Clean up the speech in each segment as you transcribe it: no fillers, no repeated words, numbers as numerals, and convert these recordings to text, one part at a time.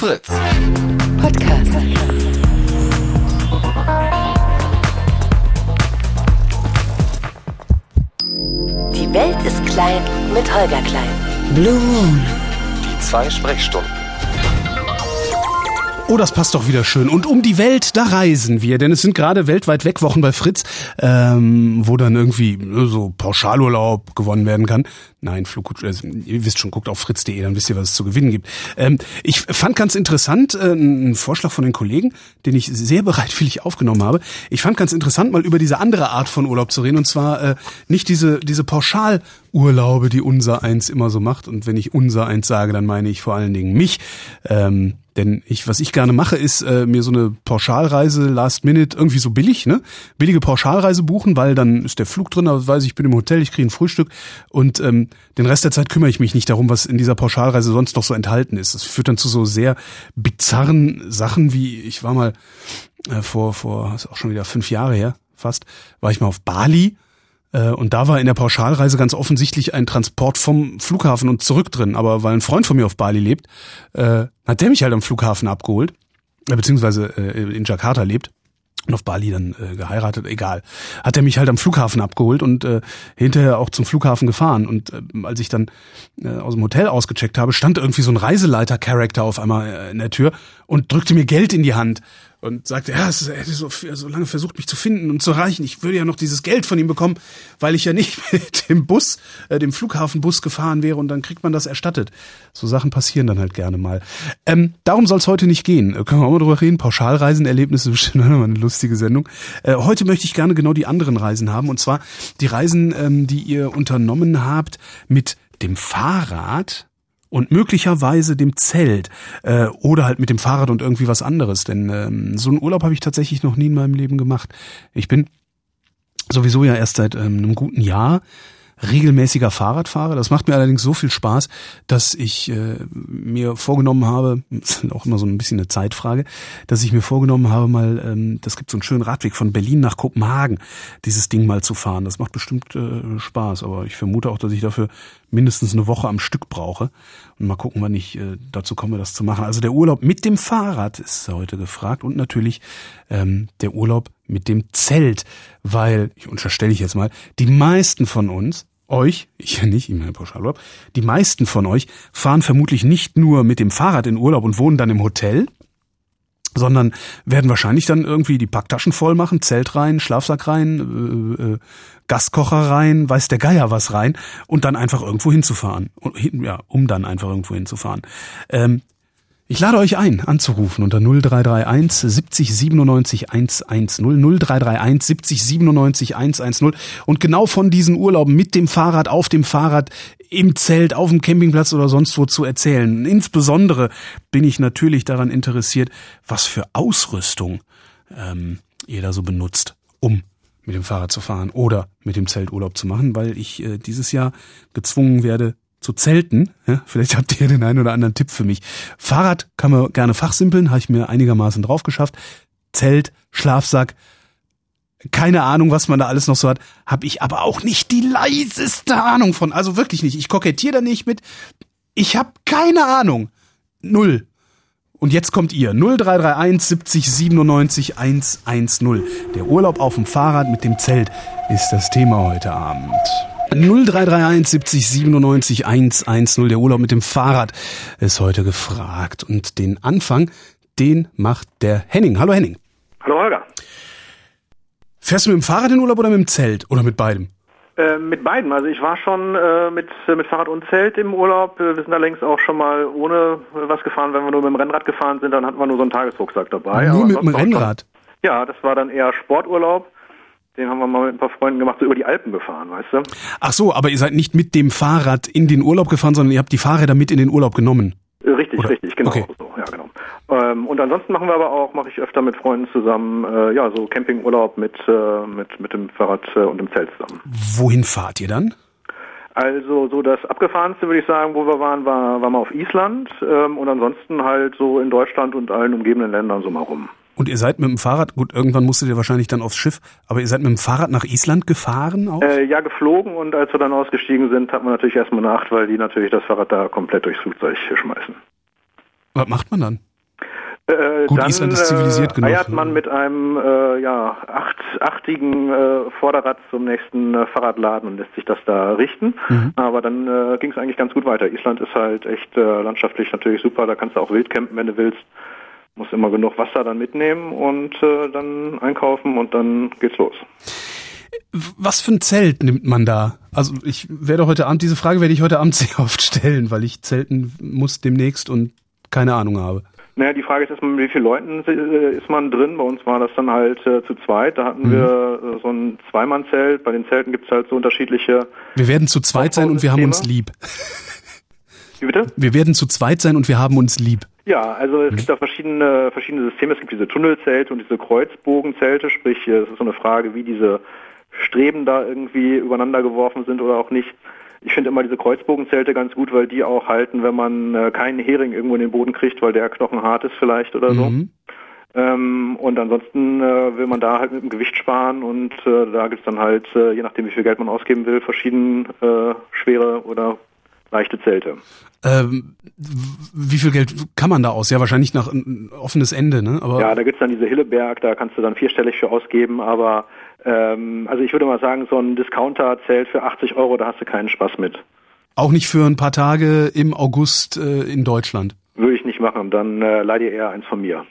Fritz. Podcast. Die Welt ist klein mit Holger Klein. Blue Moon. Die 2 Sprechstunden. Oh, das passt doch wieder schön. Und um die Welt, da reisen wir. Denn es sind gerade weltweit Wegwochen bei Fritz, wo dann irgendwie so Pauschalurlaub gewonnen werden kann. Nein, ihr wisst schon, guckt auf fritz.de, dann wisst ihr, was es zu gewinnen gibt. Ich fand ganz interessant, einen Vorschlag von den Kollegen, den ich sehr bereitwillig aufgenommen habe. Ich fand ganz interessant, mal über diese andere Art von Urlaub zu reden. Und zwar nicht diese Pauschalurlaube, die unsereins immer so macht. Und wenn ich unsereins sage, dann meine ich vor allen Dingen mich. Denn was ich gerne mache, ist mir so eine Pauschalreise last minute irgendwie so billig, ne? Billige Pauschalreise buchen, weil dann ist der Flug drin, also weiß ich bin im Hotel, ich kriege ein Frühstück und den Rest der Zeit kümmere ich mich nicht darum, was in dieser Pauschalreise sonst noch so enthalten ist. Das führt dann zu so sehr bizarren Sachen, wie ich war mal vor ist auch schon wieder 5 Jahre her, fast, war ich mal auf Bali. Und da war in der Pauschalreise ganz offensichtlich ein Transport vom Flughafen und zurück drin. Aber weil ein Freund von mir auf Bali lebt, hat der mich halt am Flughafen abgeholt, beziehungsweise in Jakarta lebt und auf Bali dann geheiratet, egal. Hat er mich halt am Flughafen abgeholt und hinterher auch zum Flughafen gefahren. Und als ich dann aus dem Hotel ausgecheckt habe, stand irgendwie so ein Reiseleiter-Charakter auf einmal in der Tür und drückte mir Geld in die Hand. Und sagte, er hätte so lange versucht, mich zu finden und zu erreichen. Ich würde ja noch dieses Geld von ihm bekommen, weil ich ja nicht mit dem Bus, dem Flughafenbus gefahren wäre und dann kriegt man das erstattet. So Sachen passieren dann halt gerne mal. Darum soll es heute nicht gehen. Können wir auch mal drüber reden. Pauschalreisenerlebnisse, bestimmt noch mal eine lustige Sendung. Heute möchte ich gerne genau die anderen Reisen haben. Und zwar die Reisen, die ihr unternommen habt mit dem Fahrrad und möglicherweise dem Zelt oder halt mit dem Fahrrad und irgendwie was anderes. Denn so einen Urlaub habe ich tatsächlich noch nie in meinem Leben gemacht. Ich bin sowieso ja erst seit einem guten Jahr regelmäßiger Fahrradfahrer. Das macht mir allerdings so viel Spaß, dass ich mir vorgenommen habe, das ist auch immer so ein bisschen eine Zeitfrage, dass ich mir vorgenommen habe, mal, das gibt so einen schönen Radweg von Berlin nach Kopenhagen, dieses Ding mal zu fahren. Das macht bestimmt Spaß, aber ich vermute auch, dass ich dafür mindestens eine Woche am Stück brauche. Und mal gucken, wann ich dazu komme, das zu machen. Also der Urlaub mit dem Fahrrad ist heute gefragt und natürlich der Urlaub mit dem Zelt, weil, unterstelle ich jetzt mal, die meisten von uns, ich ja nicht, ich meine Pauschalurlaub, die meisten von euch fahren vermutlich nicht nur mit dem Fahrrad in Urlaub und wohnen dann im Hotel, sondern werden wahrscheinlich dann irgendwie die Packtaschen voll machen, Zelt rein, Schlafsack rein, Gaskocher rein, weiß der Geier was rein und dann einfach irgendwo hinzufahren. Um dann einfach irgendwo hinzufahren. Ich lade euch ein, anzurufen unter 0331 70 97 110, 0331 70 97 110 und genau von diesen Urlauben mit dem Fahrrad, auf dem Fahrrad, im Zelt, auf dem Campingplatz oder sonst wo zu erzählen. Insbesondere bin ich natürlich daran interessiert, was für Ausrüstung ihr da so benutzt, um mit dem Fahrrad zu fahren oder mit dem Zelt Urlaub zu machen, weil ich dieses Jahr gezwungen werde, zu zelten. Ja, vielleicht habt ihr den einen oder anderen Tipp für mich. Fahrrad kann man gerne fachsimpeln, habe ich mir einigermaßen drauf geschafft. Zelt, Schlafsack, keine Ahnung, was man da alles noch so hat, habe ich aber auch nicht die leiseste Ahnung von. Also wirklich nicht. Ich kokettiere da nicht mit. Ich habe keine Ahnung. Null. Und jetzt kommt ihr. 0331 70 97 110. Der Urlaub auf dem Fahrrad mit dem Zelt ist das Thema heute Abend. 0331 70 97 110. Der Urlaub mit dem Fahrrad ist heute gefragt. Und den Anfang, den macht der Henning. Hallo Henning. Hallo Holger. Fährst du mit dem Fahrrad in Urlaub oder mit dem Zelt? Oder mit beidem? Mit beidem. Also ich war schon mit Fahrrad und Zelt im Urlaub. Wir sind allerdings auch schon mal ohne was gefahren. Wenn wir nur mit dem Rennrad gefahren sind, dann hatten wir nur so einen Tagesrucksack dabei. Nur mit dem Rennrad? Ja, das war dann eher Sporturlaub. Den haben wir mal mit ein paar Freunden gemacht, so über die Alpen gefahren, weißt du? Ach so, aber ihr seid nicht mit dem Fahrrad in den Urlaub gefahren, sondern ihr habt die Fahrräder mit in den Urlaub genommen? Richtig, genau. Okay. So, ja, genau. Und ansonsten mache ich öfter mit Freunden zusammen, so Campingurlaub mit dem Fahrrad und dem Zelt zusammen. Wohin fahrt ihr dann? Also so das Abgefahrenste, würde ich sagen, wo wir waren, war mal auf Island und ansonsten halt so in Deutschland und allen umgebenden Ländern so mal rum. Und ihr seid mit dem Fahrrad, gut, irgendwann musstet ihr wahrscheinlich dann aufs Schiff, aber ihr seid mit dem Fahrrad nach Island gefahren auch? Ja, geflogen, und als wir dann ausgestiegen sind, hatten wir natürlich erstmal eine Acht, weil die natürlich das Fahrrad da komplett durchs Flugzeug schmeißen. Was macht man dann? Gut, dann, Island ist zivilisiert genug. Eiert man mit einem achtigen Vorderrad zum nächsten Fahrradladen und lässt sich das da richten. Aber dann ging es eigentlich ganz gut weiter. Island ist halt echt landschaftlich natürlich super. Da kannst du auch wild campen, wenn du willst. Musst immer genug Wasser dann mitnehmen und dann einkaufen und dann geht's los. Was für ein Zelt nimmt man da? Also diese Frage werde ich heute Abend sehr oft stellen, weil ich zelten muss demnächst und keine Ahnung habe. Naja, die Frage ist erstmal, mit wie vielen Leuten ist man drin? Bei uns war das dann halt zu zweit. Da hatten wir so ein Zweimannzelt. Bei den Zelten gibt's halt so unterschiedliche... Wir werden zu zweit sein und wir haben uns lieb. Wie bitte? Wir werden zu zweit sein und wir haben uns lieb. Ja, also es gibt da verschiedene Systeme. Es gibt diese Tunnelzelte und diese Kreuzbogenzelte. Sprich, es ist so eine Frage, wie diese Streben da irgendwie übereinander geworfen sind oder auch nicht. Ich finde immer diese Kreuzbogenzelte ganz gut, weil die auch halten, wenn man keinen Hering irgendwo in den Boden kriegt, weil der Knochen hart ist vielleicht oder so. Und ansonsten will man da halt mit dem Gewicht sparen und da gibt's dann halt, je nachdem wie viel Geld man ausgeben will, verschieden schwere oder leichte Zelte. Wie viel Geld kann man da aus? Ja, wahrscheinlich nach ein offenes Ende, ne? Aber ja, da gibt's dann diese Hilleberg, da kannst du dann 4-stellig für ausgeben, aber also ich würde mal sagen, so ein Discounter-Zelt für 80 €, da hast du keinen Spaß mit. Auch nicht für ein paar Tage im August in Deutschland? Würde ich nicht machen, dann leih dir eher eins von mir.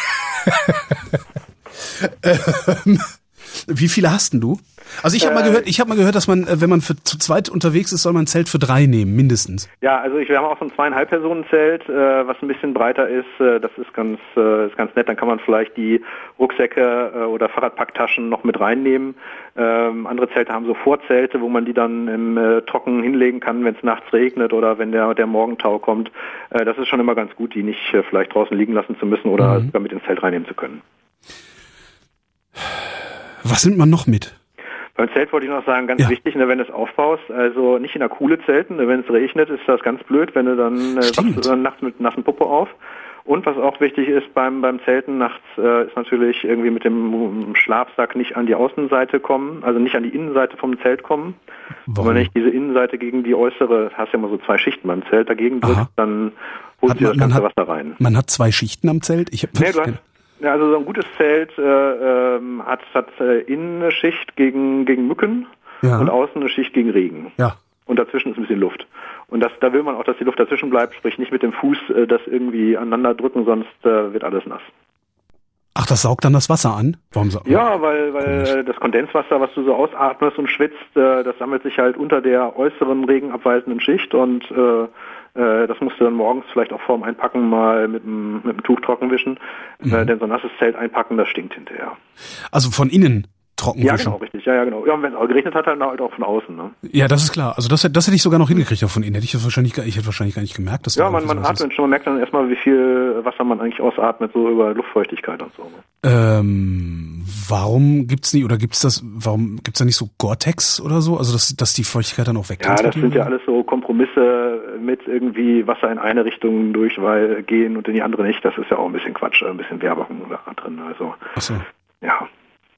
Wie viele hast denn du? Also ich habe mal gehört, dass man, wenn man zu zweit unterwegs ist, soll man ein Zelt für 3 nehmen, mindestens. Ja, also wir haben auch so ein 2,5-Personen-Zelt, was ein bisschen breiter ist. Das ist ganz nett. Dann kann man vielleicht die Rucksäcke oder Fahrradpacktaschen noch mit reinnehmen. Andere Zelte haben so Vorzelte, wo man die dann im Trocken hinlegen kann, wenn es nachts regnet oder wenn der Morgentau kommt. Das ist schon immer ganz gut, die nicht vielleicht draußen liegen lassen zu müssen oder sogar mit ins Zelt reinnehmen zu können. Was nimmt man noch mit? Beim Zelt wollte ich noch sagen, ganz wichtig, wenn du es aufbaust, also nicht in der Kuhle zelten, wenn es regnet, ist das ganz blöd, wenn du dann wachst du dann nachts mit nassen Popo auf. Und was auch wichtig ist beim Zelten nachts, ist natürlich irgendwie mit dem Schlafsack nicht an die Außenseite kommen, also nicht an die Innenseite vom Zelt kommen. Warum? Wenn man nicht diese Innenseite gegen die äußere, hast ja immer so 2 Schichten beim Zelt, dagegen drückt, dann holt sich das ganze Wasser rein. Man hat 2 Schichten am Zelt? Ja, also so ein gutes Zelt hat innen eine Schicht gegen Mücken und außen eine Schicht gegen Regen. Ja. Und dazwischen ist ein bisschen Luft. Und da will man auch, dass die Luft dazwischen bleibt, sprich nicht mit dem Fuß das irgendwie aneinander drücken, sonst wird alles nass. Ach, das saugt dann das Wasser an? Warum ja, weil das Kondenswasser, was du so ausatmest und schwitzt, das sammelt sich halt unter der äußeren regenabweisenden Schicht und das musst du dann morgens vielleicht auch vorm Einpacken mal mit dem Tuch trocken wischen, denn so ein nasses Zelt einpacken, das stinkt hinterher. Also von innen trocken wischen? Ja, genau, richtig. Ja, genau. Ja, und wenn es auch geregnet hat, dann halt auch von außen. Ne? Ja, das ist klar. Also das hätte ich sogar noch hingekriegt, auch von innen. Ich hätte wahrscheinlich gar nicht gemerkt, dass ja, man atmet schon, man merkt dann erstmal, wie viel Wasser man eigentlich ausatmet, so über Luftfeuchtigkeit und so. Warum gibt's da nicht so Gore-Tex oder so? Also dass die Feuchtigkeit dann auch weg kann? Ja, das sind ja alles so Kompromisse mit irgendwie Wasser in eine Richtung gehen und in die andere nicht. Das ist ja auch ein bisschen Quatsch, ein bisschen Werbung da drin. Also, ach so. Ja.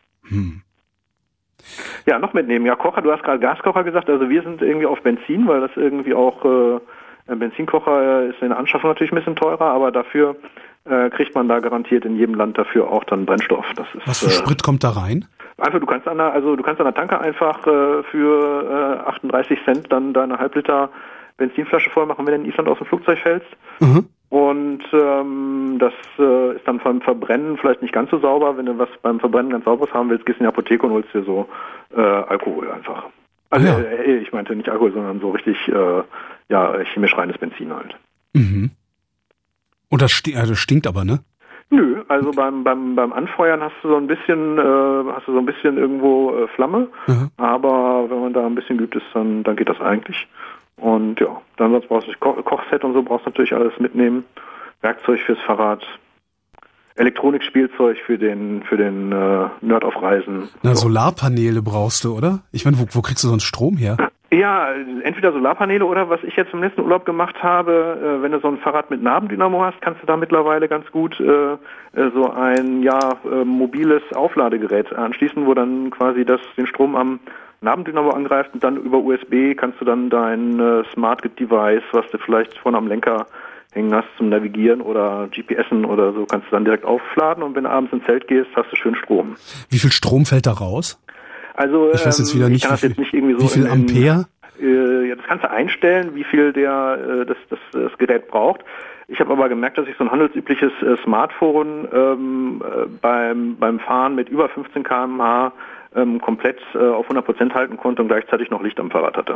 Ja, noch mitnehmen. Ja, Kocher, du hast gerade Gaskocher gesagt. Also wir sind irgendwie auf Benzin, weil das irgendwie auch ein Benzinkocher ist in der Anschaffung natürlich ein bisschen teurer, aber dafür kriegt man da garantiert in jedem Land dafür auch dann Brennstoff. Das ist, was für Sprit kommt da rein? Einfach, du kannst an der Tanke einfach für 38 Cent dann deine Halb-Liter Benzinflasche voll machen, wenn du in Island aus dem Flugzeug fällst. Und das ist dann beim Verbrennen vielleicht nicht ganz so sauber. Wenn du was beim Verbrennen ganz sauberes haben willst, gehst du in die Apotheke und holst dir so Alkohol einfach. Also ich meinte nicht Alkohol, sondern so richtig chemisch reines Benzin halt. Und das stinkt aber, ne? Nö, also beim Anfeuern hast du so ein bisschen irgendwo Flamme, aber wenn man da ein bisschen geübt ist, dann geht das eigentlich. Und ja, dann sonst brauchst du Kochset und so, brauchst du natürlich alles mitnehmen. Werkzeug fürs Fahrrad, Elektronikspielzeug für den Nerd auf Reisen. Na, so. Solarpaneele brauchst du, oder? Ich meine, wo kriegst du sonst Strom her? Ja, entweder Solarpaneele oder was ich jetzt im letzten Urlaub gemacht habe, wenn du so ein Fahrrad mit Nabendynamo hast, kannst du da mittlerweile ganz gut so ein mobiles Aufladegerät anschließen, wo dann quasi den Strom am Nabendynamo angreift und dann über USB kannst du dann dein Smart Device, was du vielleicht vorne am Lenker hängen hast zum Navigieren oder GPSen oder so, kannst du dann direkt aufladen und wenn du abends ins Zelt gehst, hast du schön Strom. Wie viel Strom fällt da raus? Also ich weiß jetzt wieder nicht, nicht irgendwie so wie viel Ampere? Ja, das kannst du einstellen, wie viel das Gerät braucht. Ich habe aber gemerkt, dass ich so ein handelsübliches Smartphone beim Fahren mit über 15 km/h komplett auf 100% halten konnte und gleichzeitig noch Licht am Fahrrad hatte.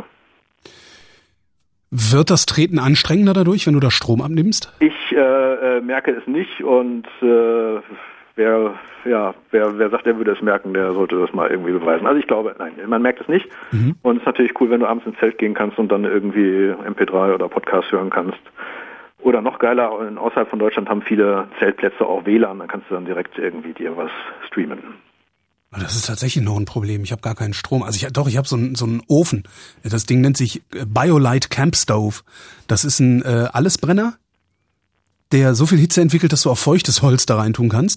Wird das Treten anstrengender dadurch, wenn du da Strom abnimmst? Ich merke es nicht und wer sagt, er würde es merken, der sollte das mal irgendwie beweisen. Also ich glaube, nein, man merkt es nicht. Und es ist natürlich cool, wenn du abends ins Zelt gehen kannst und dann irgendwie MP3 oder Podcast hören kannst. Oder noch geiler, außerhalb von Deutschland haben viele Zeltplätze auch WLAN, dann kannst du dann direkt irgendwie dir was streamen. Das ist tatsächlich noch ein Problem. Ich habe gar keinen Strom. Also ich habe so einen Ofen. Das Ding nennt sich BioLite Camp Stove. Das ist ein Allesbrenner, der so viel Hitze entwickelt, dass du auch feuchtes Holz da reintun kannst.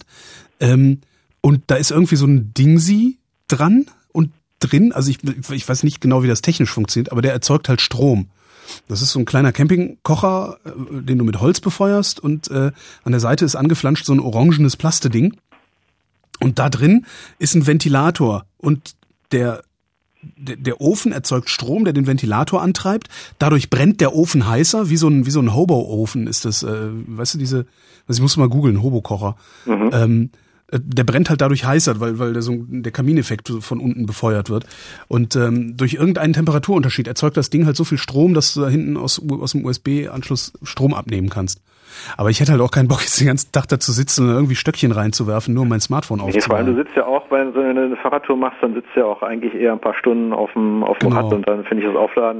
Und da ist irgendwie so ein Dingsi dran und drin. Also ich weiß nicht genau, wie das technisch funktioniert, aber der erzeugt halt Strom. Das ist so ein kleiner Campingkocher, den du mit Holz befeuerst und an der Seite ist angeflanscht so ein orangenes Plasteding. Und da drin ist ein Ventilator und der Ofen erzeugt Strom, der den Ventilator antreibt. Dadurch brennt der Ofen heißer, wie so ein Hobo-Ofen ist das. Weißt du, ich muss mal googeln, Hobo-Kocher. Der brennt halt dadurch heißer, weil der Kamineffekt von unten befeuert wird. Und durch irgendeinen Temperaturunterschied erzeugt das Ding halt so viel Strom, dass du da hinten aus dem USB-Anschluss Strom abnehmen kannst. Aber ich hätte halt auch keinen Bock, jetzt den ganzen Tag da zu sitzen und irgendwie Stöckchen reinzuwerfen, nur um mein Smartphone aufzuladen. Vor allem, du sitzt ja auch, wenn du eine Fahrradtour machst, dann sitzt du ja auch eigentlich eher ein paar Stunden auf dem Rad und dann finde ich das Aufladen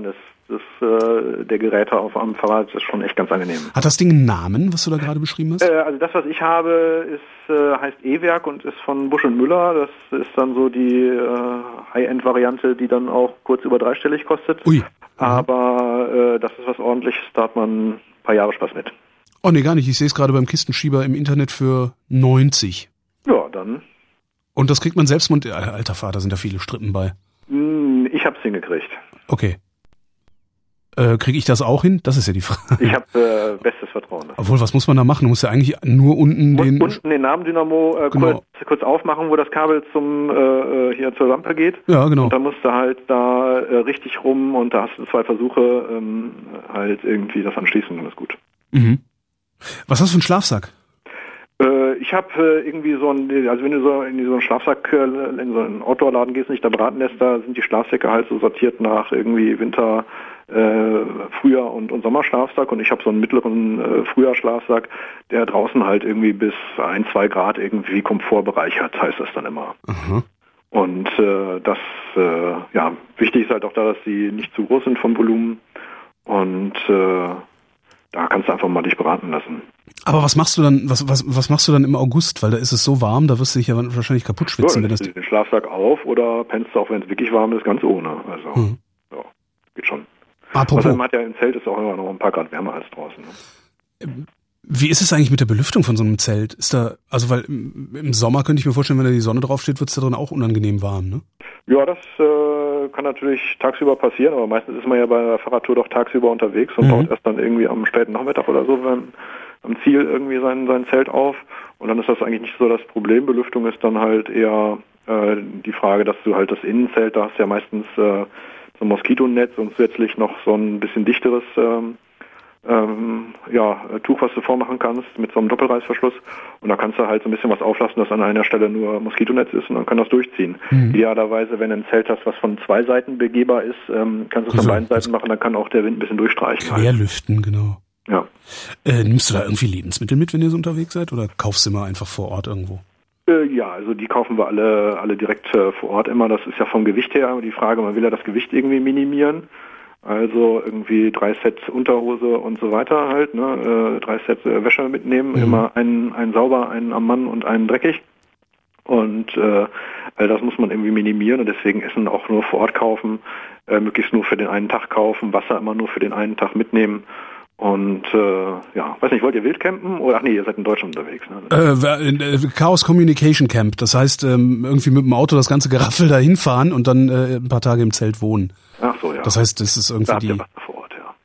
der Geräte am Fahrrad ist schon echt ganz angenehm. Hat das Ding einen Namen, was du da gerade beschrieben hast? Also das, was ich habe, heißt E-Werk und ist von Busch & Müller. Das ist dann so die High-End-Variante, die dann auch kurz über dreistellig kostet. Ui. Aber das ist was Ordentliches, da hat man ein paar Jahre Spaß mit. Oh nee, gar nicht. Ich sehe es gerade beim Kistenschieber im Internet für 90. Ja, dann. Und das kriegt man selbst alter Vater, sind da viele Strippen bei. Ich hab's hingekriegt. Okay. Kriege ich das auch hin? Das ist ja die Frage. Ich habe bestes Vertrauen. Obwohl, was muss man da machen? Du musst ja eigentlich nur unten den Nabendynamo kurz aufmachen, wo das Kabel hier zur Lampe geht. Ja, genau. Und dann musst du halt da richtig rum und da hast du 2 Versuche halt irgendwie das anschließen und das ist gut. Mhm. Was hast du für einen Schlafsack? Ich habe irgendwie also wenn du so in so einen Schlafsack, in so einen Outdoor-Laden gehst, nicht da beraten lässt, da sind die Schlafsäcke halt so sortiert nach irgendwie Winter, Frühjahr- und Sommerschlafsack und ich habe so einen mittleren Frühjahrsschlafsack, der draußen halt irgendwie bis 1-2 Grad irgendwie Komfortbereich hat, heißt das dann immer. Aha. Und wichtig ist halt auch da, dass sie nicht zu groß sind vom Volumen und da kannst du einfach mal dich beraten lassen. Aber was machst du dann, was machst du dann im August? Weil da ist es so warm, da wirst du dich ja wahrscheinlich kaputt schwitzen. Ja, dann ziehst du den Schlafsack auf oder pennst du auch, wenn es wirklich warm ist, ganz ohne. Also, ja, geht schon. Apropos. Also man hat ja im Zelt ist auch immer noch ein paar Grad wärmer als draußen. Ne? Wie ist es eigentlich mit der Belüftung von so einem Zelt? Ist da, also weil im Sommer könnte ich mir vorstellen, wenn da die Sonne draufsteht, wird es da drin auch unangenehm warm, ne? Ja, das kann natürlich tagsüber passieren, aber meistens ist man ja bei der Fahrradtour doch tagsüber unterwegs und baut erst dann irgendwie am späten Nachmittag oder so am Ziel irgendwie sein Zelt auf. Und dann ist das eigentlich nicht so das Problem. Belüftung ist dann halt eher die Frage, dass du halt das Innenzelt, da hast du ja meistens so ein Moskitonetz und zusätzlich noch so ein bisschen dichteres Tuch, was du vormachen kannst mit so einem Doppelreißverschluss und da kannst du halt so ein bisschen was auflassen, dass an einer Stelle nur Moskitonetz ist und dann kann das durchziehen. Idealerweise, wenn du ein Zelt hast, was von 2 Seiten begehbar ist, kannst du es an beiden Seiten machen, dann kann auch der Wind ein bisschen durchstreichen. Querlüften, genau. Ja. Nimmst du da irgendwie Lebensmittel mit, wenn ihr so unterwegs seid oder kaufst du immer einfach vor Ort irgendwo? Ja, also die kaufen wir alle direkt vor Ort immer. Das ist ja vom Gewicht her die Frage, man will ja das Gewicht irgendwie minimieren. Also irgendwie 3 Sets Unterhose und so weiter halt, ne? 3 Sets Wäsche mitnehmen, immer einen sauber, einen am Mann und einen dreckig. Und all das muss man irgendwie minimieren und deswegen Essen auch nur vor Ort kaufen, möglichst nur für den einen Tag kaufen, Wasser immer nur für den einen Tag mitnehmen. Und weiß nicht, wollt ihr Wildcampen? Oder ihr seid in Deutschland unterwegs, ne? Chaos Communication Camp, das heißt irgendwie mit dem Auto das ganze Geraffel da hinfahren und dann ein paar Tage im Zelt wohnen. Ach so, ja. Das heißt, das ist irgendwie da habt ihr was vor Ort,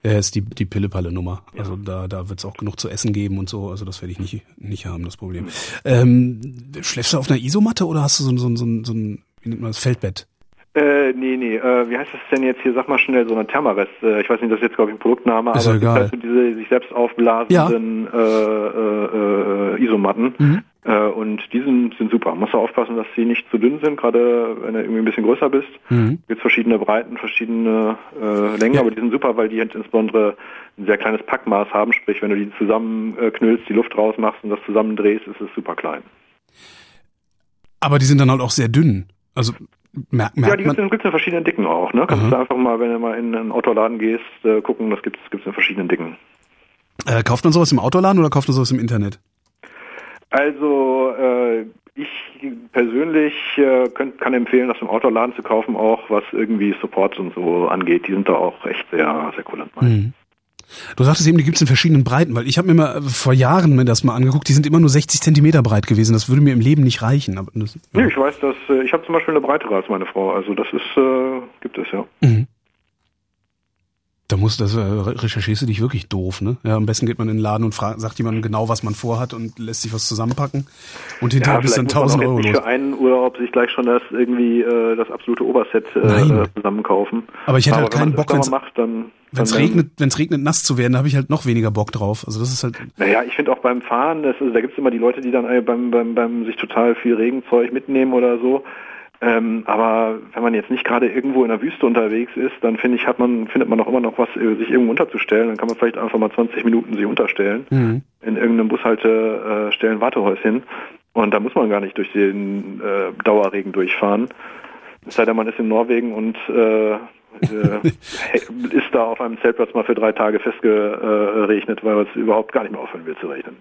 Ja, ist die Pille-Palle-Nummer. Also da wird's auch genug zu essen geben und so. Also das werde ich nicht haben, das Problem. Schläfst du auf einer Isomatte oder hast du so ein wie nennt man das, Feldbett? Nee. Wie heißt das denn jetzt hier? Sag mal schnell, so eine Thermarest. Ich weiß nicht, das ist jetzt, glaube ich, ein Produktname, ist aber egal. es gibt halt so diese sich selbst aufblasenden Isomatten. Mhm. Und die sind super. Man muss aufpassen, dass sie nicht zu dünn sind, gerade wenn du irgendwie ein bisschen größer bist. Mhm. Gibt verschiedene Breiten, verschiedene Längen, aber die sind super, weil die halt insbesondere ein sehr kleines Packmaß haben. Sprich, wenn du die zusammenknüllst, die Luft rausmachst und das zusammendrehst, ist es super klein. Aber die sind dann halt auch sehr dünn. Also merkt ja, die gibt's in verschiedenen Dicken auch. Ne? Kannst du einfach mal, wenn du mal in einen Autoladen gehst, gucken, das gibt's in verschiedenen Dicken. Kauft man sowas im Autoladen oder kauft man sowas im Internet? Also ich persönlich kann empfehlen, das im Autoladen zu kaufen, auch was irgendwie Support und so angeht. Die sind da auch echt sehr, sehr cool. Mhm. Du sagtest eben, die gibt's in verschiedenen Breiten, weil ich habe mir mal vor Jahren mir das mal angeguckt, die sind immer nur 60 Zentimeter breit gewesen. Das würde mir im Leben nicht reichen. Aber das, ja. Nee, ich weiß, dass ich habe zum Beispiel eine breitere als meine Frau. Also das ist gibt es ja. Mhm. Da recherchierst du dich wirklich doof, ne? Ja, am besten geht man in den Laden und sagt jemandem genau, was man vorhat und lässt sich was zusammenpacken. Und hinterher bist dann 1.000 Euro los. Nicht für einen Urlaub sich gleich schon das absolute Oberset zusammenkaufen. Aber ich hätte halt keinen Bock, wenn es regnet, nass zu werden, da habe ich halt noch weniger Bock drauf. Also das ist halt. Naja, ich finde auch beim Fahren, da gibt's immer die Leute, die dann beim sich total viel Regenzeug mitnehmen oder so. Aber wenn man jetzt nicht gerade irgendwo in der Wüste unterwegs ist, dann findet man auch immer noch was, sich irgendwo unterzustellen. Dann kann man vielleicht einfach mal 20 Minuten sich unterstellen in irgendeinem Bushaltestellen Wartehäuschen. Und da muss man gar nicht durch den Dauerregen durchfahren. Es sei denn, man ist in Norwegen und ist da auf einem Zeltplatz mal für 3 Tage festgeregnet, weil es überhaupt gar nicht mehr aufhören will zu regnen.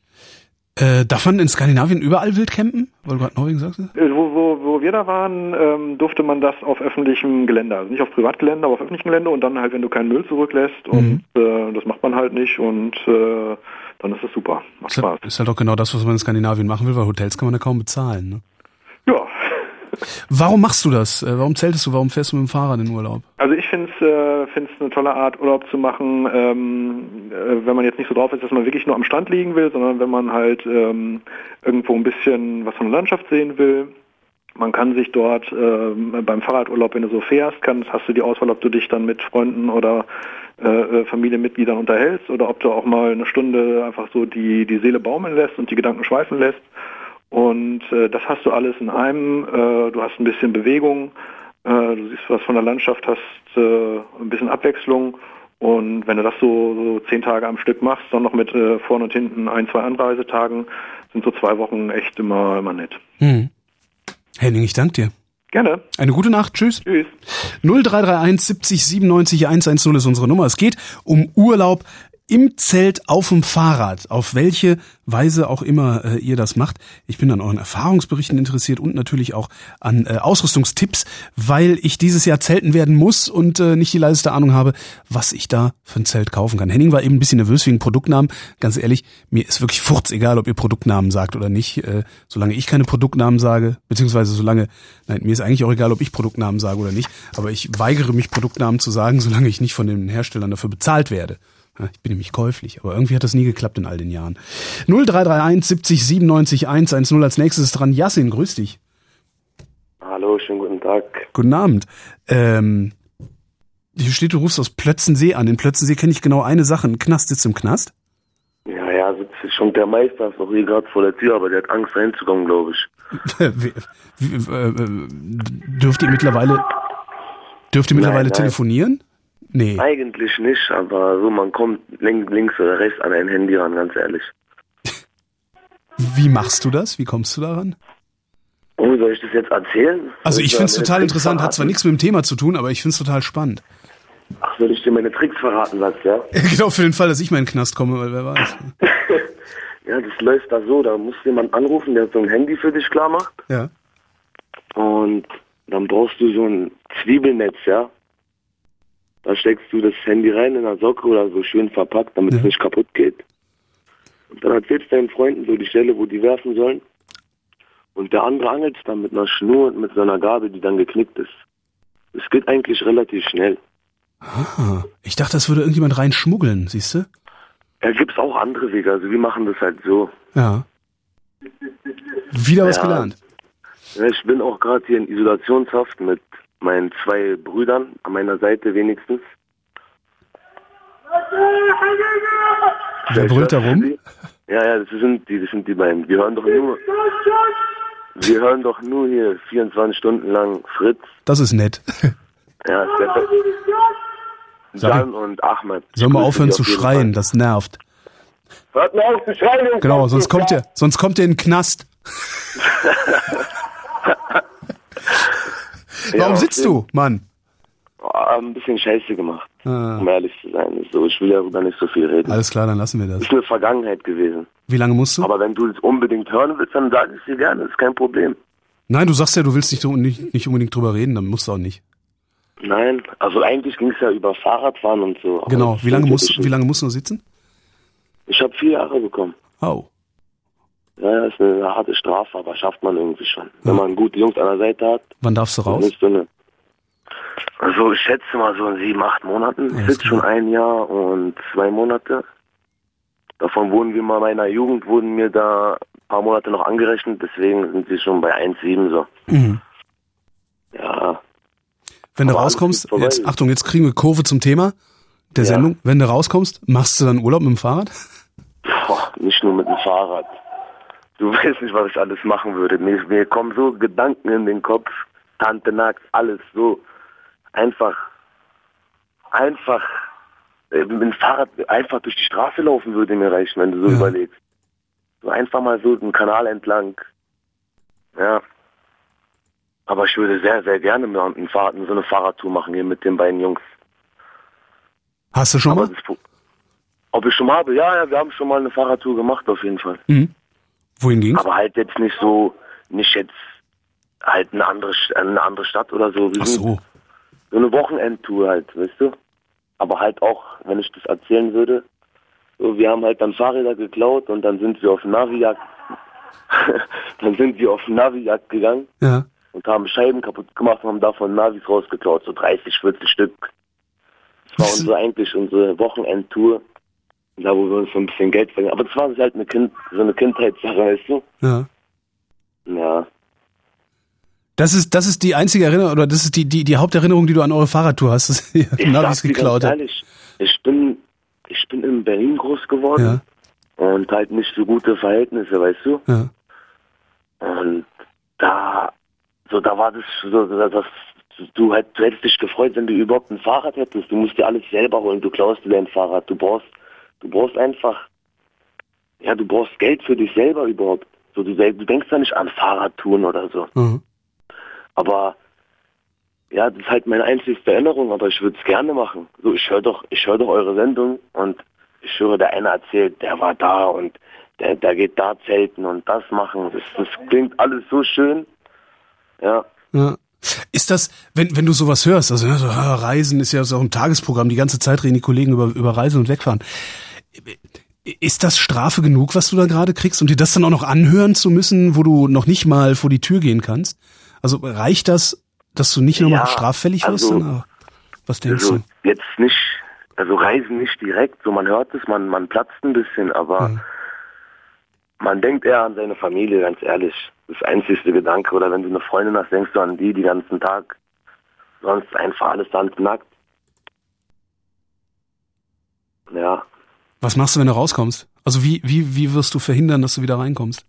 Darf man in Skandinavien überall wild campen? Weil du gerade Norwegen sagst? Wo wir da waren, durfte man das auf öffentlichem Gelände. Also nicht auf Privatgelände, aber auf öffentlichem Gelände und dann halt, wenn du keinen Müll zurücklässt und das macht man halt nicht und dann ist es super. Macht Spaß. Ist halt auch genau das, was man in Skandinavien machen will, weil Hotels kann man ja kaum bezahlen, ne? Ja. Warum machst du das? Warum zeltest du? Warum fährst du mit dem Fahrrad in Urlaub? Also ich finde es eine tolle Art, Urlaub zu machen, wenn man jetzt nicht so drauf ist, dass man wirklich nur am Strand liegen will, sondern wenn man halt irgendwo ein bisschen was von der Landschaft sehen will. Man kann sich dort beim Fahrradurlaub, wenn du so fährst, hast du die Auswahl, ob du dich dann mit Freunden oder Familienmitgliedern unterhältst oder ob du auch mal eine Stunde einfach so die Seele baumeln lässt und die Gedanken schweifen lässt. Und das hast du alles in einem. Du hast ein bisschen Bewegung, du siehst was von der Landschaft, hast ein bisschen Abwechslung. Und wenn du das so 10 Tage am Stück machst, dann noch mit vorne und hinten 1, 2 Anreisetagen, sind so 2 Wochen echt immer nett. Henning, ich danke dir. Gerne. Eine gute Nacht. Tschüss. Tschüss. 0331 70 97 110 ist unsere Nummer. Es geht um Urlaub im Zelt auf dem Fahrrad, auf welche Weise auch immer ihr das macht. Ich bin an euren Erfahrungsberichten interessiert und natürlich auch an Ausrüstungstipps, weil ich dieses Jahr zelten werden muss und nicht die leiseste Ahnung habe, was ich da für ein Zelt kaufen kann. Henning war eben ein bisschen nervös wegen Produktnamen. Ganz ehrlich, mir ist wirklich furzegal, ob ihr Produktnamen sagt oder nicht. Solange ich keine Produktnamen sage, beziehungsweise mir ist eigentlich auch egal, ob ich Produktnamen sage oder nicht, aber ich weigere mich, Produktnamen zu sagen, solange ich nicht von den Herstellern dafür bezahlt werde. Ich bin nämlich käuflich, aber irgendwie hat das nie geklappt in all den Jahren. 0331 70 97 110 als nächstes ist dran. Yassin, grüß dich. Hallo, schönen guten Tag. Guten Abend. Hier steht, du rufst aus Plötzensee an. In Plötzensee kenne ich genau eine Sache. Ein Knast sitzt im Knast? Ja, sitzt schon der Meister, ist noch hier gerade vor der Tür, aber der hat Angst reinzukommen, glaube ich. Dürft ihr mittlerweile Nein. telefonieren? Nee. Eigentlich nicht, aber so, man kommt links oder rechts an ein Handy ran, ganz ehrlich. Wie machst du das? Wie kommst du daran? Oh, soll ich das jetzt erzählen? Also ich finde es total interessant, hat zwar nichts mit dem Thema zu tun, aber ich finde es total spannend. Ach, soll ich dir meine Tricks verraten, sagst du, ja? Genau, für den Fall, dass ich mal in den Knast komme, weil wer weiß. Ja, das läuft da so, da muss jemand anrufen, der so ein Handy für dich klar macht. Ja. Und dann brauchst du so ein Zwiebelnetz, ja? Da steckst du das Handy rein in einer Socke oder so schön verpackt, damit es nicht kaputt geht. Und dann erzählst du deinen Freunden so die Stelle, wo die werfen sollen. Und der andere angelt es dann mit einer Schnur und mit so einer Gabel, die dann geknickt ist. Es geht eigentlich relativ schnell. Ah, ich dachte, das würde irgendjemand reinschmuggeln, siehst du? Ja, gibt's auch andere Wege. Also wir machen das halt so. Ja. Wieder was gelernt. Ja, ich bin auch gerade hier in Isolationshaft mit meinen 2 Brüdern, an meiner Seite wenigstens. Wer brüllt da rum? Ja, das sind die beiden. Wir hören doch nur hier 24 Stunden lang Fritz. Das ist nett. Ja, Dan und Ahmed. Sollen wir aufhören zu schreien, das nervt. Hört mal auf zu schreien! Genau, sonst kommt ihr in den Knast. Warum sitzt du, Mann? Ein bisschen Scheiße gemacht, um ehrlich zu sein. So, ich will darüber nicht so viel reden. Alles klar, dann lassen wir das. Ist eine Vergangenheit gewesen. Wie lange musst du? Aber wenn du es unbedingt hören willst, dann sag ich dir gerne, ist kein Problem. Nein, du sagst ja, du willst nicht unbedingt drüber reden, dann musst du auch nicht. Nein, also eigentlich ging es ja über Fahrradfahren und so. Genau, wie lange musst du sitzen? Ich habe 4 Jahre bekommen. Oh. Ja, das ist eine harte Strafe, aber schafft man irgendwie schon. Wenn man gute Jungs an der Seite hat. Wann darfst du raus? Also ich schätze mal so in 7, 8 Monaten. Ich sitze schon 1 Jahr und 2 Monate. Davon wurden meiner Jugend da ein paar Monate noch angerechnet, deswegen sind sie schon bei 1,7 so. Mhm. Ja. Wenn du rauskommst, jetzt kriegen wir Kurve zum Thema der Sendung. Wenn du rauskommst, machst du dann Urlaub mit dem Fahrrad? Boah, nicht nur mit dem Fahrrad. Du weißt nicht, was ich alles machen würde. Mir kommen so Gedanken in den Kopf. Tante Nax, alles so. Einfach mit dem Fahrrad einfach durch die Straße laufen würde mir reichen, wenn du so überlegst. So einfach mal so den Kanal entlang. Ja. Aber ich würde sehr, sehr gerne so eine Fahrradtour machen hier mit den beiden Jungs. Hast du schon mal? Ob ich schon mal habe? Ja, wir haben schon mal eine Fahrradtour gemacht, auf jeden Fall. Mhm. Wohin ging's? Aber halt jetzt nicht jetzt halt eine andere Stadt oder so. Ach so. So eine Wochenendtour halt, weißt du? Aber halt auch, wenn ich das erzählen würde, so, wir haben halt dann Fahrräder geklaut und dann sind wir auf Navi-Jagd gegangen. Ja. Und haben Scheiben kaputt gemacht und haben davon Navis rausgeklaut, so 30, 40 Stück. Das war unsere Wochenendtour, da wo wir uns so ein bisschen Geld verdienen. Aber das war halt so eine Kindheitssache, weißt du? Ja. Ja. Das ist die einzige Erinnerung, oder das ist die Haupterinnerung, die du an eure Fahrradtour hast, dass ihr Navis geklaut habt. Ehrlich, ich bin in Berlin groß geworden und halt nicht so gute Verhältnisse, weißt du? Ja. Und da war das so, dass du hättest dich gefreut, wenn du überhaupt ein Fahrrad hättest. Du musst dir alles selber holen, du klaust dir dein Fahrrad. Du brauchst einfach, du brauchst Geld für dich selber überhaupt. So, du denkst ja nicht an Fahrradtouren oder so. Mhm. Aber das ist halt meine einzigste Erinnerung, aber ich würde es gerne machen. So, ich höre doch eure Sendung und ich höre, der eine erzählt, der war da und der geht da zelten und das machen. Das klingt alles so schön. Ja. Ist das, wenn du sowas hörst, also Reisen ist ja so ein Tagesprogramm, die ganze Zeit reden die Kollegen über Reisen und Wegfahren. Ist das Strafe genug, was du da gerade kriegst und dir das dann auch noch anhören zu müssen, wo du noch nicht mal vor die Tür gehen kannst? Also reicht das, dass du nicht nochmal straffällig wirst? Was denkst du? Jetzt nicht, also Reisen nicht direkt, so man hört es, man platzt ein bisschen, aber man denkt eher an seine Familie, ganz ehrlich. Das einzigste Gedanke. Oder wenn du eine Freundin hast, denkst du an die ganzen Tag. Sonst einfach alles nackt. Ja. Was machst du, wenn du rauskommst? Also wie wirst du verhindern, dass du wieder reinkommst?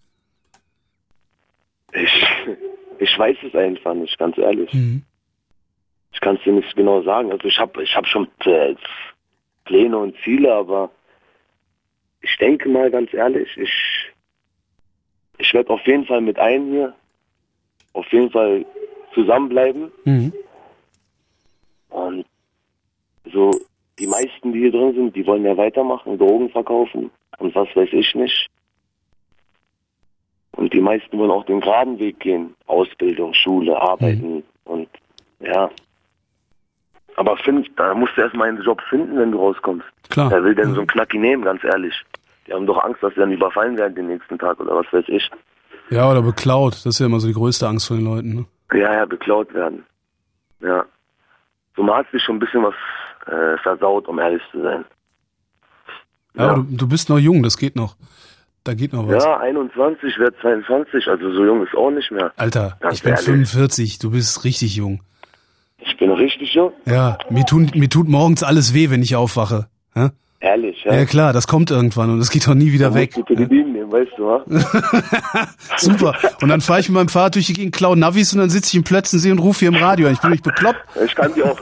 Ich weiß es einfach nicht, ganz ehrlich. Mhm. Ich kann es dir nicht genau sagen. Also ich hab schon Pläne und Ziele, aber ich denke mal ganz ehrlich, ich werde auf jeden Fall mit einem hier auf jeden Fall zusammenbleiben. Mhm. Und so die meisten, die hier drin sind, die wollen ja weitermachen, Drogen verkaufen und was weiß ich nicht. Und die meisten wollen auch den geraden Weg gehen. Ausbildung, Schule, Arbeiten und ja. Aber da musst du erstmal einen Job finden, wenn du rauskommst. Klar. Wer will denn so einen Knacki nehmen, ganz ehrlich? Die haben doch Angst, dass sie dann überfallen werden den nächsten Tag oder was weiß ich. Ja, oder beklaut. Das ist ja immer so die größte Angst von den Leuten, ne? Ja, beklaut werden. Ja. So, man hat sich schon ein bisschen was versaut, um ehrlich zu sein. Ja, du bist noch jung, das geht noch. Da geht noch was. Ja, 21, werde 22, also so jung ist auch nicht mehr. Alter, Ganz ich bin ehrlich. 45, du bist richtig jung. Ich bin richtig jung? Ja, mir tut morgens alles weh, wenn ich aufwache. Ja? Ehrlich, ja. Ja klar, das kommt irgendwann und das geht doch nie wieder weg. Du Teledin nehmen, weißt du, wa? Super. Und dann fahre ich mit meinem Fahrrad durch die Gegend, klaue Navis und dann sitze ich im Plötzensee und rufe hier im Radio an. Ich bin nicht bekloppt. Ich kann die auch.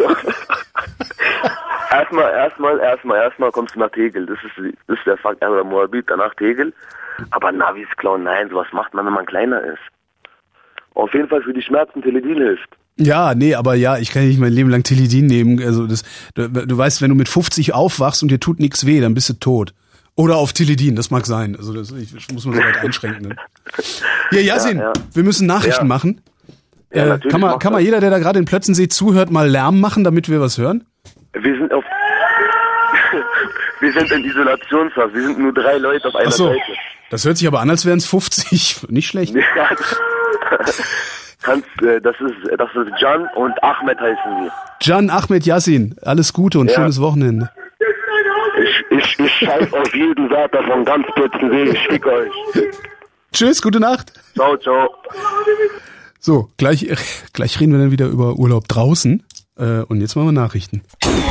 Erstmal kommst du nach Tegel. Das ist der Fakt. Einmal Moabit, danach Tegel. Aber Navis klauen, nein, sowas macht man, wenn man kleiner ist. Auf jeden Fall für die Schmerzen Teledin hilft. Ja, nee, aber ja, ich kann nicht mein Leben lang Teledin nehmen. Also du weißt, wenn du mit 50 aufwachst und dir tut nichts weh, dann bist du tot. Oder auf Teledin, das mag sein. Also das muss man so weit einschränken. Ne? Ja, Yasin, wir müssen Nachrichten machen. Ja, kann man jeder, der da gerade in Plötzensee zuhört, mal Lärm machen, damit wir was hören? Wir sind in Isolationshaft. Wir sind nur 3 Leute auf einer Seite. Das hört sich aber an, als wären es 50. Nicht schlecht. Das ist Can und Ahmed heißen wir. Can, Ahmed, Yasin, alles Gute und schönes Wochenende. Ich scheiß auf jeden Wörter von ganz Plötzensee. Ich fick euch. Tschüss, gute Nacht. Ciao, ciao. So, gleich reden wir dann wieder über Urlaub draußen. Und jetzt machen wir Nachrichten.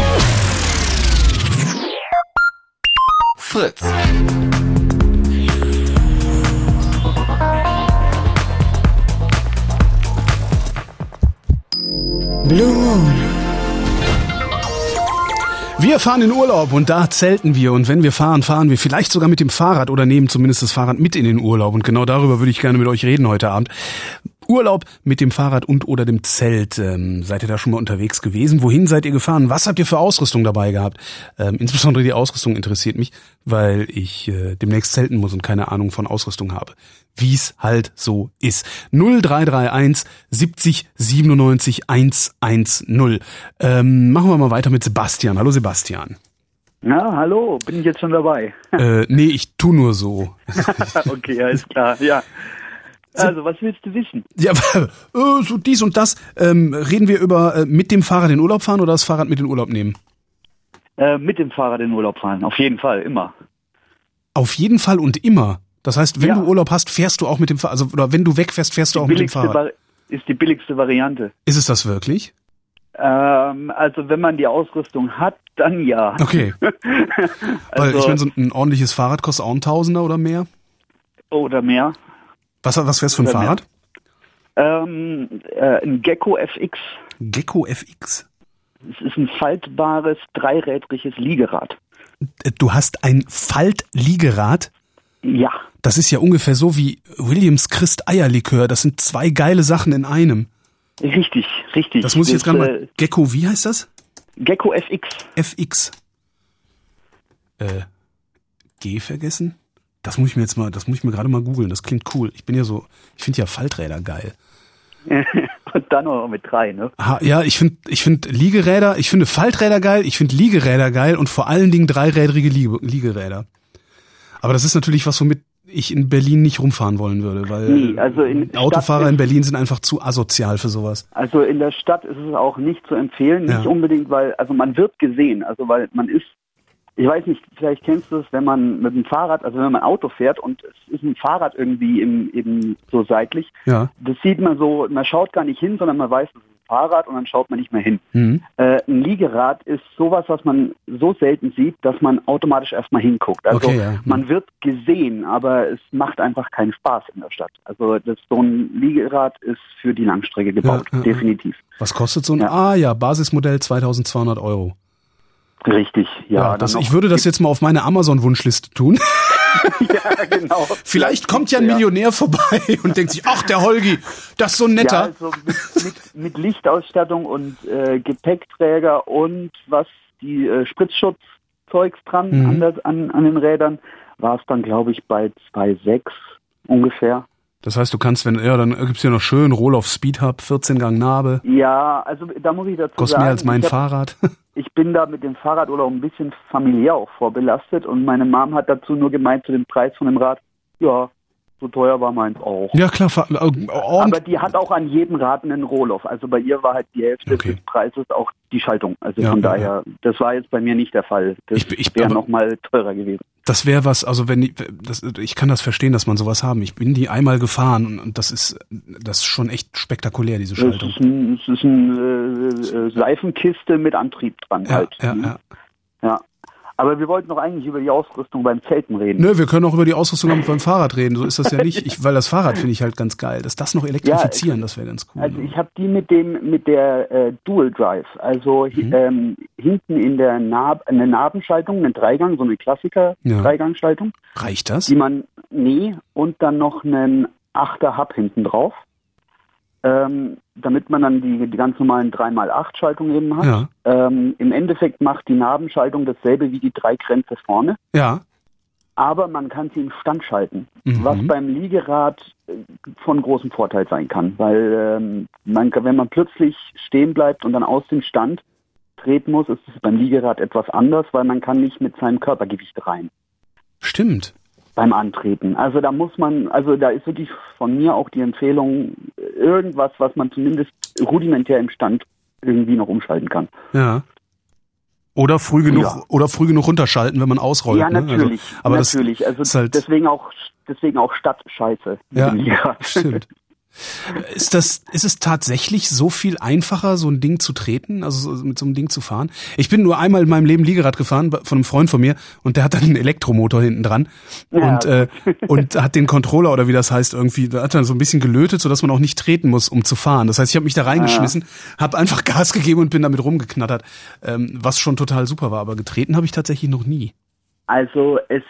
Fritz. Blue Moon. Wir fahren in Urlaub und da zelten wir. Und wenn wir fahren wir vielleicht sogar mit dem Fahrrad oder nehmen zumindest das Fahrrad mit in den Urlaub. Und genau darüber würde ich gerne mit euch reden heute Abend. Urlaub mit dem Fahrrad und oder dem Zelt. Seid ihr da schon mal unterwegs gewesen? Wohin seid ihr gefahren? Was habt ihr für Ausrüstung dabei gehabt? Insbesondere die Ausrüstung interessiert mich, weil ich demnächst zelten muss und keine Ahnung von Ausrüstung habe. Wie es halt so ist. 0331 70 97 110. Machen wir mal weiter mit Sebastian. Hallo Sebastian. Ja, hallo, bin ich jetzt schon dabei? Nee, ich tu nur so. Okay, alles klar, ja. Also, was willst du wissen? Ja, so dies und das. Reden wir über mit dem Fahrrad in Urlaub fahren oder das Fahrrad mit in Urlaub nehmen? Mit dem Fahrrad in Urlaub fahren, auf jeden Fall, immer. Auf jeden Fall und immer? Das heißt, wenn du Urlaub hast, fährst du auch mit dem Fahrrad, also, oder wenn du wegfährst, fährst du auch mit dem Fahrrad? Ist die billigste Variante. Ist es das wirklich? Also, wenn man die Ausrüstung hat, dann ja. Okay. Weil ich meine, so ein ordentliches Fahrrad kostet auch 1.000er oder mehr? Oder mehr. Was wär's für ein Fahrrad? Ein Gecko FX. Gecko FX? Es ist ein faltbares, dreirädriges Liegerad. Du hast ein Faltliegerad? Ja. Das ist ja ungefähr so wie Williams Christ Eierlikör. Das sind 2 geile Sachen in einem. Richtig. Das muss ich jetzt gerade mal... Gecko, wie heißt das? Gecko FX. FX. G vergessen? Das muss ich mir gerade mal googeln. Das klingt cool. Ich finde ja Falträder geil. Und dann noch mit 3, ne? Ja, ich finde Falträder geil, ich finde Liegeräder geil und vor allen Dingen dreirädrige Liegeräder. Aber das ist natürlich was, womit ich in Berlin nicht rumfahren wollen würde, weil Autofahrer in Berlin sind einfach zu asozial für sowas. Also in der Stadt ist es auch nicht zu empfehlen, nicht unbedingt, weil man wird gesehen, weil man ist, ich weiß nicht, vielleicht kennst du es, wenn man mit dem Fahrrad, also wenn man Auto fährt und es ist ein Fahrrad irgendwie eben so seitlich, das sieht man so, man schaut gar nicht hin, sondern man weiß, es ist ein Fahrrad und dann schaut man nicht mehr hin. Mhm. Ein Liegerad ist sowas, was man so selten sieht, dass man automatisch erstmal hinguckt. Also man wird gesehen, aber es macht einfach keinen Spaß in der Stadt. Also so ein Liegerad ist für die Langstrecke gebaut, definitiv. Was kostet so ein, Basismodell 2.200 €. Richtig, ja. Ich würde das jetzt mal auf meine Amazon-Wunschliste tun. Ja, genau. Vielleicht kommt ja ein Millionär vorbei und denkt sich, ach, der Holgi, das ist so ein netter. Ja, also mit Lichtausstattung und Gepäckträger und die Spritzschutzzeugs dran an den Rädern, war es dann, glaube ich, bei 2,6 ungefähr. Das heißt, du kannst, dann gibt's hier noch schön Rohloff Speed Hub, 14-Gang Narbe. Ja, also da muss ich dazu kostet sagen. Mehr als mein Fahrrad. Ich bin da mit dem Fahrradurlaub ein bisschen familiär auch vorbelastet und meine Mom hat dazu nur gemeint, zu dem Preis von dem Rad, ja, So teuer war meins auch. Ja, klar. Aber die hat auch an jedem Rad einen Rohloff. Also bei ihr war halt die Hälfte des Preises auch die Schaltung. Also von daher, das war jetzt bei mir nicht der Fall. Das wäre nochmal teurer gewesen. Das wäre was, also ich kann das verstehen, dass man sowas haben. Ich bin die einmal gefahren und das ist schon echt spektakulär, diese Schaltung. Es ist eine Seifenkiste mit Antrieb dran halt. Ja. Aber wir wollten doch eigentlich über die Ausrüstung beim Zelten reden. Nö, wir können auch über die Ausrüstung beim Fahrrad reden. So ist das ja nicht. Weil das Fahrrad finde ich halt ganz geil. Das noch elektrifizieren, das wäre ganz cool. Also ich habe die mit der Dual Drive. Also hinten in der eine Nabenschaltung, eine Dreigang, so eine Klassiker-Dreigangschaltung. Reicht das? Und dann noch einen 8er Hub hinten drauf. Damit man dann die ganz normalen 3x8-Schaltungen eben hat. Ja. Im Endeffekt macht die Nabenschaltung dasselbe wie die Dreigrenze vorne. Ja. Aber man kann sie im Stand schalten, was beim Liegerad von großem Vorteil sein kann. Weil wenn man plötzlich stehen bleibt und dann aus dem Stand treten muss, ist es beim Liegerad etwas anders, weil man kann nicht mit seinem Körpergewicht rein. Stimmt. Beim Antreten. Also da ist wirklich von mir auch die Empfehlung, irgendwas, was man zumindest rudimentär im Stand irgendwie noch umschalten kann. Ja. Oder früh genug runterschalten, wenn man ausrollt. Ja, natürlich. Ne? Aber natürlich. Also halt deswegen auch Stadtscheiße. Ja, stimmt. Ist es tatsächlich so viel einfacher, so ein Ding zu treten, also mit so einem Ding zu fahren? Ich bin nur einmal in meinem Leben Liegerad gefahren von einem Freund von mir und der hat dann einen Elektromotor hinten dran und hat den Controller oder wie das heißt irgendwie, da hat dann so ein bisschen gelötet, sodass man auch nicht treten muss, um zu fahren. Das heißt, ich habe mich da reingeschmissen, habe einfach Gas gegeben und bin damit rumgeknattert, was schon total super war. Aber getreten habe ich tatsächlich noch nie. Also es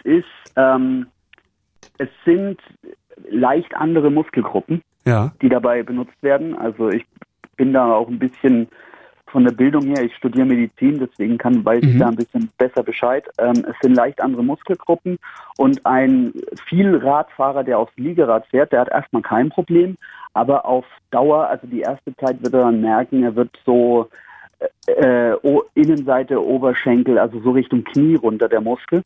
sind leicht andere Muskelgruppen, die dabei benutzt werden. Also ich bin da auch ein bisschen von der Bildung her, ich studiere Medizin, deswegen weiß ich da ein bisschen besser Bescheid. Es sind leicht andere Muskelgruppen und ein Vielradfahrer, der aufs Liegerad fährt, der hat erstmal kein Problem, aber auf Dauer, also die erste Zeit wird er dann merken, er wird so Innenseite, Oberschenkel, also so Richtung Knie runter der Muskel.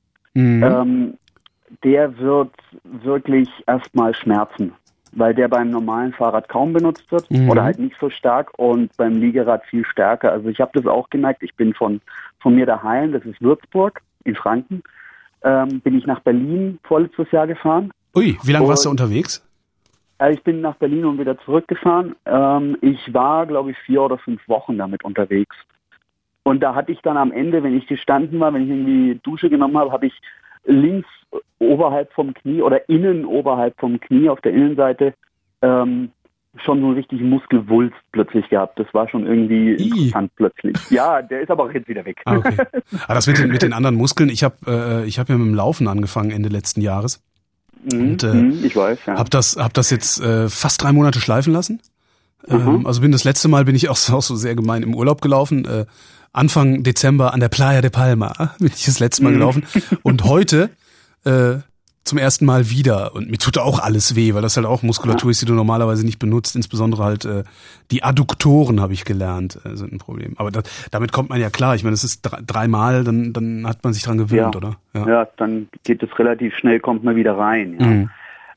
Der wird wirklich erstmal schmerzen, weil der beim normalen Fahrrad kaum benutzt wird oder halt nicht so stark und beim Liegerad viel stärker. Also ich habe das auch gemerkt, ich bin von mir daheim, das ist Würzburg in Franken, bin ich nach Berlin vorletztes Jahr gefahren. Ui, wie lange warst du unterwegs? Ich bin nach Berlin und wieder zurückgefahren. Ich war, glaube ich, 4 oder 5 Wochen damit unterwegs. Und da hatte ich dann am Ende, wenn ich gestanden war, wenn ich irgendwie Dusche genommen habe, habe ich links oberhalb vom Knie oder innen oberhalb vom Knie auf der Innenseite schon so einen richtigen Muskelwulst plötzlich gehabt. Das war schon irgendwie interessant plötzlich. Ja, der ist aber auch jetzt wieder weg. Ah, okay. Aber das mit den anderen Muskeln, ich habe ja mit dem Laufen angefangen Ende letzten Jahres. Und ich weiß, ja. Hab das jetzt fast 3 Monate schleifen lassen. Also das letzte Mal bin ich auch so sehr gemein im Urlaub gelaufen. Anfang Dezember an der Playa de Palma bin ich das letzte Mal gelaufen. Und heute zum ersten Mal wieder. Und mir tut auch alles weh, weil das halt auch Muskulatur ist, die du normalerweise nicht benutzt. Insbesondere halt die Adduktoren, habe ich gelernt, sind ein Problem. Aber damit kommt man ja klar. Ich meine, das ist 3 Mal, dann hat man sich dran gewöhnt, oder? Ja, dann geht es relativ schnell, kommt man wieder rein.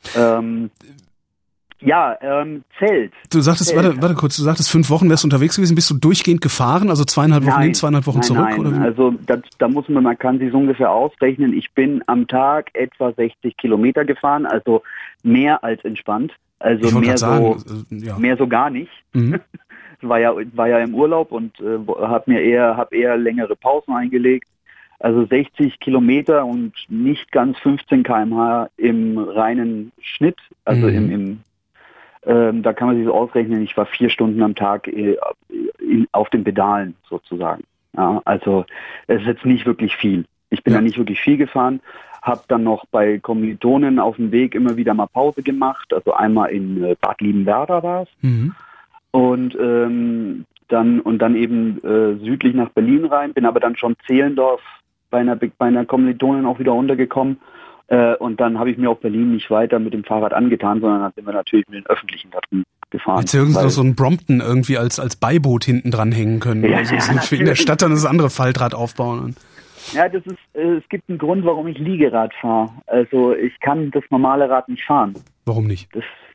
Ja. Zelt. Du sagtest, warte kurz, du sagtest 5 Wochen wärst du unterwegs gewesen. Bist du durchgehend gefahren, also 2,5 Wochen hin, 2,5 Wochen zurück? Nein. Oder wie? Also da muss man kann sich so ungefähr ausrechnen. Ich bin am Tag etwa 60 Kilometer gefahren, also mehr als entspannt. Also mehr so gar nicht. War ja im Urlaub und hab eher längere Pausen eingelegt. Also 60 Kilometer und nicht ganz 15 km/h im reinen Schnitt, also da kann man sich so ausrechnen, ich war 4 Stunden am Tag auf den Pedalen sozusagen. Ja, also es ist jetzt nicht wirklich viel. Ich bin da nicht wirklich viel gefahren, habe dann noch bei Kommilitonen auf dem Weg immer wieder mal Pause gemacht, also einmal in Bad Liebenwerda war es und dann eben südlich nach Berlin rein, bin aber dann schon Zehlendorf bei einer Kommilitonin auch wieder runtergekommen. Und dann habe ich mir auch Berlin nicht weiter mit dem Fahrrad angetan, sondern dann sind wir natürlich mit den Öffentlichen da gefahren. Hättest du irgendwie noch so ein Brompton irgendwie als Beiboot hinten dran hängen können. Ja, also in der Stadt dann das andere Faltrad aufbauen. Ja, es gibt einen Grund, warum ich Liegerad fahre. Also ich kann das normale Rad nicht fahren. Warum nicht?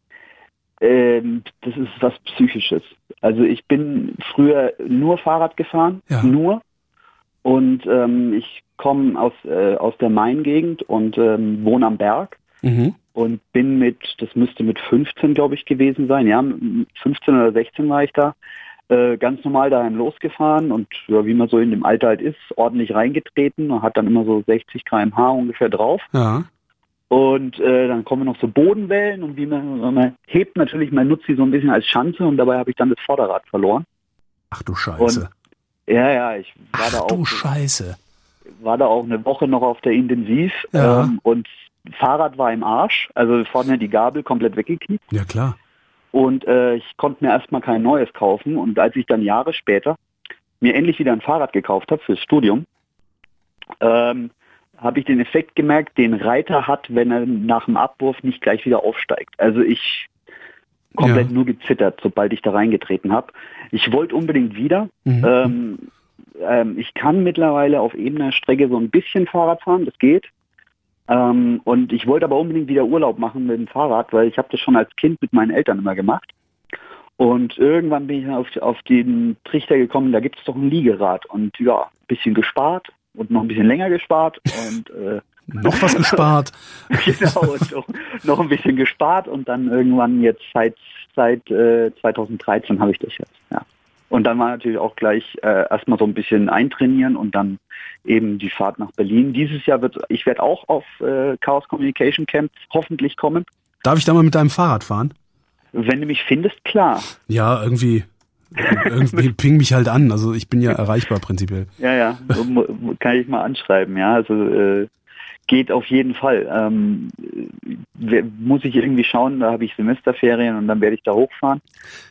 Das ist was Psychisches. Also ich bin früher nur Fahrrad gefahren, nur. Und ich komme aus der Main-Gegend und wohne am Berg. Und bin das müsste mit 15, glaube ich, gewesen sein. Ja, 15 oder 16 war ich da. Ganz normal daheim losgefahren und wie man so in dem Alter halt ist, ordentlich reingetreten und hat dann immer so 60 km/h ungefähr drauf. Ja. Und dann kommen noch so Bodenwellen und man hebt natürlich, man nutzt sie so ein bisschen als Schanze und dabei habe ich dann das Vorderrad verloren. Ach du Scheiße. Und, ja, ich war da auch. Ach du Scheiße. War da auch eine Woche noch auf der Intensiv und Fahrrad war im Arsch, also vorne die Gabel komplett weggeknickt. Ja, klar. Und ich konnte mir erstmal kein neues kaufen und als ich dann Jahre später mir endlich wieder ein Fahrrad gekauft habe fürs Studium, habe ich den Effekt gemerkt, den Reiter hat, wenn er nach dem Abwurf nicht gleich wieder aufsteigt. Also ich komplett nur gezittert, sobald ich da reingetreten habe. Ich wollte unbedingt wieder. Ich kann mittlerweile auf ebener Strecke so ein bisschen Fahrrad fahren, das geht. Und ich wollte aber unbedingt wieder Urlaub machen mit dem Fahrrad, weil ich habe das schon als Kind mit meinen Eltern immer gemacht. Und irgendwann bin ich auf den Trichter gekommen, da gibt es doch ein Liegerad. Und ja, ein bisschen gespart und noch ein bisschen länger gespart. Und noch was gespart. Genau, und noch ein bisschen gespart. Und dann irgendwann jetzt seit 2013 habe ich das jetzt, ja. Und dann war natürlich auch gleich erstmal so ein bisschen eintrainieren und dann eben die Fahrt nach Berlin. Dieses Jahr ich werde auch auf Chaos Communication Camp hoffentlich kommen. Darf ich da mal mit deinem Fahrrad fahren? Wenn du mich findest, klar. Ja, irgendwie ping mich halt an. Also ich bin ja erreichbar prinzipiell. Ja, kann ich mal anschreiben. Ja, also geht auf jeden Fall. Muss ich irgendwie schauen, da habe ich Semesterferien und dann werde ich da hochfahren.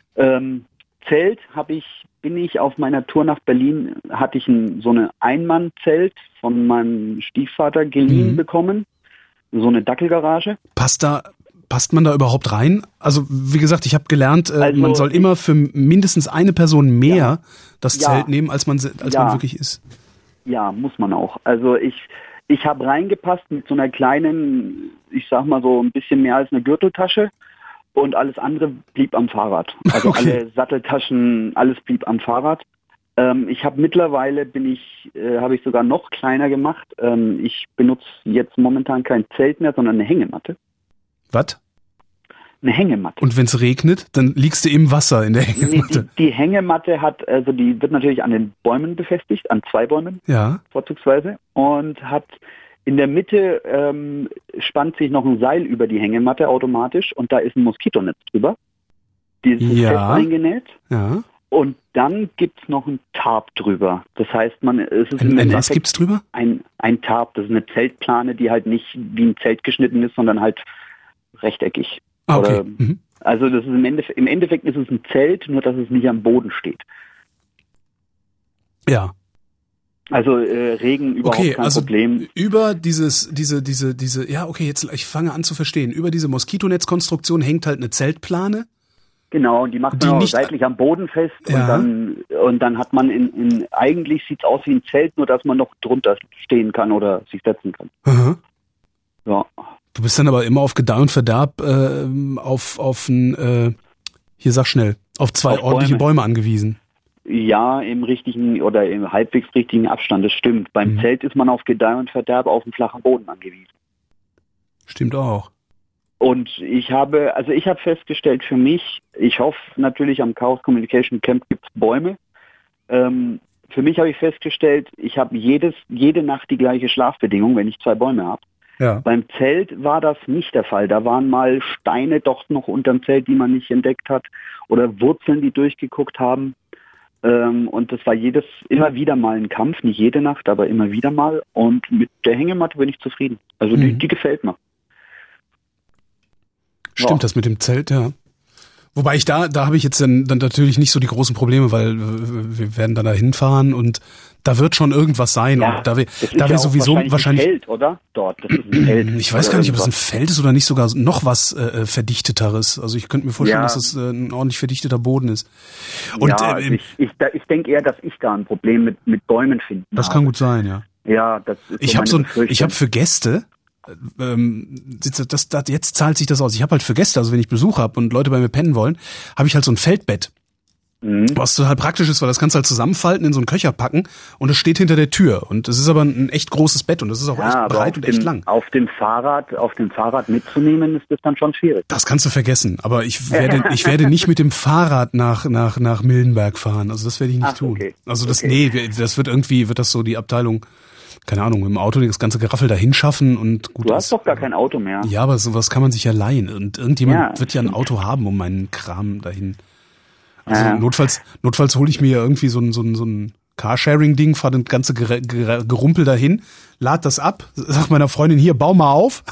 Zelt bin ich auf meiner Tour nach Berlin, hatte ich so eine Einmann-Zelt von meinem Stiefvater geliehen bekommen. So eine Dackelgarage. Passt man da überhaupt rein? Also wie gesagt, ich habe gelernt, man soll immer für mindestens eine Person mehr das Zelt nehmen, als man wirklich ist. Ja, muss man auch. Also ich habe reingepasst mit so einer kleinen, ich sag mal so ein bisschen mehr als eine Gürteltasche. Und alles andere blieb am Fahrrad. Also alle Satteltaschen, alles blieb am Fahrrad. Ich habe mittlerweile habe ich sogar noch kleiner gemacht. Ich benutze jetzt momentan kein Zelt mehr, sondern eine Hängematte. Was? Eine Hängematte. Und wenn es regnet, dann liegst du im Wasser in der Hängematte. Die Hängematte die wird natürlich an den Bäumen befestigt, an 2 Bäumen vorzugsweise und hat in der Mitte spannt sich noch ein Seil über die Hängematte automatisch und da ist ein Moskitonetz drüber. Dieses ist fest eingenäht. Ja. Und dann gibt's noch ein Tarp drüber. Das heißt, was gibt's drüber? Ein Tarp, das ist eine Zeltplane, die halt nicht wie ein Zelt geschnitten ist, sondern halt rechteckig. Okay. Also das ist im Endeffekt ist es ein Zelt, nur dass es nicht am Boden steht. Ja. Also Regen überhaupt kein Problem. Über diese, ja okay, jetzt ich fange an zu verstehen. Über diese Moskitonetzkonstruktion hängt halt eine Zeltplane. Genau, und die macht man auch seitlich am Boden fest und dann hat man eigentlich sieht's aus wie ein Zelt, nur dass man noch drunter stehen kann oder sich setzen kann. Aha. Ja. Du bist dann aber immer auf Gedeih und Verderb auf hier sag schnell, auf 2 ordentliche Bäume angewiesen. Ja, im richtigen oder im halbwegs richtigen Abstand, das stimmt. Beim Zelt ist man auf Gedeih und Verderb auf dem flachen Boden angewiesen. Stimmt auch. Und ich habe festgestellt für mich, ich hoffe natürlich am Chaos Communication Camp gibt es Bäume. Für mich habe ich festgestellt, ich habe jede Nacht die gleiche Schlafbedingung, wenn ich 2 Bäume habe. Ja. Beim Zelt war das nicht der Fall. Da waren mal Steine doch noch unterm Zelt, die man nicht entdeckt hat oder Wurzeln, die durchgeguckt haben. Und das war immer wieder mal ein Kampf, nicht jede Nacht, aber immer wieder mal. Und mit der Hängematte bin ich zufrieden. Also die gefällt mir. Stimmt, das mit dem Zelt, ja. Wobei da habe ich jetzt dann natürlich nicht so die großen Probleme, weil wir werden dann da hinfahren und da wird schon irgendwas sein. Ja, und da wir sowieso wahrscheinlich ein Feld, oder? Dort, das ist ein Feld. Ich weiß gar nicht, ob es ein Feld ist oder nicht sogar noch was Verdichteteres. Also ich könnte mir vorstellen, dass es ein ordentlich verdichteter Boden ist. Und ich denke eher, dass ich da ein Problem mit Bäumen finde. Das kann gut sein, ja. Ja, das ist Ich habe für Gäste jetzt zahlt sich das aus. Ich habe halt für Gäste, also wenn ich Besuch habe und Leute bei mir pennen wollen, habe ich halt so ein Feldbett. Was total praktisch ist, weil das kannst du halt zusammenfalten, in so einen Köcher packen und es steht hinter der Tür. Und das ist aber ein echt großes Bett und das ist auch echt breit und echt lang. Auf dem Fahrrad mitzunehmen, ist das dann schon schwierig. Das kannst du vergessen. Aber ich werde nicht mit dem Fahrrad nach Mildenberg fahren. Also das werde ich nicht tun. Okay. Also das wird das so die Abteilung, keine Ahnung, mit dem Auto das ganze Geraffel dahin schaffen und gut. Du hast doch gar kein Auto mehr. Ja, aber sowas kann man sich ja leihen. Und irgendjemand wird ja ein Auto haben, um meinen Kram dahin. Also notfalls hole ich mir ja irgendwie so ein Carsharing-Ding, fahre das ganze Gerumpel dahin, lad das ab, sag meiner Freundin, hier, bau mal auf,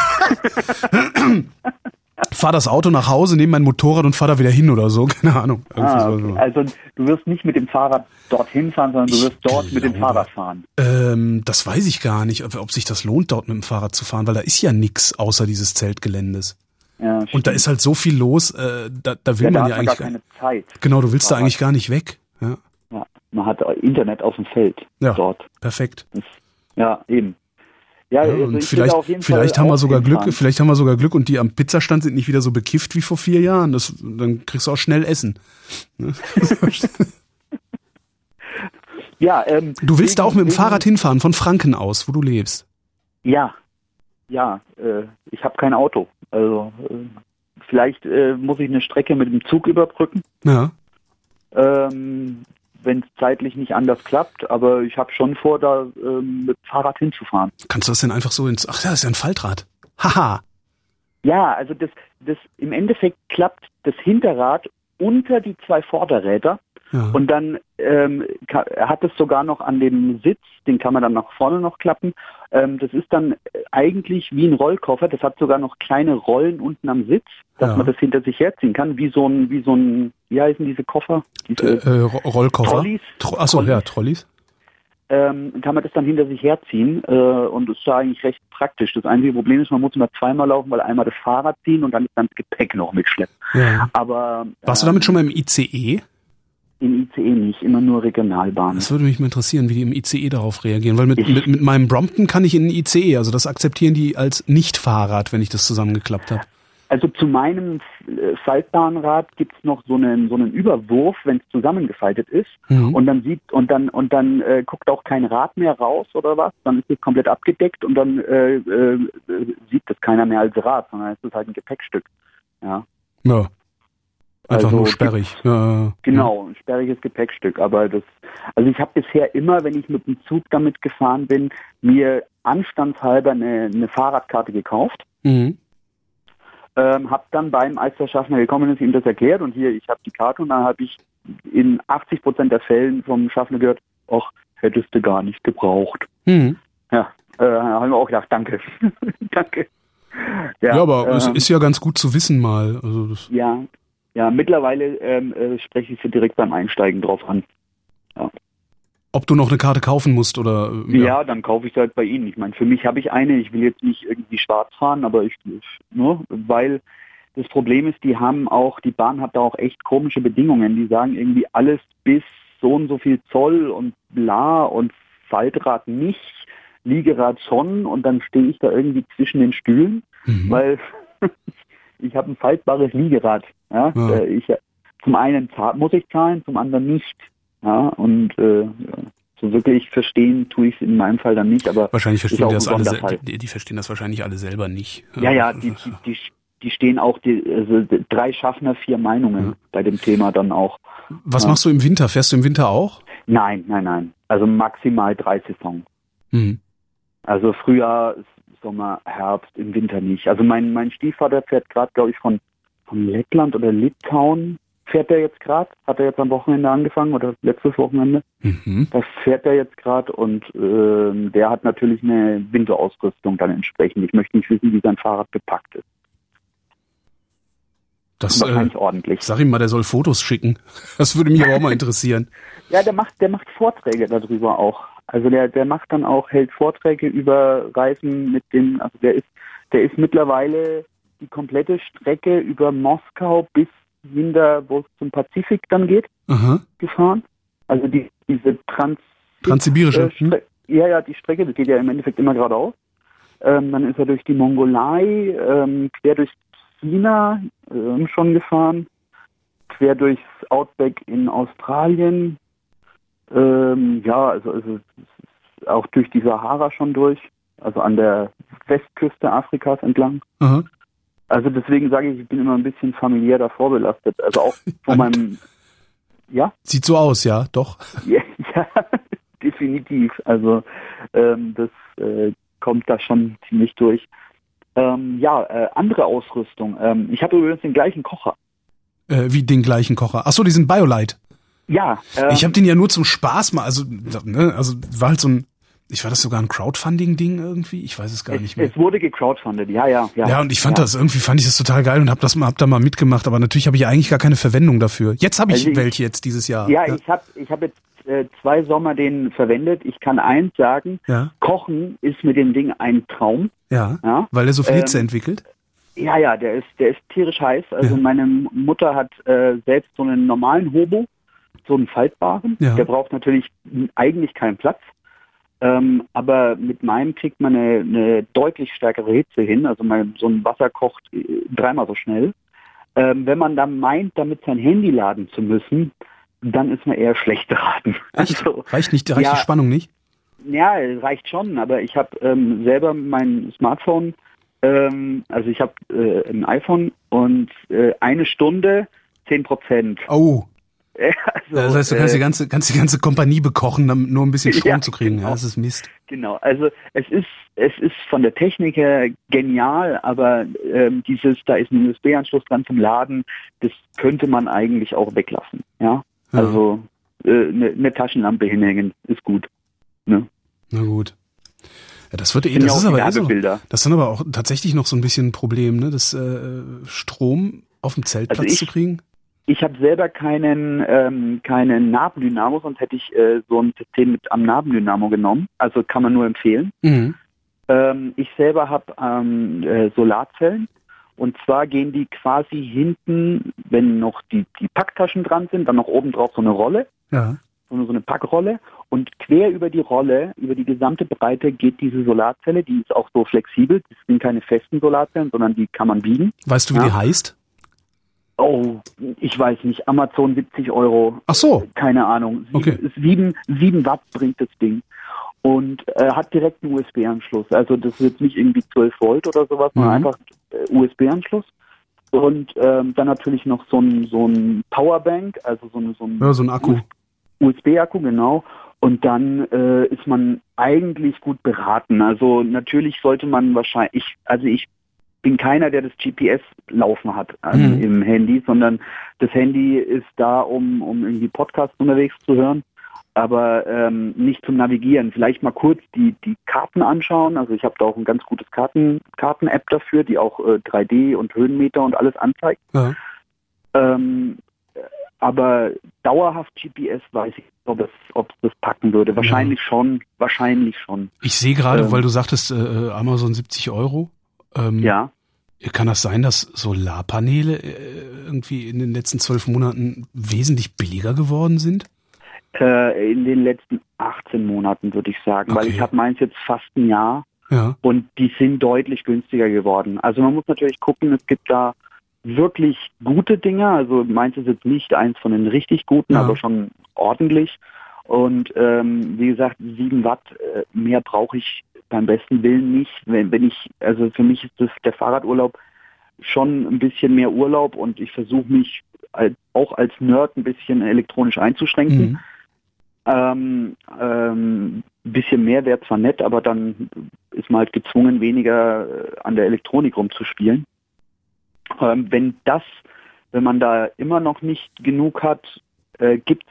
fahr das Auto nach Hause, nehme mein Motorrad und fahr da wieder hin oder so, keine Ahnung. Okay. Also du wirst nicht mit dem Fahrrad dorthin fahren, sondern du wirst dort mit dem Fahrrad fahren. Das weiß ich gar nicht, ob sich das lohnt, dort mit dem Fahrrad zu fahren, weil da ist ja nix außer dieses Zeltgeländes. Ja, und da ist halt so viel los, da will man ja eigentlich gar keine Zeit. Genau, du willst da eigentlich gar nicht weg. Ja, man hat Internet auf dem Feld dort. Perfekt. Ja, eben. Ja, also und vielleicht haben wir sogar Glück und die am Pizzastand sind nicht wieder so bekifft wie vor 4 Jahren. Dann kriegst du auch schnell Essen. Ja, du willst da auch mit dem Fahrrad hinfahren, von Franken aus, wo du lebst? Ja, ich habe kein Auto. Also vielleicht muss ich eine Strecke mit dem Zug überbrücken. Ja. Wenn es zeitlich nicht anders klappt, aber ich habe schon vor, da mit dem Fahrrad hinzufahren. Kannst du das denn einfach so das ist ja ein Faltrad. Haha. Ja, also das im Endeffekt klappt das Hinterrad unter die 2 Vorderräder. Ja. Und dann hat es sogar noch an dem Sitz, den kann man dann nach vorne noch klappen. Das ist dann eigentlich wie ein Rollkoffer. Das hat sogar noch kleine Rollen unten am Sitz, dass man das hinter sich herziehen kann, wie so ein, wie heißen diese Koffer? Rollkoffer. Trolleys. Trolleys. Kann man das dann hinter sich herziehen und das ist da eigentlich recht praktisch. Das einzige Problem ist, man muss immer zweimal laufen, weil einmal das Fahrrad ziehen und dann das Gepäck noch mitschleppen. Ja. Aber warst du damit schon mal im ICE? Im ICE nicht, immer nur Regionalbahnen. Das würde mich mal interessieren, wie die im ICE darauf reagieren, weil mit meinem Brompton kann ich in den ICE, also das akzeptieren die als Nicht-Fahrrad, wenn ich das zusammengeklappt habe. Also zu meinem Faltbahnrad gibt's noch so einen Überwurf, wenn es zusammengefaltet ist, und dann guckt auch kein Rad mehr raus oder was, dann ist es komplett abgedeckt und dann sieht das keiner mehr als Rad, sondern es ist halt ein Gepäckstück. Ja. Einfach nur sperrig. Genau, ein sperriges Gepäckstück. Aber ich habe bisher immer, wenn ich mit dem Zug damit gefahren bin, mir anstandshalber eine Fahrradkarte gekauft. Hab dann als der Schaffner gekommen ist, ihm das erklärt und hier, ich habe die Karte und dann habe ich in 80% der Fällen vom Schaffner gehört, ach, hättest du gar nicht gebraucht. Ja, haben wir auch gedacht, danke. Danke. Ja, aber es ist ja ganz gut zu wissen mal. Also Ja, mittlerweile spreche ich sie direkt beim Einsteigen drauf an. Ja. Ob du noch eine Karte kaufen musst oder? Ja, dann kaufe ich sie halt bei Ihnen. Ich meine, für mich habe ich eine. Ich will jetzt nicht irgendwie schwarz fahren, aber weil das Problem ist, die Bahn hat da auch echt komische Bedingungen. Die sagen irgendwie alles bis so und so viel Zoll und bla und Faltrad nicht, Liegerad schon und dann stehe ich da irgendwie zwischen den Stühlen, weil ich habe ein faltbares Liegerad. Ja? Zum einen muss ich zahlen, zum anderen nicht. Ja? Und so wirklich verstehen tue ich es in meinem Fall dann nicht. Aber wahrscheinlich verstehen das alle. Die verstehen das wahrscheinlich alle selber nicht. Ja, die stehen auch 3 Schaffner, 4 Meinungen bei dem Thema dann auch. Was machst du im Winter? Fährst du im Winter auch? Nein. Also maximal 3 Saisons. Also Frühjahr, Sommer, Herbst, im Winter nicht. Also mein Stiefvater fährt gerade, glaube ich, von Lettland oder Litauen fährt er jetzt gerade. Hat er jetzt am Wochenende angefangen oder letztes Wochenende. Das fährt er jetzt gerade und der hat natürlich eine Winterausrüstung dann entsprechend. Ich möchte nicht wissen, wie sein Fahrrad bepackt ist. Das wahrscheinlich ordentlich. Sag ihm mal, der soll Fotos schicken. Das würde mich aber auch mal interessieren. Ja, der macht Vorträge darüber auch. Also der macht dann auch, hält Vorträge über Reisen mit dem, also der ist mittlerweile die komplette Strecke über Moskau bis wo es zum Pazifik dann geht, gefahren. Also diese transsibirische. Ja, die Strecke, das geht ja im Endeffekt immer geradeaus. Dann ist er durch die Mongolei, quer durch China schon gefahren, quer durchs Outback in Australien, also auch durch die Sahara schon durch, also an der Westküste Afrikas entlang. Aha. Also deswegen sage ich bin immer ein bisschen familiär da vorbelastet. Also auch von meinem, ja? Sieht so aus, ja, doch. Ja, definitiv. Also das kommt da schon ziemlich durch. Andere Ausrüstung. Ich habe übrigens den gleichen Kocher. Wie den gleichen Kocher? Ach so, diesen BioLite. Ja. Ich habe den ja nur zum Spaß mal, also war halt so ein, war das sogar ein Crowdfunding-Ding irgendwie? Ich weiß es gar nicht mehr. Es wurde gecrowdfundet, ja. Ja, und ich fand ich das total geil und hab da mal mitgemacht, aber natürlich habe ich ja eigentlich gar keine Verwendung dafür. Jetzt habe ich welche jetzt dieses Jahr. Ja, ich hab jetzt 2 Sommer den verwendet. Ich kann eins sagen, Kochen ist mit dem Ding ein Traum. Ja, weil er so viel Hitze entwickelt. Ja, der ist tierisch heiß. Also meine Mutter hat selbst so einen normalen Hobo, so einen faltbaren. Ja. Der braucht natürlich eigentlich keinen Platz. Aber mit meinem kriegt man eine deutlich stärkere Hitze hin. Also so ein Wasser kocht 3-mal so schnell. Wenn man dann meint, damit sein Handy laden zu müssen, dann ist man eher schlecht beraten. Also, reicht die Spannung nicht? Ja, reicht schon, aber ich habe selber mein Smartphone, also ich habe ein iPhone und 1 Stunde 10%. Oh. Also, das heißt, du kannst die ganze Kompanie bekochen, um nur ein bisschen Strom zu kriegen. Genau. Ja, das ist Mist. Genau, also es ist von der Technik her genial, aber da ist ein USB-Anschluss dran zum Laden, das könnte man eigentlich auch weglassen. Ja, also eine Taschenlampe hinhängen ist gut. Ne? Na gut. Ja, das wird das ist dann aber auch tatsächlich noch so ein bisschen ein Problem, ne? Das Strom auf dem Zeltplatz zu kriegen. Ich habe selber keinen Nabendynamo, sonst hätte ich so ein System am Nabendynamo genommen. Also kann man nur empfehlen. Mhm. Ich selber habe Solarzellen. Und zwar gehen die quasi hinten, wenn noch die Packtaschen dran sind, dann noch oben drauf so eine Rolle. Ja. So eine Packrolle. Und quer über die Rolle, über die gesamte Breite geht diese Solarzelle. Die ist auch so flexibel. Das sind keine festen Solarzellen, sondern die kann man biegen. Weißt du, wie die heißt? Oh, ich weiß nicht. Amazon 70 €. Ach so. Keine Ahnung. 7 Watt bringt das Ding. Und hat direkt einen USB-Anschluss. Also das ist jetzt nicht irgendwie 12 Volt oder sowas, sondern einfach USB-Anschluss. Und dann natürlich noch so ein Powerbank, also so ein Akku. USB-Akku, genau. Und dann ist man eigentlich gut beraten. Also natürlich sollte man wahrscheinlich, ich bin keiner, der das GPS laufen hat im Handy, sondern das Handy ist da, um irgendwie Podcasts unterwegs zu hören, aber nicht zum Navigieren. Vielleicht mal kurz die Karten anschauen. Also ich habe da auch ein ganz gutes Karten-App dafür, die auch 3D und Höhenmeter und alles anzeigt. Ja. Aber dauerhaft GPS weiß ich, ob es das packen würde. Wahrscheinlich schon. Ich sehe gerade, weil du sagtest, Amazon 70 €. Ja. Kann das sein, dass Solarpaneele irgendwie in den letzten 12 Monaten wesentlich billiger geworden sind? In den letzten 18 Monaten, würde ich sagen. Okay. Weil ich habe meins jetzt fast ein Jahr. Ja. Und die sind deutlich günstiger geworden. Also man muss natürlich gucken, es gibt da wirklich gute Dinge. Also meins ist jetzt nicht eins von den richtig guten, aber schon ordentlich. Und wie gesagt, 7 Watt, mehr brauche ich beim besten Willen nicht. Also für mich ist das der Fahrradurlaub schon ein bisschen mehr Urlaub und ich versuche mich auch als Nerd ein bisschen elektronisch einzuschränken. Bisschen mehr wäre zwar nett, aber dann ist man halt gezwungen, weniger an der Elektronik rumzuspielen. Wenn man da immer noch nicht genug hat, gibt's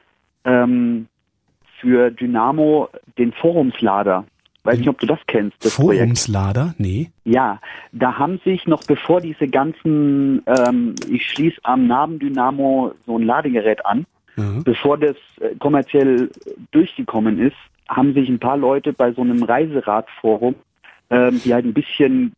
für Dynamo den Forumslader. Weiß nicht, ob du das kennst. Das Forumslader? Projekt. Nee. Ja, da haben sich noch, bevor diese ganzen, ich schließe am Nabendynamo so ein Ladegerät an, bevor das kommerziell durchgekommen ist, haben sich ein paar Leute bei so einem Reiseradforum, die halt ein bisschen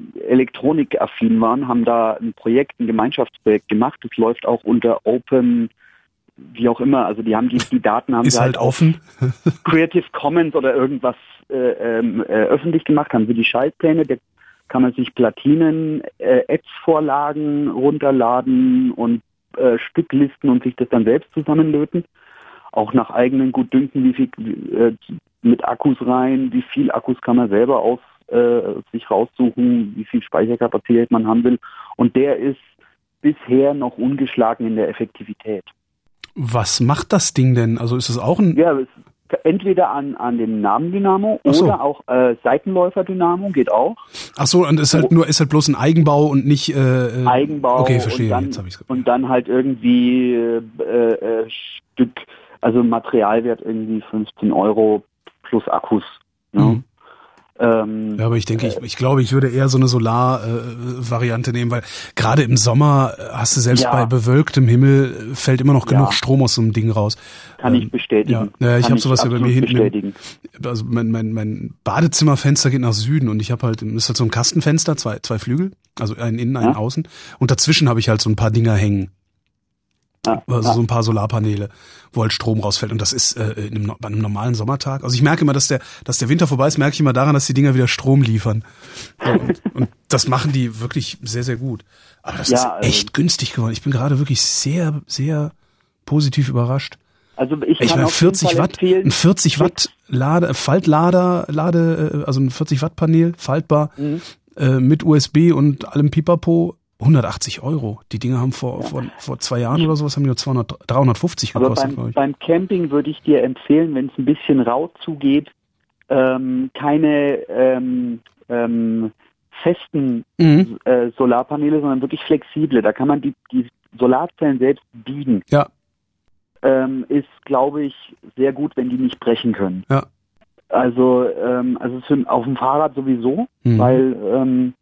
elektronikaffin waren, haben da ein Gemeinschaftsprojekt gemacht. Das läuft auch unter Open wie auch immer, also die haben die Daten haben ist sie halt offen. Creative Commons oder irgendwas öffentlich gemacht, haben sie die Schaltpläne, da kann man sich Platinen, Ads-Vorlagen runterladen und Stücklisten und sich das dann selbst zusammenlöten. Auch nach eigenen Gutdünken, wie viel mit Akkus rein, wie viel Akkus kann man selber sich raussuchen, wie viel Speicherkapazität man haben will. Und der ist bisher noch ungeschlagen in der Effektivität. Was macht das Ding denn? Also ist es auch ein... Ja, entweder an dem Namendynamo oder auch Seitenläufer-Dynamo geht auch. Ach so, und ist halt bloß ein Eigenbau und nicht Eigenbau. Okay, verstehe. Und dann, jetzt habe ich's. Und dann halt irgendwie Stück, also Materialwert irgendwie 15 € plus Akkus. Ne? Mhm. Ja, aber ich denke, ich glaube, ich würde eher so eine Solar-Variante nehmen, weil gerade im Sommer hast du selbst bei bewölktem Himmel fällt immer noch genug Strom aus so einem Ding raus. Kann ich bestätigen. Ja, ich habe sowas ja bei mir hinten. Also mein Badezimmerfenster geht nach Süden und ich habe halt, ist halt so ein Kastenfenster, zwei Flügel, also einen innen, einen außen. Und dazwischen habe ich halt so ein paar Dinger hängen. Also so ein paar Solarpaneele, wo halt Strom rausfällt. Und das ist bei einem normalen Sommertag. Also ich merke immer, dass der Winter vorbei ist, merke ich immer daran, dass die Dinger wieder Strom liefern. Und das machen die wirklich sehr, sehr gut. Aber das ist echt günstig geworden. Ich bin gerade wirklich sehr, sehr positiv überrascht. Also ich meine, 40 Watt, ein 40 Watt Faltlader, also ein 40 Watt Panel, faltbar, mit USB und allem Pipapo. 180 €. Die Dinger haben vor 2 Jahren oder sowas haben die nur 350 gekostet. Aber beim Camping würde ich dir empfehlen, wenn es ein bisschen rau zugeht, keine festen Solarpaneele, sondern wirklich flexible. Da kann man die Solarzellen selbst biegen. Ja. Ist, glaube ich, sehr gut, wenn die nicht brechen können. Ja. Also auf dem Fahrrad sowieso, weil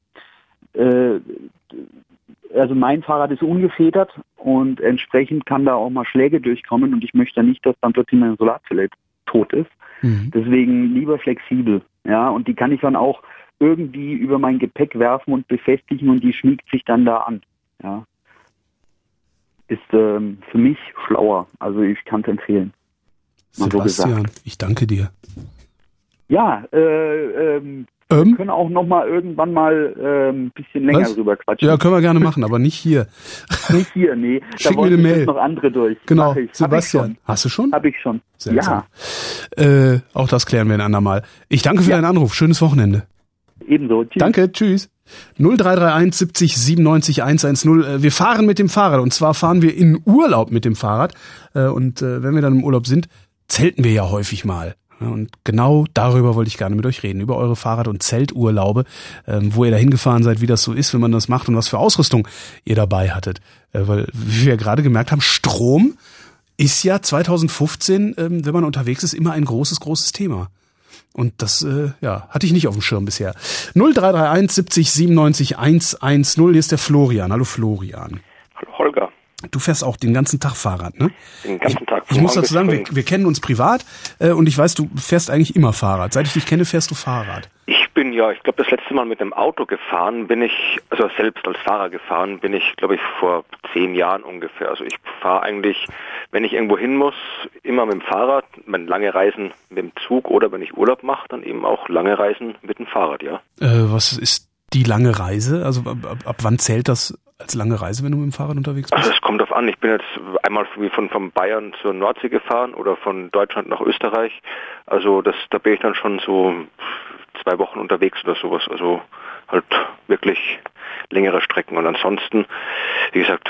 also mein Fahrrad ist ungefedert und entsprechend kann da auch mal Schläge durchkommen und ich möchte nicht, dass dann plötzlich meine Solarzelle tot ist. Deswegen lieber flexibel. Ja, und die kann ich dann auch irgendwie über mein Gepäck werfen und befestigen und die schmiegt sich dann da an. Ja. Ist für mich schlauer. Also ich kann es empfehlen. Sebastian, ich danke dir. Ja, wir können auch noch mal irgendwann mal ein bisschen länger drüber quatschen. Ja, können wir gerne machen, aber nicht hier. Nicht hier, nee. Schick mir eine Mail. Noch andere durch. Genau, Sebastian. Hast du schon? Habe ich schon. Seltsam. Ja. Auch das klären wir ein andermal. Ich danke für deinen Anruf. Schönes Wochenende. Ebenso. Tschüss. Danke, tschüss. 0331 70 97 110. Wir fahren mit dem Fahrrad und zwar fahren wir in Urlaub mit dem Fahrrad. Und wenn wir dann im Urlaub sind, zelten wir ja häufig mal. Und genau darüber wollte ich gerne mit euch reden, über eure Fahrrad- und Zelturlaube, wo ihr da hingefahren seid, wie das so ist, wenn man das macht und was für Ausrüstung ihr dabei hattet. Weil, wie wir gerade gemerkt haben, Strom ist ja 2015, wenn man unterwegs ist, immer ein großes Thema. Und das hatte ich nicht auf dem Schirm bisher. 0331 70 97 110, hier ist der Florian. Hallo Florian. Hallo Holger. Du fährst auch den ganzen Tag Fahrrad, ne? Den ganzen Tag. Ich muss dazu sagen, wir kennen uns privat und ich weiß, du fährst eigentlich immer Fahrrad. Seit ich dich kenne, fährst du Fahrrad. Ich glaube, das letzte Mal mit dem Auto gefahren also selbst als Fahrer gefahren bin ich, glaube ich, vor 10 Jahren ungefähr. Also ich fahre eigentlich, wenn ich irgendwo hin muss, immer mit dem Fahrrad, wenn lange Reisen mit dem Zug oder wenn ich Urlaub mache, dann eben auch lange Reisen mit dem Fahrrad, ja. Was ist die lange Reise? Also ab wann zählt das als lange Reise, wenn du mit dem Fahrrad unterwegs bist? Also es kommt drauf an. Ich bin jetzt einmal von Bayern zur Nordsee gefahren oder von Deutschland nach Österreich. Also da bin ich dann schon so 2 Wochen unterwegs oder sowas. Also halt wirklich längere Strecken. Und ansonsten, wie gesagt,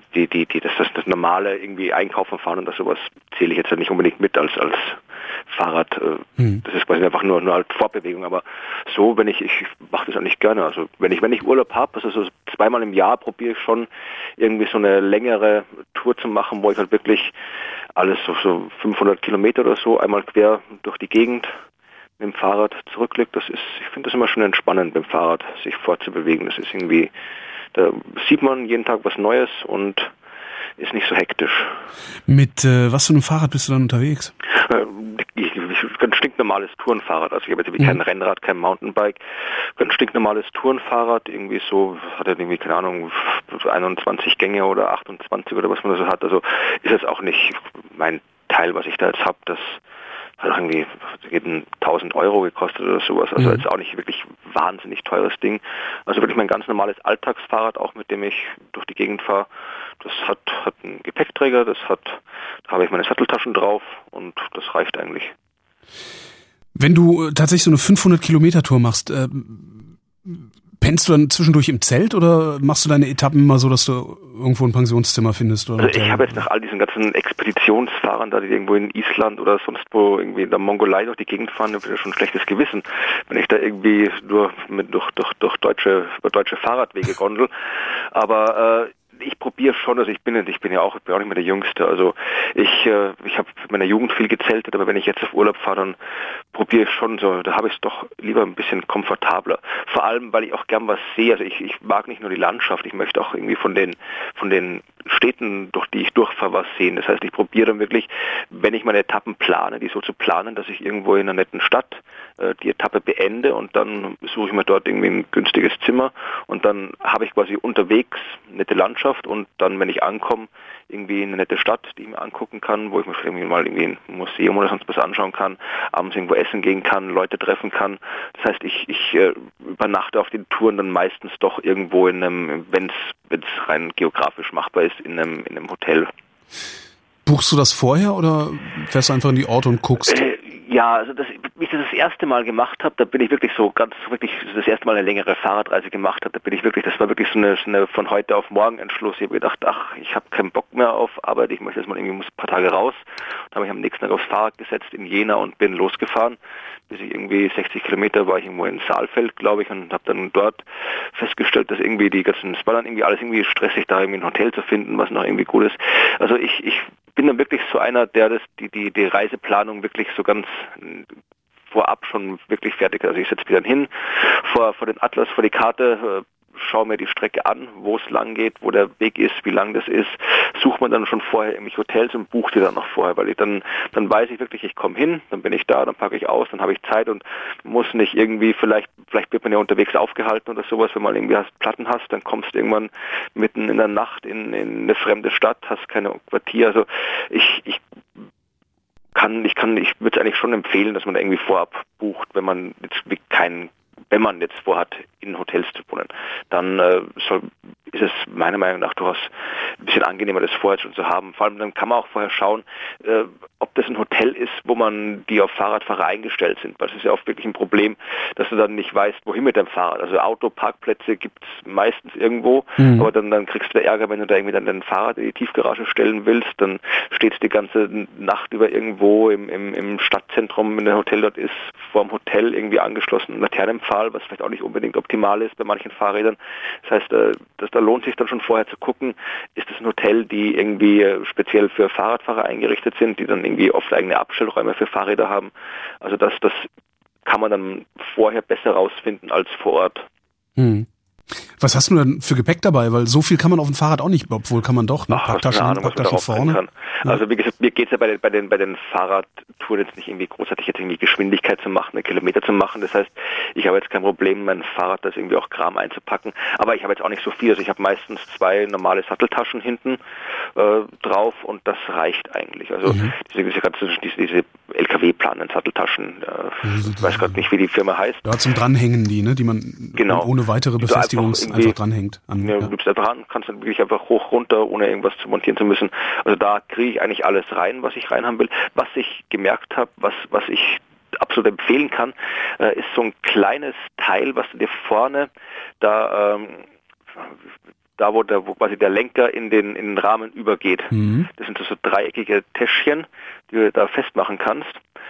das normale irgendwie einkaufen fahren und das sowas zähle ich jetzt halt nicht unbedingt mit als Fahrrad. Das ist quasi einfach nur halt Fortbewegung. Aber so, ich mache das eigentlich gerne. Also wenn ich Urlaub habe, also so 2-mal im Jahr probiere ich schon irgendwie so eine längere Tour zu machen, wo ich halt wirklich alles so 500 Kilometer oder so einmal quer durch die Gegend mit dem Fahrrad zurücklegt. Ich finde das immer schon entspannend, mit dem Fahrrad sich fortzubewegen. Das ist irgendwie, da sieht man jeden Tag was Neues und ist nicht so hektisch. Mit was für einem Fahrrad bist du dann unterwegs? ganz stinknormales Tourenfahrrad. Also ich habe jetzt kein Rennrad, kein Mountainbike, ganz stinknormales Tourenfahrrad, irgendwie so, hat er irgendwie, keine Ahnung, 21 Gänge oder 28 oder was man da so hat. Also ist es auch nicht mein Teil, was ich da jetzt habe, das hat irgendwie 1.000 Euro gekostet oder sowas. Also jetzt auch nicht wirklich wahnsinnig teures Ding. Also wirklich mein ganz normales Alltagsfahrrad, auch mit dem ich durch die Gegend fahre. Das hat einen Gepäckträger, da habe ich meine Satteltaschen drauf und das reicht eigentlich. Wenn du tatsächlich so eine 500-Kilometer-Tour machst, pennst du dann zwischendurch im Zelt oder machst du deine Etappen immer so, dass du irgendwo ein Pensionszimmer findest? Oder also ich habe jetzt nach all diesen ganzen Expeditionsfahrern da, die irgendwo in Island oder sonst wo irgendwie in der Mongolei durch die Gegend fahren, habe ich schon ein schlechtes Gewissen, wenn ich da irgendwie nur durch deutsche Fahrradwege gondel. Aber ich probiere schon, also ich bin ja auch nicht mehr der Jüngste, also ich habe in meiner Jugend viel gezeltet, aber wenn ich jetzt auf Urlaub fahre, dann probiere ich schon so, da habe ich es doch lieber ein bisschen komfortabler. Vor allem, weil ich auch gern was sehe, also ich mag nicht nur die Landschaft, ich möchte auch irgendwie von den Städten, durch die ich durchfahre, was sehen. Das heißt, ich probiere dann wirklich, wenn ich meine Etappen plane, die so zu planen, dass ich irgendwo in einer netten Stadt die Etappe beende und dann suche ich mir dort irgendwie ein günstiges Zimmer und dann habe ich quasi unterwegs nette Landschaft und dann, wenn ich ankomme, irgendwie eine nette Stadt, die ich mir angucken kann, wo ich mir irgendwie mal irgendwie ein Museum oder sonst was anschauen kann, abends irgendwo essen gehen kann, Leute treffen kann. Das heißt, ich übernachte auf den Touren dann meistens doch irgendwo in einem, wenn es rein geografisch machbar ist, in einem Hotel. Buchst du das vorher oder fährst du einfach in die Orte und guckst? Ja, also wie ich das erste Mal gemacht habe, da bin ich wirklich das erste Mal eine längere Fahrradreise gemacht habe, das war wirklich so eine von heute auf morgen Entschluss. Ich habe gedacht, ich habe keinen Bock mehr auf Arbeit, ich möchte jetzt mal irgendwie ein paar Tage raus. Dann habe ich am nächsten Tag aufs Fahrrad gesetzt in Jena und bin losgefahren. Bis ich irgendwie 60 Kilometer war ich irgendwo in Saalfeld, glaube ich, und habe dann dort festgestellt, dass irgendwie es war dann irgendwie alles irgendwie stressig, da irgendwie ein Hotel zu finden, was noch irgendwie gut ist. Also ich bin dann wirklich so einer, der die Reiseplanung wirklich so ganz vorab schon wirklich fertig. Also ich setze mich dann hin vor den Atlas, vor die Karte, schaue mir die Strecke an, wo es lang geht, wo der Weg ist, wie lang das ist, sucht man dann schon vorher irgendwelche Hotels und bucht die dann noch vorher, weil dann weiß ich wirklich, ich komme hin, dann bin ich da, dann packe ich aus, dann habe ich Zeit und muss nicht irgendwie, vielleicht wird man ja unterwegs aufgehalten oder sowas, wenn man irgendwie Platten hast, dann kommst du irgendwann mitten in der Nacht in eine fremde Stadt, hast keine Quartier, also ich würde es eigentlich schon empfehlen, dass man da irgendwie vorab bucht, wenn man jetzt vorhat, in Hotels zu wohnen, dann ist es meiner Meinung nach durchaus ein bisschen angenehmer, das vorher schon zu haben. Vor allem dann kann man auch vorher schauen, ob das ein Hotel ist, wo die auf Fahrradfahrer eingestellt sind. Weil das ist ja oft wirklich ein Problem, dass du dann nicht weißt, wohin mit dem Fahrrad. Also Autoparkplätze gibt es meistens irgendwo, aber dann kriegst du Ärger, wenn du da irgendwie dann dein Fahrrad in die Tiefgarage stellen willst, dann steht es die ganze Nacht über irgendwo im Stadtzentrum, wenn der Hotel dort ist, vor dem Hotel irgendwie angeschlossen, Laternenpfahl, was vielleicht auch nicht unbedingt optimal ist bei manchen Fahrrädern. Das heißt, da lohnt sich dann schon vorher zu gucken, ist es ein Hotel, die irgendwie speziell für Fahrradfahrer eingerichtet sind, die dann irgendwie oft eigene Abstellräume für Fahrräder haben. Also das kann man dann vorher besser rausfinden als vor Ort. Was hast du denn für Gepäck dabei? Weil so viel kann man auf dem Fahrrad auch nicht, obwohl kann man doch, ne? Packtaschen vorne. Also wie gesagt, mir geht es ja bei den Fahrradtouren jetzt nicht irgendwie großartig jetzt irgendwie Geschwindigkeit zu machen, eine Kilometer zu machen. Das heißt, ich habe jetzt kein Problem, mein Fahrrad das irgendwie auch Kram einzupacken. Aber ich habe jetzt auch nicht so viel. Also ich habe meistens 2 normale Satteltaschen hinten drauf und das reicht eigentlich. Also diese LKW-planen Satteltaschen, ich weiß gerade nicht, wie die Firma heißt. Ja, zum Dranhängen ne, die man ohne weitere Befestigung einfach dranhängt. Du bist einfach an, kannst dann wirklich einfach hoch, runter, ohne irgendwas zu montieren zu müssen. Also da kriege ich eigentlich alles rein, was ich reinhaben will. Was ich gemerkt habe, was ich absolut empfehlen kann, ist so ein kleines Teil, was du dir vorne wo quasi der Lenker in den Rahmen übergeht. Das sind so dreieckige Täschchen, die du da festmachen kannst.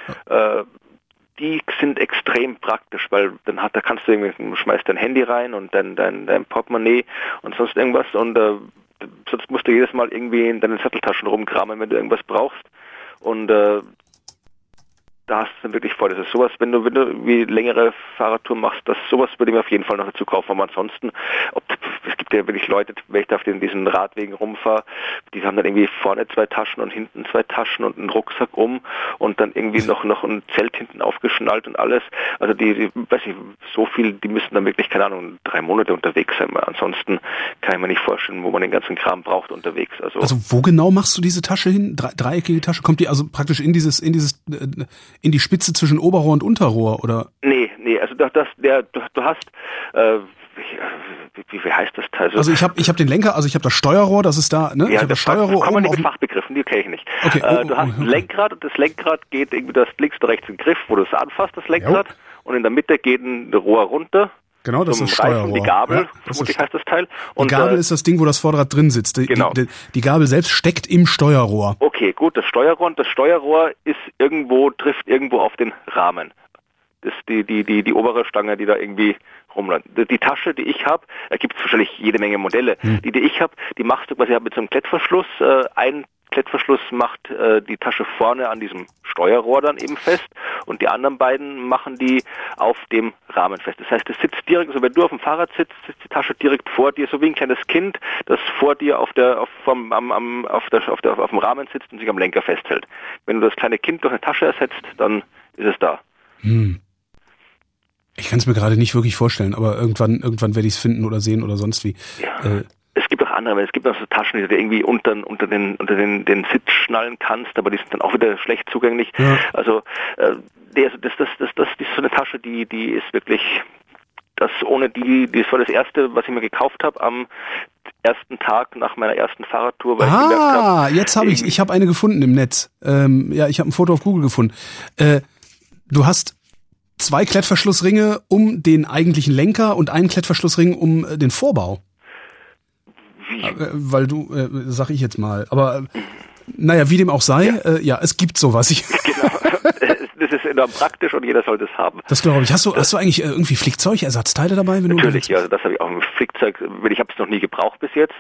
Die sind extrem praktisch, weil da kannst du schmeißt dein Handy rein und dein Portemonnaie und sonst irgendwas und sonst musst du jedes Mal irgendwie in deinen Satteltaschen rumkramen, wenn du irgendwas brauchst und da hast du dann wirklich voll. Das ist sowas, wenn du wie längere Fahrradtour machst, sowas würde ich mir auf jeden Fall noch dazu kaufen. Aber ansonsten, es gibt ja wirklich Leute, wenn ich da auf diesen Radwegen rumfahre, die haben dann irgendwie vorne 2 Taschen und hinten 2 Taschen und einen Rucksack und dann irgendwie noch ein Zelt hinten aufgeschnallt und alles. Also die weiß nicht, so viel, die müssen dann wirklich, keine Ahnung, 3 Monate unterwegs sein. Weil ansonsten kann ich mir nicht vorstellen, wo man den ganzen Kram braucht unterwegs. Also wo genau machst du diese Tasche hin? Dreieckige Tasche? Kommt die also praktisch in die Spitze zwischen Oberrohr und Unterrohr, oder? Nee, also du hast wie heißt das Teil? Also ich habe den Lenker, also ich habe das Steuerrohr, das ist da, ne? Ja, ich habe das Steuerrohr oben mit Fachbegriffen, die kenne ich nicht. Okay. Du hast ein Lenkrad und das Lenkrad geht irgendwie, das links oder rechts ein Griff, wo du es anfasst, das Lenkrad, und in der Mitte geht ein Rohr runter. Genau, das ist das Reifen, Steuerrohr. die Gabel, ja, vermutlich heißt das Teil. Und die Gabel ist das Ding, wo das Vorderrad drin sitzt. Genau. Die Gabel selbst steckt im Steuerrohr. Okay, gut, das Steuerrohr und das Steuerrohr trifft irgendwo auf den Rahmen. Das ist die obere Stange, die da irgendwie rumlandet. Die Tasche, die ich habe, da gibt es wahrscheinlich jede Menge Modelle. Die ich habe, die machst du quasi mit so einem Klettverschluss. Ein Klettverschluss macht die Tasche vorne an diesem Steuerrohr dann eben fest und die anderen beiden machen die auf dem Rahmen fest. Das heißt, es sitzt direkt, also wenn du auf dem Fahrrad sitzt, sitzt die Tasche direkt vor dir, so wie ein kleines Kind, das vor dir auf dem Rahmen sitzt und sich am Lenker festhält. Wenn du das kleine Kind durch eine Tasche ersetzt, dann ist es da. Ich kann es mir gerade nicht wirklich vorstellen, aber irgendwann werde ich es finden oder sehen oder sonst wie. Ja. Es gibt auch andere, es gibt auch so Taschen, die du irgendwie unter den Sitz schnallen kannst, aber die sind dann auch wieder schlecht zugänglich. Ja. Also das ist so eine Tasche, die ist wirklich, das war das erste, was ich mir gekauft habe am ersten Tag nach meiner ersten Fahrradtour, weil ich gemerkt habe. Jetzt habe ich habe eine gefunden im Netz. Ich habe ein Foto auf Google gefunden. Du hast 2 Klettverschlussringe um den eigentlichen Lenker und einen Klettverschlussring um den Vorbau. Wie? Weil sag ich jetzt mal. Aber naja, wie dem auch sei, es gibt sowas. Genau. Das ist enorm praktisch und jeder sollte es haben. Das glaube ich. Hast du eigentlich irgendwie Flickzeugersatzteile dabei? Natürlich, ja. Also das habe ich auch im Flickzeug. Ich habe es noch nie gebraucht bis jetzt.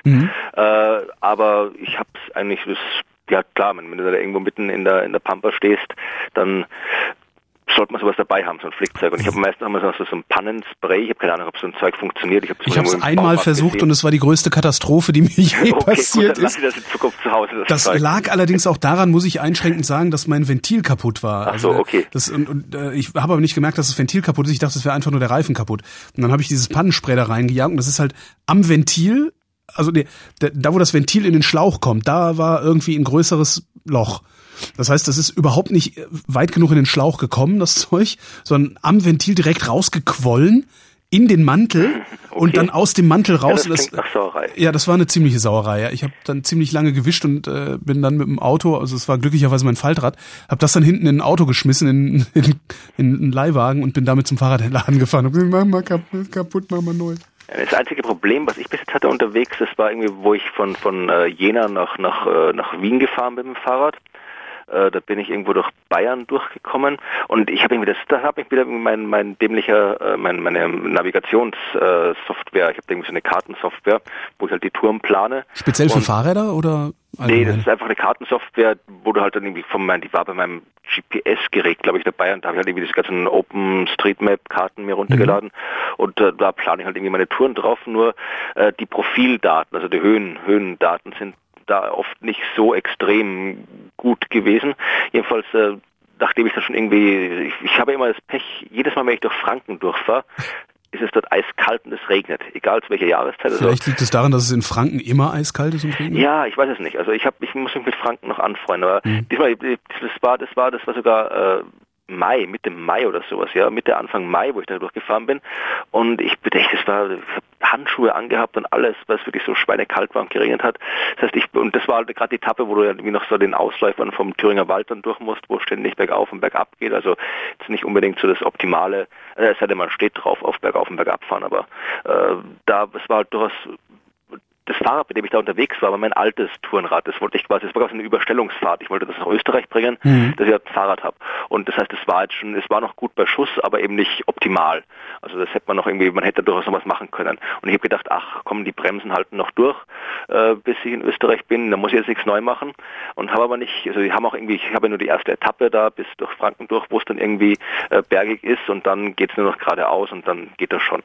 Aber ich habe es eigentlich, ja klar, wenn du da irgendwo mitten in der Pampa stehst, dann sollte man sowas dabei haben, so ein Flickzeug. Und ich habe meistens immer so ein Pannenspray. Ich habe keine Ahnung, ob so ein Zeug funktioniert. Ich habe es einmal versucht gesehen. Und es war die größte Katastrophe, die mir je passiert gut, dann ist. das in Zukunft zu Hause. Das lag allerdings auch daran, muss ich einschränkend sagen, dass mein Ventil kaputt war. Ach so, okay. Ich habe aber nicht gemerkt, dass das Ventil kaputt ist. Ich dachte, es wäre einfach nur der Reifen kaputt. Und dann habe ich dieses Pannenspray da reingejagt und das ist halt am Ventil, also da wo das Ventil in den Schlauch kommt, da war irgendwie ein größeres Loch. Das heißt, das ist überhaupt nicht weit genug in den Schlauch gekommen, das Zeug, sondern am Ventil direkt rausgequollen in den Mantel und dann aus dem Mantel raus. Ja, das klingt nach Sauerei. Ja, das war eine ziemliche Sauerei. Ja. Ich habe dann ziemlich lange gewischt und bin dann mit dem Auto, also es war glücklicherweise mein Faltrad, habe das dann hinten in ein Auto geschmissen, in einen Leihwagen und bin damit zum Fahrradladen gefahren und mach mal kaputt, mach mal neu. Das einzige Problem, was ich bis jetzt hatte unterwegs, das war irgendwie, wo ich von Jena nach Wien gefahren bin mit dem Fahrrad. Da bin ich irgendwo durch Bayern durchgekommen und ich habe irgendwie da habe ich wieder meine Navigationssoftware, ich habe irgendwie so eine Kartensoftware, wo ich halt die Touren plane. Speziell für Fahrräder oder? Nee, das ist einfach eine Kartensoftware, wo du halt dann irgendwie die war bei meinem GPS-Gerät, glaube ich, dabei und da habe ich halt irgendwie diese ganzen OpenStreetMap-Karten mir runtergeladen und da plane ich halt irgendwie meine Touren drauf, nur die Profildaten, also die Höhendaten sind da oft nicht so extrem gut gewesen. Jedenfalls, nachdem ich da schon irgendwie, ich habe immer das Pech, jedes Mal, wenn ich durch Franken durchfahre, ist es dort eiskalt und es regnet, egal zu welcher Jahreszeit. Vielleicht liegt es daran, dass es in Franken immer eiskalt ist und regnet? Ja, ich weiß es nicht. Also ich muss mich mit Franken noch anfreunden, aber diesmal, das war sogar Mitte Mai oder sowas, ja, Mitte Anfang Mai, wo ich da durchgefahren bin und ich habe Handschuhe angehabt und alles, weil es wirklich so schweinekalt war und geregnet hat. Das heißt, und das war halt gerade die Etappe, wo du irgendwie noch so den Ausläufern vom Thüringer Wald dann durch musst, wo es ständig bergauf und bergab geht, also jetzt nicht unbedingt so das Optimale, es sei denn, man steht drauf auf bergauf und bergab fahren, aber es war halt durchaus das Fahrrad, mit dem ich da unterwegs war mein altes Tourenrad. Das war quasi eine Überstellungsfahrt. Ich wollte das nach Österreich bringen, dass ich halt ein Fahrrad habe. Und das heißt, es war noch gut bei Schuss, aber eben nicht optimal. Also das hätte man hätte durchaus noch was machen können. Und ich habe gedacht, die Bremsen halten noch durch, bis ich in Österreich bin. Da muss ich jetzt nichts neu machen. Und habe aber nicht, also ich habe nur die erste Etappe da bis durch Franken durch, wo es dann irgendwie bergig ist und dann geht es nur noch geradeaus und dann geht das schon.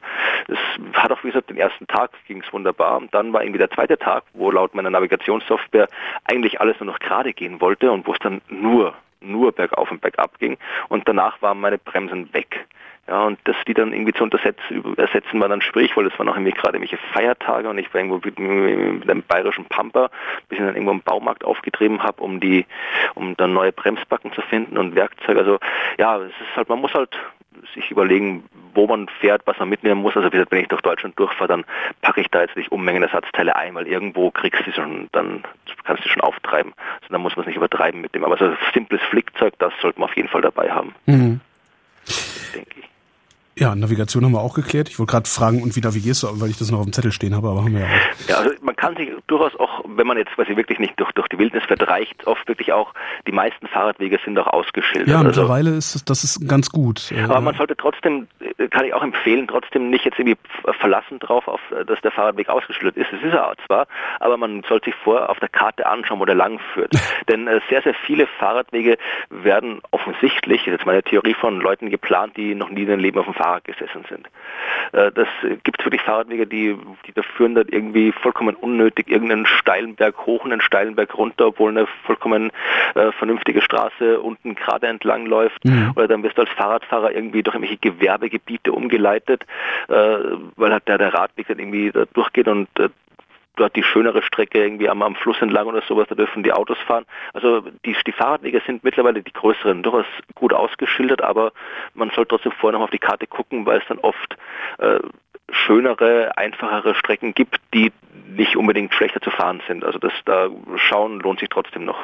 Das hat auch, wie gesagt, den ersten Tag ging es wunderbar. Und dann war irgendwie der zweite Tag, wo laut meiner Navigationssoftware eigentlich alles nur noch gerade gehen wollte und wo es dann nur bergauf und bergab ging. Und danach waren meine Bremsen weg. Ja, und das die dann irgendwie zu ersetzen war dann schwierig, weil es waren auch irgendwie gerade irgendwelche Feiertage und ich war irgendwo mit einem bayerischen Pamper, bis ich dann irgendwo im Baumarkt aufgetrieben habe, um dann neue Bremsbacken zu finden und Werkzeug. Also ja, es ist halt, man muss halt sich überlegen, wo man fährt, was man mitnehmen muss. Also wie gesagt, wenn ich durch Deutschland durchfahre, dann packe ich da jetzt nicht Unmengen Ersatzteile ein, weil irgendwo kriegst du schon, dann kannst du schon auftreiben. Also dann muss man es nicht übertreiben mit dem. Aber so ein simples Flickzeug, das sollte man auf jeden Fall dabei haben. Mhm. Denke ich. Ja, Navigation haben wir auch geklärt. Ich wollte gerade fragen, und wie navigierst du, weil ich das noch auf dem Zettel stehen habe, aber haben wir ja auch. Ja, also man kann sich durchaus auch, wenn man jetzt quasi wirklich nicht durch die Wildnis fährt, reicht oft wirklich auch, die meisten Fahrradwege sind auch ausgeschildert. Ja, mittlerweile ist das ganz gut. Aber man sollte trotzdem, kann ich auch empfehlen, trotzdem nicht jetzt irgendwie verlassen drauf, dass der Fahrradweg ausgeschildert ist. Es ist er zwar, aber man sollte sich vorher auf der Karte anschauen, wo der lang führt. Denn sehr, sehr viele Fahrradwege werden offensichtlich, das ist meine Theorie, von Leuten geplant, die noch nie in ihrem Leben auf dem Fahrrad gesessen sind. Das gibt es wirklich Fahrradwege, die da führen dann irgendwie vollkommen unnötig irgendeinen steilen Berg hoch und einen steilen Berg runter, obwohl eine vollkommen vernünftige Straße unten gerade entlang läuft. Mhm. Oder dann wirst du als Fahrradfahrer irgendwie durch irgendwelche Gewerbegebiete umgeleitet, weil halt der Radweg dann irgendwie da durchgeht und dort die schönere Strecke irgendwie am Fluss entlang oder sowas, da dürfen die Autos fahren. Also die Fahrradwege sind mittlerweile die größeren durchaus gut ausgeschildert, aber man soll trotzdem vorher noch auf die Karte gucken, weil es dann oft schönere, einfachere Strecken gibt, die nicht unbedingt schlechter zu fahren sind. Also das da schauen lohnt sich trotzdem noch.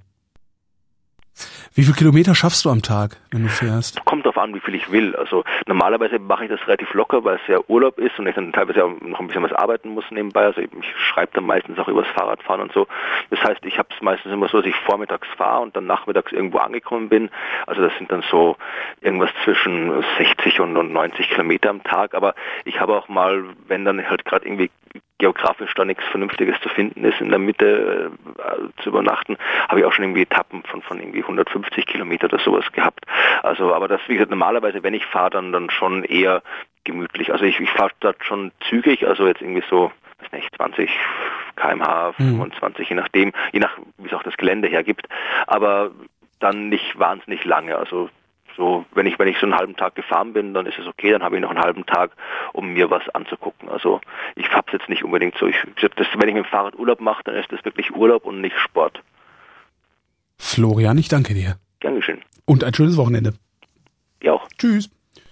Wie viele Kilometer schaffst du am Tag, wenn du fährst? Kommt darauf an, wie viel ich will. Also normalerweise mache ich das relativ locker, weil es ja Urlaub ist und ich dann teilweise auch noch ein bisschen was arbeiten muss nebenbei. Also ich schreibe dann meistens auch übers Fahrradfahren und so. Das heißt, ich habe es meistens immer so, dass ich vormittags fahre und dann nachmittags irgendwo angekommen bin. Also das sind dann so irgendwas zwischen 60 und 90 Kilometer am Tag. Aber ich habe auch mal, wenn dann halt gerade irgendwie geografisch da nichts Vernünftiges zu finden ist, in der Mitte zu übernachten, habe ich auch schon irgendwie Etappen von irgendwie 150 Kilometer oder sowas gehabt. Also, aber das, wie gesagt, normalerweise, wenn ich fahre, dann schon eher gemütlich. Also ich fahre dort schon zügig, also jetzt irgendwie so, weiß nicht, 20 km/h, 25, je nach wie es auch das Gelände hergibt, aber dann nicht wahnsinnig lange, also so, wenn ich so einen halben Tag gefahren bin, dann ist es okay, dann habe ich noch einen halben Tag, um mir was anzugucken. Also ich habe es jetzt nicht unbedingt so. Wenn ich mit dem Fahrrad Urlaub mache, dann ist das wirklich Urlaub und nicht Sport. Florian, ich danke dir. Gern geschehen. Und ein schönes Wochenende. Ja auch. Tschüss.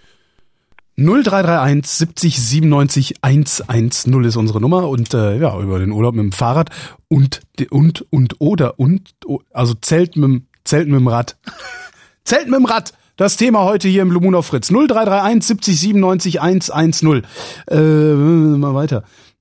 0331 70 97 110 ist unsere Nummer und ja, über den Urlaub mit dem Fahrrad also Zelt mit dem Rad. Zelt mit dem Rad. Das Thema heute hier im Blue Moon auf Fritz. 0331 70 97 110. Mal weiter.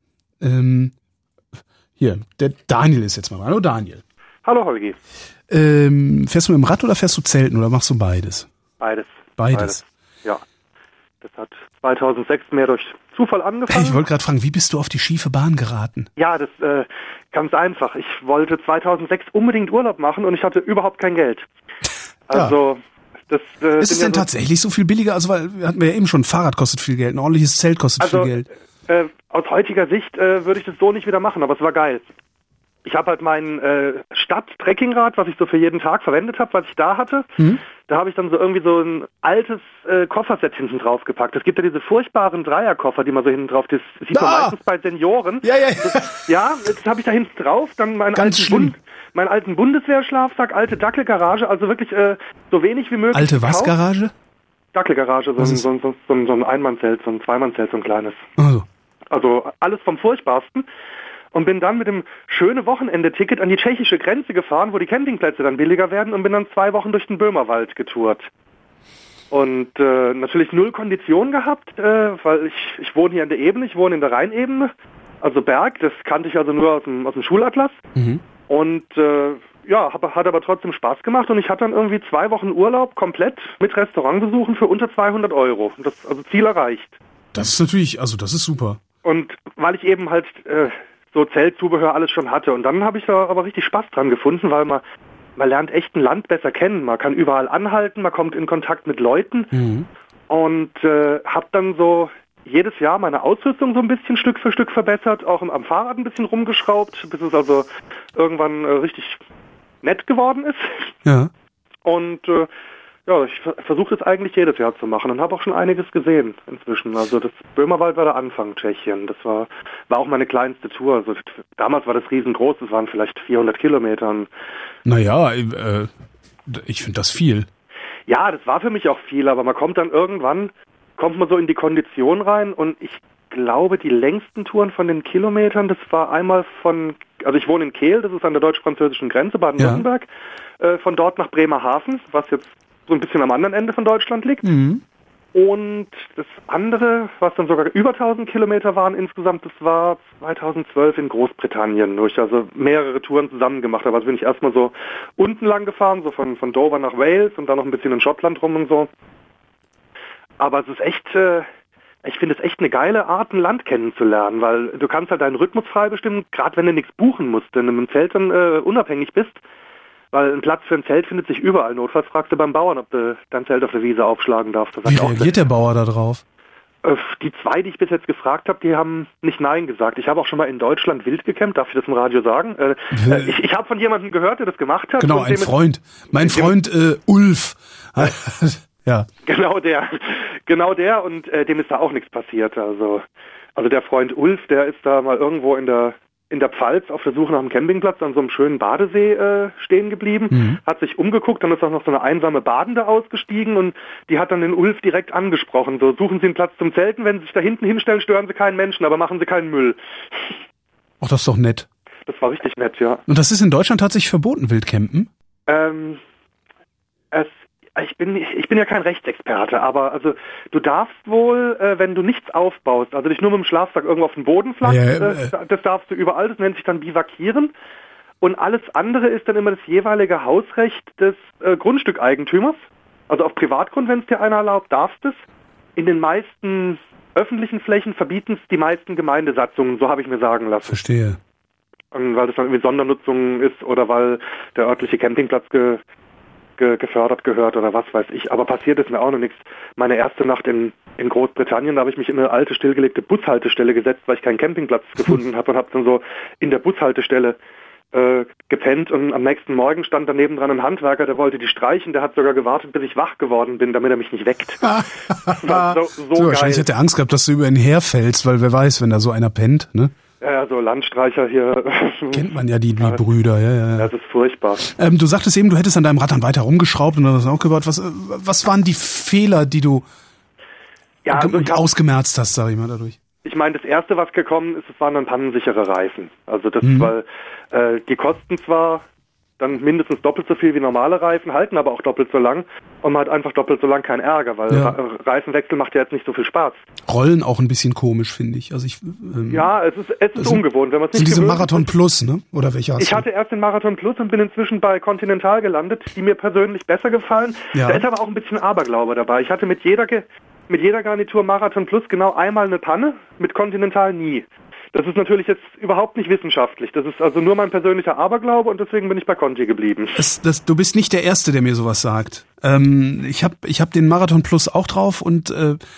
Hier, der Daniel ist jetzt mal. Hallo Daniel. Hallo Holgi. Fährst du mit dem Rad oder fährst du Zelten oder machst du beides? Beides. Ja. Das hat 2006 mehr durch Zufall angefangen. Ich wollte gerade fragen, wie bist du auf die schiefe Bahn geraten? Ja, das ganz einfach. Ich wollte 2006 unbedingt Urlaub machen und ich hatte überhaupt kein Geld. Also das ist es denn tatsächlich so viel billiger? Also weil hatten wir ja eben schon, Fahrrad kostet viel Geld, ein ordentliches Zelt kostet viel Geld. Aus heutiger Sicht würde ich das so nicht wieder machen, aber es war geil. Ich habe halt mein Stadt-Trekkingrad, was ich so für jeden Tag verwendet habe, was ich da hatte. Da habe ich dann so irgendwie so ein altes Kofferset hinten drauf gepackt. Es gibt ja diese furchtbaren Dreierkoffer, die man so hinten drauf, das sieht man meistens bei Senioren. Das habe ich da hinten drauf. Dann meinen alten Bundeswehrschlafsack, alte Dackelgarage, also wirklich so wenig wie möglich. Alte was Garage? Dackelgarage, so ein Einmannzelt, so ein Zweimannzelt, so ein kleines. Also alles vom Furchtbarsten. Und bin dann mit dem schönen Wochenende-Ticket an die tschechische Grenze gefahren, wo die Campingplätze dann billiger werden und bin dann 2 Wochen durch den Böhmerwald getourt. Und natürlich 0 Kondition gehabt, weil ich wohne hier in der Ebene, ich wohne in der Rheinebene, also Berg, das kannte ich also nur aus dem Schulatlas. Und hat aber trotzdem Spaß gemacht und ich hatte dann irgendwie 2 Wochen Urlaub komplett mit Restaurantbesuchen für unter 200 €. Das, also Ziel erreicht. Das ist natürlich, also das ist super. Und weil ich eben halt so Zeltzubehör alles schon hatte und dann habe ich da aber richtig Spaß dran gefunden, weil man lernt echt ein Land besser kennen. Man kann überall anhalten, man kommt in Kontakt mit Leuten und habe dann so jedes Jahr meine Ausrüstung so ein bisschen Stück für Stück verbessert, auch am Fahrrad ein bisschen rumgeschraubt, bis es also irgendwann richtig nett geworden ist. Ja. Und ich versuche das eigentlich jedes Jahr zu machen und habe auch schon einiges gesehen inzwischen. Also das Böhmerwald war der Anfang, Tschechien. Das war auch meine kleinste Tour. Also damals war das riesengroß, das waren vielleicht 400 Kilometer. Naja, ich finde das viel. Ja, das war für mich auch viel, aber man kommt so in die Kondition rein und ich glaube, die längsten Touren von den Kilometern, das war einmal also ich wohne in Kehl, das ist an der deutsch-französischen Grenze, Baden-Württemberg, von dort nach Bremerhaven, was jetzt so ein bisschen am anderen Ende von Deutschland liegt. Mhm. Und das andere, was dann sogar über 1000 Kilometer waren insgesamt, das war 2012 in Großbritannien, wo ich also mehrere Touren zusammen gemacht habe. Also bin ich erstmal so unten lang gefahren, so von Dover nach Wales und dann noch ein bisschen in Schottland rum und so. Aber es ist echt, ich finde es echt eine geile Art, ein Land kennenzulernen, weil du kannst halt deinen Rhythmus frei bestimmen, gerade wenn du nichts buchen musst, wenn du mit dem Zelt dann unabhängig bist. Weil ein Platz für ein Zelt findet sich überall. Notfalls fragst du beim Bauern, ob du dein Zelt auf der Wiese aufschlagen darfst. Wie reagiert der Bauer da drauf? Die 2, die ich bis jetzt gefragt habe, die haben nicht Nein gesagt. Ich habe auch schon mal in Deutschland wild gecampt, darf ich das im Radio sagen? Ich habe von jemandem gehört, der das gemacht hat. Genau, ein Freund. Mein Freund Ulf. Ja. Genau der und dem ist da auch nichts passiert. Also der Freund Ulf, der ist da mal irgendwo in der Pfalz auf der Suche nach einem Campingplatz an so einem schönen Badesee stehen geblieben, hat sich umgeguckt, dann ist auch noch so eine einsame Badende ausgestiegen und die hat dann den Ulf direkt angesprochen, so suchen Sie einen Platz zum Zelten, wenn Sie sich da hinten hinstellen, stören Sie keinen Menschen, aber machen Sie keinen Müll. Ach, das ist doch nett. Das war richtig nett, ja. Und das ist in Deutschland tatsächlich verboten, Wildcampen? Ich bin ja kein Rechtsexperte, aber also du darfst wohl, wenn du nichts aufbaust, also dich nur mit dem Schlafsack irgendwo auf den Boden flachst, das darfst du überall, das nennt sich dann Bivakieren. Und alles andere ist dann immer das jeweilige Hausrecht des Grundstückeigentümers. Also auf Privatgrund, wenn es dir einer erlaubt, darfst du es. In den meisten öffentlichen Flächen verbieten es die meisten Gemeindesatzungen, so habe ich mir sagen lassen. Verstehe. Und weil das dann irgendwie Sondernutzung ist oder weil der örtliche Campingplatz gefördert gehört oder was weiß ich. Aber passiert ist mir auch noch nichts. Meine erste Nacht in Großbritannien, da habe ich mich in eine alte, stillgelegte Bushaltestelle gesetzt, weil ich keinen Campingplatz gefunden habe und habe dann so in der Bushaltestelle gepennt und am nächsten Morgen stand daneben dran ein Handwerker, der wollte die streichen, der hat sogar gewartet, bis ich wach geworden bin, damit er mich nicht weckt. So wahrscheinlich hat er Angst gehabt, dass du über ihn herfällst, weil wer weiß, wenn da so einer pennt, ne? Ja, so Landstreicher hier. Kennt man ja die Brüder, ja. Das ist furchtbar. Du sagtest eben, du hättest an deinem Rad dann weiter rumgeschraubt und dann hast du auch gebaut. Was waren die Fehler, die du ausgemerzt hast, sag ich mal, dadurch? Ich meine, das Erste, was gekommen ist, es waren dann pannensichere Reifen. Also das, weil die kosten zwar dann mindestens doppelt so viel wie normale Reifen, halten aber auch doppelt so lang und man hat einfach doppelt so lang keinen Ärger, weil Reifenwechsel macht ja jetzt nicht so viel Spaß. Rollen auch ein bisschen komisch, finde ich. Also es ist ungewohnt, wenn man es nicht diese Marathon Plus, ne? Oder welche hast du? Ich hatte erst den Marathon Plus und bin inzwischen bei Continental gelandet, die mir persönlich besser gefallen. Ja. Da ist aber auch ein bisschen Aberglaube dabei. Ich hatte mit jeder Garnitur Marathon Plus genau einmal eine Panne, mit Continental nie. Das ist natürlich jetzt überhaupt nicht wissenschaftlich. Das ist also nur mein persönlicher Aberglaube und deswegen bin ich bei Conti geblieben. Du bist nicht der Erste, der mir sowas sagt. Ich hab den Marathon Plus auch drauf und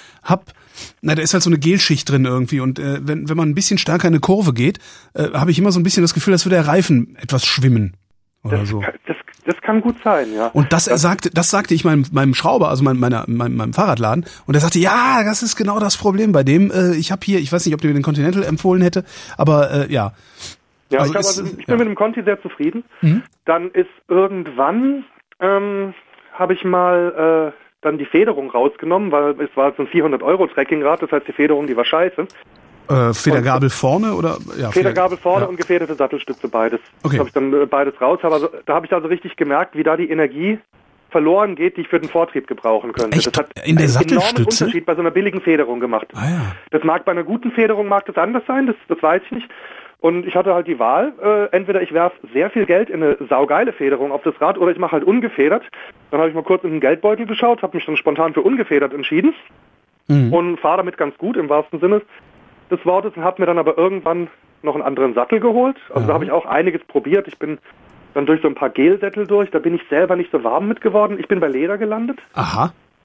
da ist halt so eine Gelschicht drin irgendwie und wenn man ein bisschen stärker in eine Kurve geht, habe ich immer so ein bisschen das Gefühl, als würde der Reifen etwas schwimmen. Oder so. Das kann gut sein, ja. Und das sagte ich meinem Schrauber, also meinem Fahrradladen, und er sagte, ja, das ist genau das Problem bei dem. Ich weiß nicht, ob der mir den Continental empfohlen hätte, aber ja. Ja, also ich bin mit dem Conti sehr zufrieden. Mhm. Dann ist irgendwann, habe ich mal dann die Federung rausgenommen, weil es war so ein 400-Euro-Trekkingrad, das heißt die Federung, die war scheiße. Federgabel vorne oder? Ja, Federgabel vorne und gefederte Sattelstütze, beides. Okay. Da habe ich dann beides raus, aber da habe ich also richtig gemerkt, wie da die Energie verloren geht, die ich für den Vortrieb gebrauchen könnte. Echt? Das hat in der einen enormen Sattelstütze? Unterschied bei so einer billigen Federung gemacht. Ah, ja. Das mag bei einer guten Federung mag das anders sein, das weiß ich nicht. Und ich hatte halt die Wahl, entweder ich werfe sehr viel Geld in eine saugeile Federung auf das Rad oder ich mache halt ungefedert. Dann habe ich mal kurz in den Geldbeutel geschaut, habe mich dann spontan für ungefedert entschieden und fahre damit ganz gut im wahrsten Sinne des Wortes und habe mir dann aber irgendwann noch einen anderen Sattel geholt. Also da habe ich auch einiges probiert. Ich bin dann durch so ein paar Gelsättel durch. Da bin ich selber nicht so warm mit geworden. Ich bin bei Leder gelandet. Aha.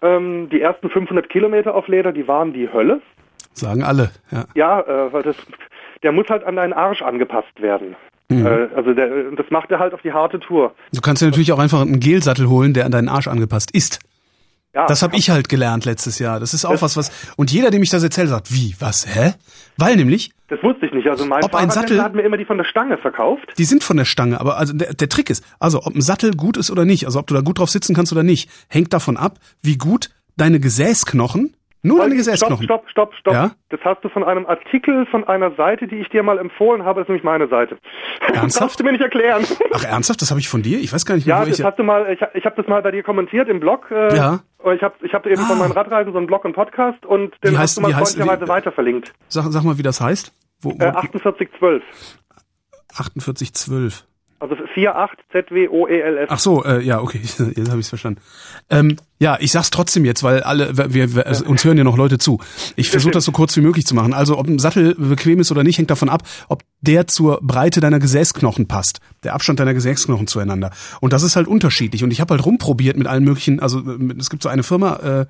Die ersten 500 Kilometer auf Leder, die waren die Hölle. Sagen alle, ja. Ja, weil der muss halt an deinen Arsch angepasst werden. Also das macht er halt auf die harte Tour. Du kannst dir natürlich auch einfach einen Gelsattel holen, der an deinen Arsch angepasst ist. Ja, das habe ich halt gelernt letztes Jahr. Das ist auch was... Und jeder, dem ich das erzähle, sagt, wie, was, hä? Weil nämlich... Das wusste ich nicht. Also mein Fahrradhändler hat mir immer die von der Stange verkauft. Die sind von der Stange, aber also der Trick ist, also ob ein Sattel gut ist oder nicht, also ob du da gut drauf sitzen kannst oder nicht, hängt davon ab, wie gut deine Gesäßknochen... Deine Gesäßknochen. Stopp. Ja? Das hast du von einem Artikel von einer Seite, die ich dir mal empfohlen habe. Das ist nämlich meine Seite. Ernsthaft? Das darfst du mir nicht erklären. Ach, ernsthaft? Das habe ich von dir? Ich weiß gar nicht mehr, ja, das hast du mal. Ich habe das mal bei dir kommentiert im Blog. Ja. Ich habe eben von meinen Radreisen so einen Blog und Podcast und den hast du mal freundlicherweise weiter verlinkt. Sag mal, wie das heißt. 4812. 4812. Also 48ZWOELS. Ach so, ja, okay, jetzt habe ich es verstanden. Ja, ich sag's trotzdem jetzt, weil uns hören ja noch Leute zu. Ich versuche das so kurz wie möglich zu machen. Also ob ein Sattel bequem ist oder nicht, hängt davon ab, ob der zur Breite deiner Gesäßknochen passt. Der Abstand deiner Gesäßknochen zueinander. Und das ist halt unterschiedlich. Und ich habe halt rumprobiert mit allen möglichen, also es gibt so eine Firma,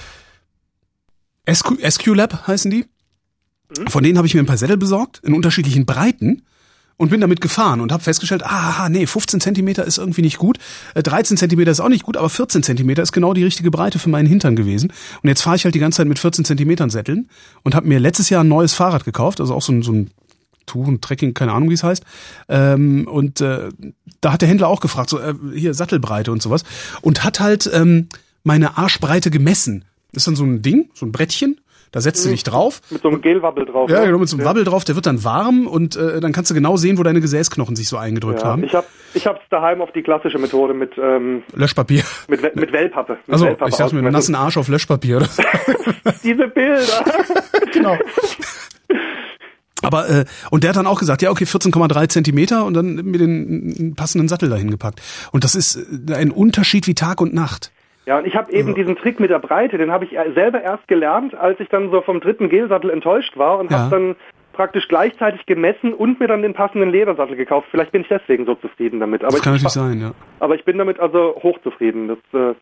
SQ-Lab heißen die. Von denen habe ich mir ein paar Sättel besorgt, in unterschiedlichen Breiten. Und bin damit gefahren und habe festgestellt, 15 Zentimeter ist irgendwie nicht gut, 13 Zentimeter ist auch nicht gut, aber 14 Zentimeter ist genau die richtige Breite für meinen Hintern gewesen. Und jetzt fahre ich halt die ganze Zeit mit 14 Zentimetern Sätteln und habe mir letztes Jahr ein neues Fahrrad gekauft, also auch so ein Touren-Trekking, keine Ahnung, wie es heißt. Da hat der Händler auch gefragt, hier Sattelbreite und sowas. Und hat halt meine Arschbreite gemessen. Das ist dann so ein Ding, so ein Brettchen. Da setzt du dich drauf. Mit so einem Gelwabbel drauf. Ja, genau, mit so einem Wabbel drauf. Der wird dann warm und dann kannst du genau sehen, wo deine Gesäßknochen sich so eingedrückt haben. Ich hab's daheim auf die klassische Methode mit Löschpapier. Mit Wellpappe. Also ich dachte mit einem nassen Arsch auf Löschpapier. Oder? Diese Bilder. Genau. Aber und der hat dann auch gesagt, ja okay, 14,3 Zentimeter und dann mir den passenden Sattel dahin gepackt. Und das ist ein Unterschied wie Tag und Nacht. Ja, und ich habe eben diesen Trick mit der Breite, den habe ich selber erst gelernt, als ich dann so vom dritten Gelsattel enttäuscht war und habe dann praktisch gleichzeitig gemessen und mir dann den passenden Ledersattel gekauft. Vielleicht bin ich deswegen so zufrieden damit. Aber das kann natürlich sein, ja. Aber ich bin damit also hochzufrieden.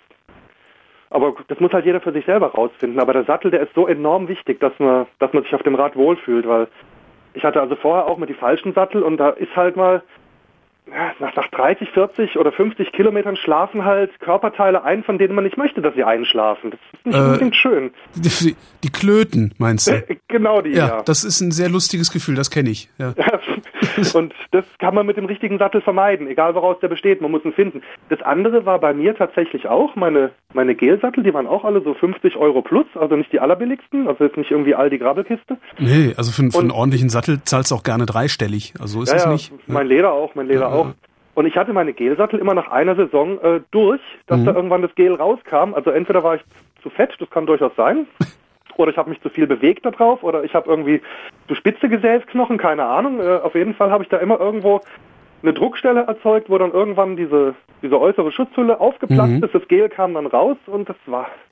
Aber das muss halt jeder für sich selber rausfinden. Aber der Sattel, der ist so enorm wichtig, dass man sich auf dem Rad wohlfühlt, weil ich hatte also vorher auch mit die falschen Sattel und da ist halt mal nach 30, 40 oder 50 Kilometern schlafen halt Körperteile ein, von denen man nicht möchte, dass sie einschlafen. Das ist nicht unbedingt schön. Die Klöten, meinst du? Genau die, ja. Das ist ein sehr lustiges Gefühl, das kenne ich. Ja. Und das kann man mit dem richtigen Sattel vermeiden, egal woraus der besteht, man muss ihn finden. Das andere war bei mir tatsächlich auch, meine Gelsattel, die waren auch alle so 50 € plus, also nicht die allerbilligsten, also jetzt nicht irgendwie Aldi Grabbelkiste. Nee, also für einen ordentlichen Sattel zahlst du auch gerne dreistellig, also so ist es nicht. Mein Leder auch. Und ich hatte meine Gelsattel immer nach einer Saison durch, dass da irgendwann das Gel rauskam. Also entweder war ich zu fett, das kann durchaus sein, oder ich habe mich zu viel bewegt da drauf, oder ich habe irgendwie zu spitze Gesäßknochen, keine Ahnung. Auf jeden Fall habe ich da immer irgendwo eine Druckstelle erzeugt, wo dann irgendwann diese äußere Schutzhülle aufgeplatzt ist. Das Gel kam dann raus und das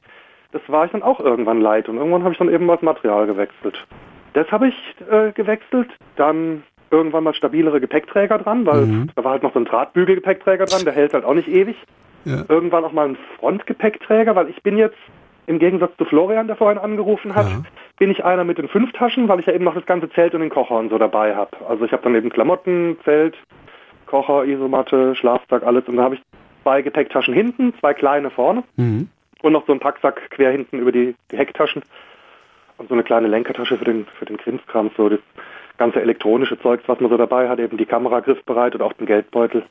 war ich dann auch irgendwann leid. Und irgendwann habe ich dann eben mal das Material gewechselt. Das habe ich gewechselt, dann irgendwann mal stabilere Gepäckträger dran, weil da war halt noch so ein Drahtbügelgepäckträger dran, der hält halt auch nicht ewig. Ja. Irgendwann auch mal ein Frontgepäckträger, weil ich bin jetzt, im Gegensatz zu Florian, der vorhin angerufen hat, bin ich einer mit den 5 Taschen, weil ich ja eben noch das ganze Zelt und den Kocher und so dabei habe. Also ich habe dann eben Klamotten, Zelt, Kocher, Isomatte, Schlafsack, alles. Und da habe ich 2 Gepäcktaschen hinten, 2 kleine vorne und noch so einen Packsack quer hinten über die Hecktaschen und so eine kleine Lenkertasche für den Krimskrams, so das ganze elektronische Zeugs, was man so dabei hat, eben die Kamera griffbereit oder auch den Geldbeutel.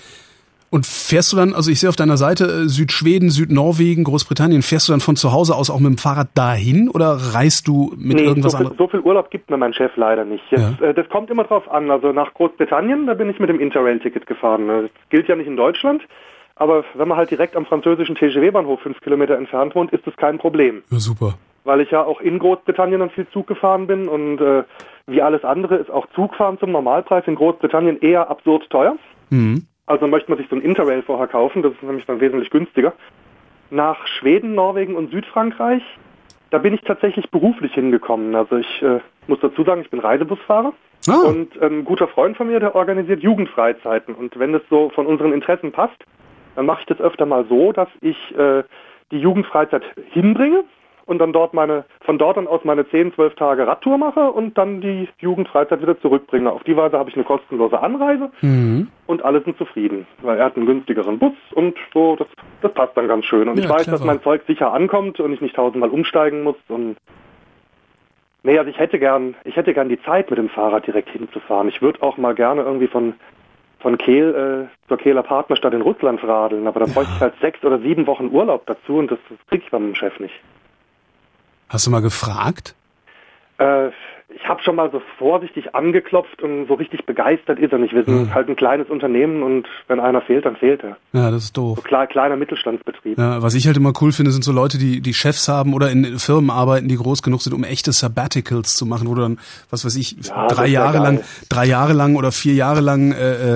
Und fährst du dann, also ich sehe auf deiner Seite Südschweden, Südnorwegen, Großbritannien, fährst du dann von zu Hause aus auch mit dem Fahrrad dahin oder reist du mit irgendwas anderem? So viel Urlaub gibt mir mein Chef leider nicht. Das kommt immer drauf an. Also nach Großbritannien, da bin ich mit dem Interrail-Ticket gefahren. Das gilt ja nicht in Deutschland, aber wenn man halt direkt am französischen TGV-Bahnhof 5 Kilometer entfernt wohnt, ist das kein Problem. Ja, super. Weil ich ja auch in Großbritannien dann viel Zug gefahren bin und wie alles andere ist auch Zugfahren zum Normalpreis in Großbritannien eher absurd teuer. Also möchte man sich so ein Interrail vorher kaufen, das ist nämlich dann wesentlich günstiger. Nach Schweden, Norwegen und Südfrankreich, da bin ich tatsächlich beruflich hingekommen. Also ich muss dazu sagen, ich bin Reisebusfahrer und ein guter Freund von mir, der organisiert Jugendfreizeiten. Und wenn das so von unseren Interessen passt, dann mache ich das öfter mal so, dass ich die Jugendfreizeit hinbringe und dann von dort an aus meine 10, 12 Tage Radtour mache und dann die Jugendfreizeit wieder zurückbringe. Auf die Weise habe ich eine kostenlose Anreise und alle sind zufrieden, weil er hat einen günstigeren Bus und so, das passt dann ganz schön. Und ich weiß, dass mein Zeug sicher ankommt und ich nicht 1000-mal umsteigen muss. Und nee, also ich hätte gern die Zeit, mit dem Fahrrad direkt hinzufahren. Ich würde auch mal gerne irgendwie von Kehl zur Kehler Partnerstadt in Russland radeln, aber da bräuchte ich halt 6 oder 7 Wochen Urlaub dazu und das kriege ich bei meinem Chef nicht. Hast du mal gefragt? Ich habe schon mal so vorsichtig angeklopft und so richtig begeistert ist er nicht. Wir sind halt ein kleines Unternehmen und wenn einer fehlt, dann fehlt er. Ja, das ist doof. So kleiner Mittelstandsbetrieb. Ja, was ich halt immer cool finde, sind so Leute, die Chefs haben oder in Firmen arbeiten, die groß genug sind, um echte Sabbaticals zu machen, wo du dann, was weiß ich, 3 Jahre lang oder 4 Jahre lang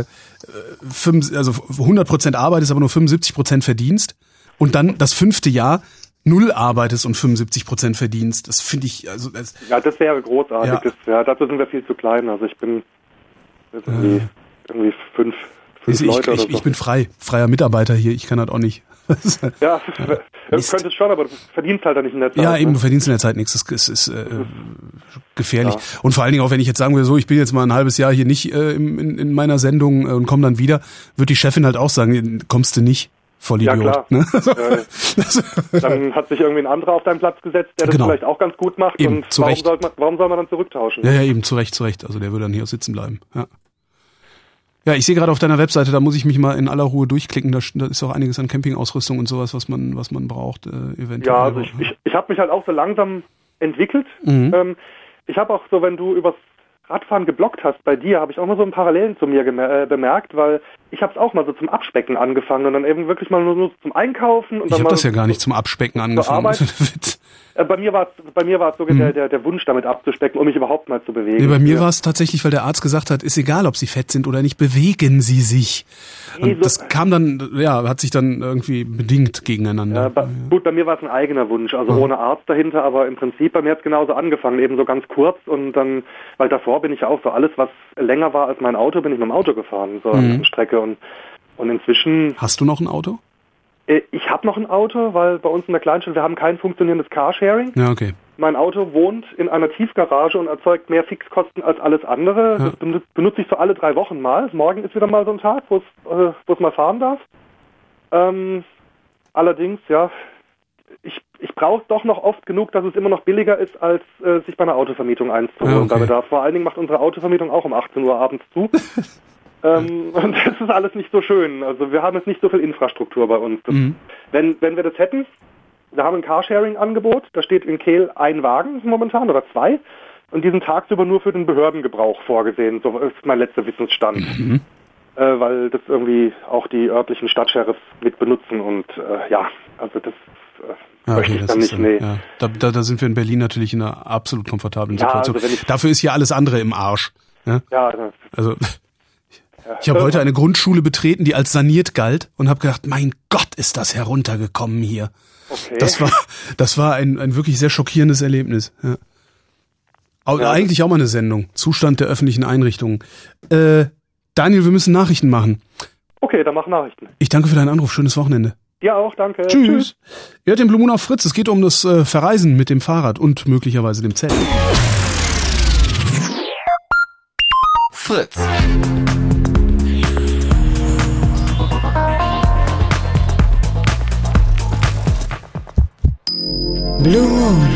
100% arbeitest, aber nur 75% verdienst und dann das 5. Jahr 0 arbeitest und 75% verdienst. Das finde ich, also das wäre großartig. Dazu sind wir viel zu klein. Also ich bin irgendwie 5 Leute oder so. Ich bin freier Mitarbeiter hier. Ich kann das auch nicht. Ja, du könntest schon, aber du verdienst halt nicht in der Zeit. Ja, eben, du verdienst in der Zeit nichts. Das ist gefährlich. Ja. Und vor allen Dingen auch, wenn ich jetzt sagen würde, so, ich bin jetzt mal ein halbes Jahr hier nicht in meiner Sendung und komme dann wieder, wird die Chefin halt auch sagen, kommst du nicht. Vollidiot. Ja, klar. Ne? Dann hat sich irgendwie ein anderer auf deinen Platz gesetzt, der das vielleicht auch ganz gut macht. Eben, und warum soll man dann zurücktauschen? Ja, eben, zu Recht. Also der würde dann hier sitzen bleiben. Ja, ich sehe gerade auf deiner Webseite, da muss ich mich mal in aller Ruhe durchklicken. Da ist auch einiges an Campingausrüstung und sowas, was man braucht, eventuell. Ja, also ich habe mich halt auch so langsam entwickelt. Ich habe auch so, wenn du übers Radfahren geblockt hast bei dir, habe ich auch mal so ein Parallelen zu mir bemerkt, weil ich habe es auch mal so zum Abspecken angefangen und dann eben wirklich mal nur zum Einkaufen. Und ich habe das ja gar nicht zum Abspecken angefangen. Bei mir war es sogar der Wunsch, damit abzuspecken, um mich überhaupt mal zu bewegen. Nee, bei mir war es tatsächlich, weil der Arzt gesagt hat, ist egal, ob Sie fett sind oder nicht, bewegen Sie sich. Und das kam dann, hat sich dann irgendwie bedingt gegeneinander. Gut, bei mir war es ein eigener Wunsch, also ohne Arzt dahinter, aber im Prinzip bei mir hat es genauso angefangen, eben so ganz kurz und dann, weil davor bin ich ja auch so, alles was länger war als mein Auto, bin ich mit dem Auto gefahren, so eine Strecke und inzwischen... Hast du noch ein Auto? Ich habe noch ein Auto, weil bei uns in der Kleinstadt, wir haben kein funktionierendes Carsharing. Ja, okay. Mein Auto wohnt in einer Tiefgarage und erzeugt mehr Fixkosten als alles andere. Ja. Das benutze ich so alle 3 Wochen mal. Morgen ist wieder mal so ein Tag, wo es mal fahren darf. Allerdings, ich brauche es doch noch oft genug, dass es immer noch billiger ist, als sich bei einer Autovermietung einzuholen. Ja, okay. Vor allen Dingen macht unsere Autovermietung auch um 18 Uhr abends zu. Und das ist alles nicht so schön. Also wir haben jetzt nicht so viel Infrastruktur bei uns. Wenn wir das hätten, wir haben ein Carsharing-Angebot, da steht in Kehl ein Wagen momentan oder 2 und die sind tagsüber nur für den Behördengebrauch vorgesehen. So ist mein letzter Wissensstand. Weil das irgendwie auch die örtlichen Stadtsheriffs mit benutzen und also das möchte ich dann nicht. Nee. Ja. Da sind wir in Berlin natürlich in einer absolut komfortablen Situation. Also dafür ist hier alles andere im Arsch. Ne? Also... Ich habe heute eine Grundschule betreten, die als saniert galt und habe gedacht, mein Gott, ist das heruntergekommen hier. Okay. Das war ein wirklich sehr schockierendes Erlebnis. Ja. Eigentlich auch mal eine Sendung. Zustand der öffentlichen Einrichtungen. Daniel, wir müssen Nachrichten machen. Okay, dann mach Nachrichten. Ich danke für deinen Anruf. Schönes Wochenende. Ja, auch, danke. Tschüss. Ihr hört den Blue Moon auf Fritz. Es geht um das Verreisen mit dem Fahrrad und möglicherweise dem Zelt. Fritz. Blue Moon.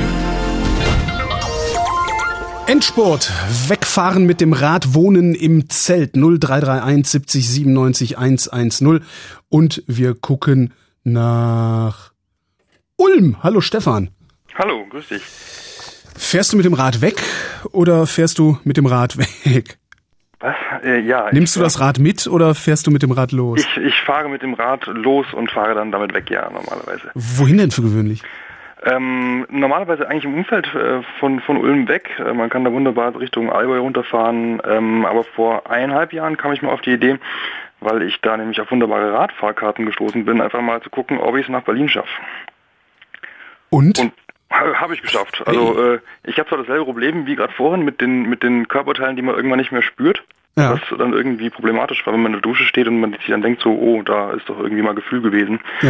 Endspurt. Wegfahren mit dem Rad, wohnen im Zelt. 0331 70 97 110. Und wir gucken nach Ulm. Hallo Stefan. Hallo, grüß dich. Fährst du mit dem Rad weg oder fährst du mit dem Rad weg? Was? Nimmst du das Rad mit oder fährst du mit dem Rad los? Ich fahre mit dem Rad los und fahre dann damit weg, ja, normalerweise. Wohin denn für gewöhnlich? Normalerweise eigentlich im Umfeld von Ulm weg. Man kann da wunderbar Richtung Allgäu runterfahren. Aber vor 1,5 Jahren kam ich mal auf die Idee, weil ich da nämlich auf wunderbare Radfahrkarten gestoßen bin, einfach mal zu gucken, ob ich es nach Berlin schaffe. Und habe ich geschafft. Also ich habe zwar dasselbe Problem wie gerade vorhin mit den Körperteilen, die man irgendwann nicht mehr spürt. Ja. Was dann irgendwie problematisch war, wenn man in der Dusche steht und man sich dann denkt so, oh, da ist doch irgendwie mal Gefühl gewesen. Ja.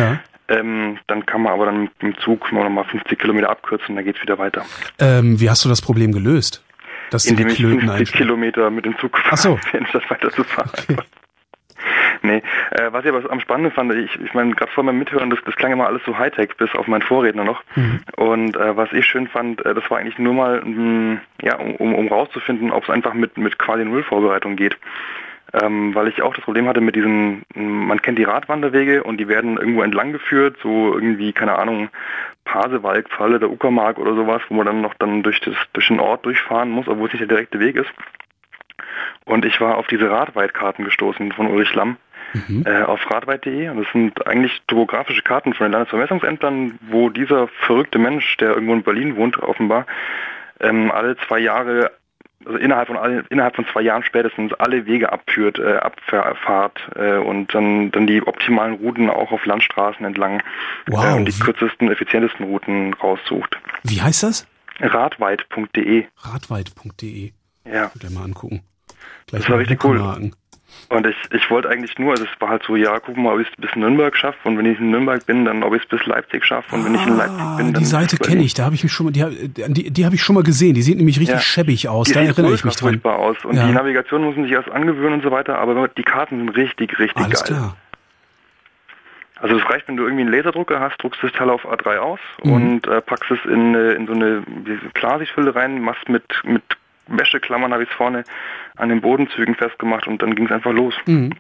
Dann kann man aber dann mit dem Zug nochmal 50 Kilometer abkürzen, dann geht's wieder weiter. Wie hast du das Problem gelöst? Indem ich 50 Kilometer mit dem Zug gefahren bin, statt weiterzufahren. Okay. Nee, was ich aber am spannenden fand, ich meine, gerade vor meinem Mithören, das klang immer alles so Hightech, bis auf meinen Vorredner noch. Mhm. Und was ich schön fand, das war eigentlich nur mal, um rauszufinden, ob es einfach mit quasi Null-Vorbereitung geht. Weil ich auch das Problem hatte mit diesen, man kennt die Radwanderwege und die werden irgendwo entlang geführt, so irgendwie, keine Ahnung, Pasewalk, Pfalle der Uckermark oder sowas, wo man dann noch durch den Ort durchfahren muss, obwohl es nicht der direkte Weg ist. Und ich war auf diese Radweitkarten gestoßen von Ulrich Lamm auf radweit.de. Das sind eigentlich topografische Karten von den Landesvermessungsämtern, wo dieser verrückte Mensch, der irgendwo in Berlin wohnt, offenbar, alle 2 Jahre, also innerhalb von 2 Jahren spätestens alle Wege abführt, abfahrt und dann die optimalen Routen auch auf Landstraßen entlang und die kürzesten, effizientesten Routen raussucht. Wie heißt das? Radweit.de. Radweit.de. Ja. Würde ich mal angucken. Gleich das war richtig cool. Und ich wollte eigentlich nur, also es war halt so, ja, gucken mal, ob ich es bis Nürnberg schaffe und wenn ich in Nürnberg bin, dann ob ich es bis Leipzig schaffe und wenn ich in Leipzig bin, dann... Die Seite kenne ich, da habe ich mich schon mal, die habe ich schon mal gesehen, die sieht nämlich richtig schäbig aus, da erinnere ich mich dran. Die sieht aus und die Navigation muss man sich erst angewöhnen und so weiter, aber die Karten sind richtig Alles geil. Klar. Also es reicht, wenn du irgendwie einen Laserdrucker hast, druckst das Teil auf A3 aus und packst es in so eine Klarsichtfülle rein, machst mit Wäscheklammern, habe ich es vorne an den Bodenzügen festgemacht und dann ging es einfach los. Mhm.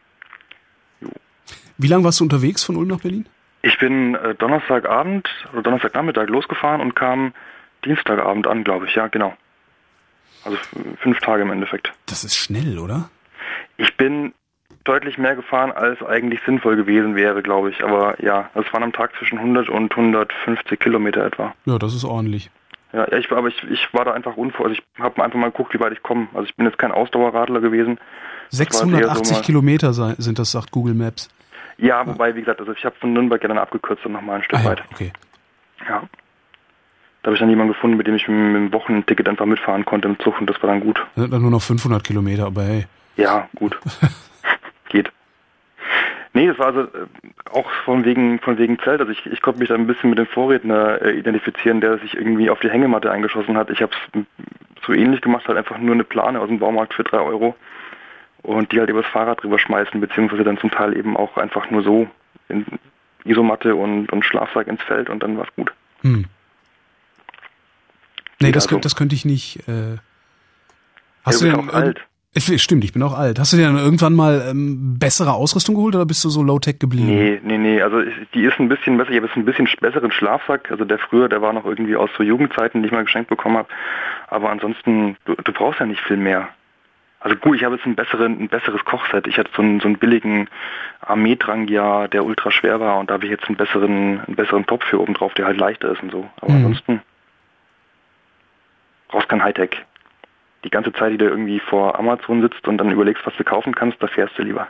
Wie lange warst du unterwegs von Ulm nach Berlin? Ich bin Donnerstagabend oder Donnerstagnachmittag losgefahren und kam Dienstagabend an, glaube ich. Ja, genau. Also 5 Tage im Endeffekt. Das ist schnell, oder? Ich bin deutlich mehr gefahren, als eigentlich sinnvoll gewesen wäre, glaube ich. Aber ja, es waren am Tag zwischen 100 und 150 Kilometer etwa. Ja, das ist ordentlich. Ja, ich war da einfach also ich habe einfach mal geguckt, wie weit ich komme. Also ich bin jetzt kein Ausdauerradler gewesen. 680 Kilometer sind das, sagt Google Maps. Ja, wobei, wie gesagt, also ich habe von Nürnberg ja dann abgekürzt und nochmal ein Stück weit. Okay. Ja. Da habe ich dann jemanden gefunden, mit dem ich mit dem Wochenendticket einfach mitfahren konnte im Zug und das war dann gut. Das sind dann nur noch 500 Kilometer, aber hey. Ja, gut. Geht. Nee, das war also auch von wegen Zelt. Also ich konnte mich da ein bisschen mit dem Vorredner identifizieren, der sich irgendwie auf die Hängematte eingeschossen hat. Ich habe es so ähnlich gemacht, halt einfach nur eine Plane aus dem Baumarkt für 3 Euro und die halt übers Fahrrad drüber schmeißen, beziehungsweise dann zum Teil eben auch einfach nur so in Isomatte und Schlafsack ins Feld und dann war's gut. Nee, das könnte ich nicht. Hast du denn auch alt? Stimmt, ich bin auch alt. Hast du dir dann irgendwann mal bessere Ausrüstung geholt oder bist du so Low-Tech geblieben? Nee. Also die ist ein bisschen besser. Ich habe jetzt ein bisschen besseren Schlafsack. Also der war noch irgendwie aus so Jugendzeiten, die ich mal geschenkt bekommen habe. Aber ansonsten, du brauchst ja nicht viel mehr. Also gut, ich habe jetzt ein besseres Kochset. Ich hatte so einen billigen Armeedrangia, der ultra schwer war und da habe ich jetzt einen besseren Topf für oben drauf, der halt leichter ist und so. Aber ansonsten brauchst kein Hightech. Die ganze Zeit, die du irgendwie vor Amazon sitzt und dann überlegst, was du kaufen kannst, da fährst du lieber.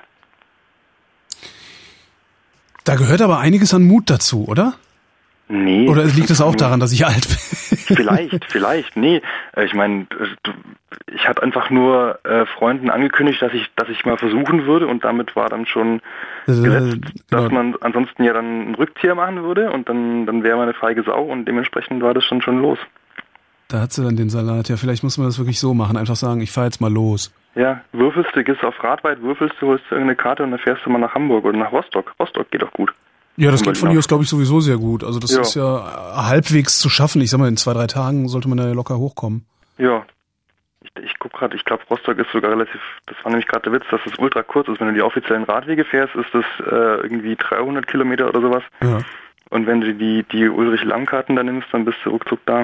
Da gehört aber einiges an Mut dazu, oder? Nee. Oder liegt es auch daran, dass ich alt bin? Vielleicht. Nee, ich meine, ich hatte einfach nur Freunden angekündigt, dass ich mal versuchen würde und damit war dann schon gesetzt, dass man ansonsten ja dann einen Rückzieher machen würde und dann wäre man eine feige Sau und dementsprechend war das schon los. Da hat sie dann den Salat. Ja, vielleicht muss man das wirklich so machen. Einfach sagen, ich fahre jetzt mal los. Ja, gehst auf Radweit, holst du irgendeine Karte und dann fährst du mal nach Hamburg oder nach Rostock. Rostock geht auch gut. Ja, das geht von hier aus, glaube ich, sowieso sehr gut. Also das ist ja halbwegs zu schaffen. Ich sag mal, in 2-3 Tagen sollte man da locker hochkommen. Ja. Ich guck gerade, ich glaube, Rostock ist sogar relativ, das war nämlich gerade der Witz, dass es ultra kurz ist. Wenn du die offiziellen Radwege fährst, ist das irgendwie 300 Kilometer oder sowas. Ja. Und wenn du die Ulrich-Lamm-Karten da nimmst, dann bist du ruckzuck da.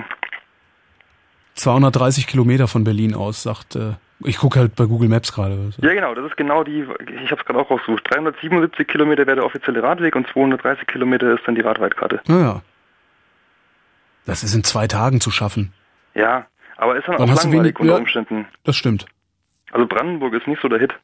230 Kilometer von Berlin aus, sagt, ich gucke halt bei Google Maps gerade. Ja genau, das ist genau ich habe es gerade auch rausgesucht. 377 Kilometer wäre der offizielle Radweg und 230 Kilometer ist dann die Radweitkarte. Naja. Das ist in 2 Tagen zu schaffen. Ja, aber ist dann auch langweilig unter Umständen. Das stimmt. Also Brandenburg ist nicht so der Hit.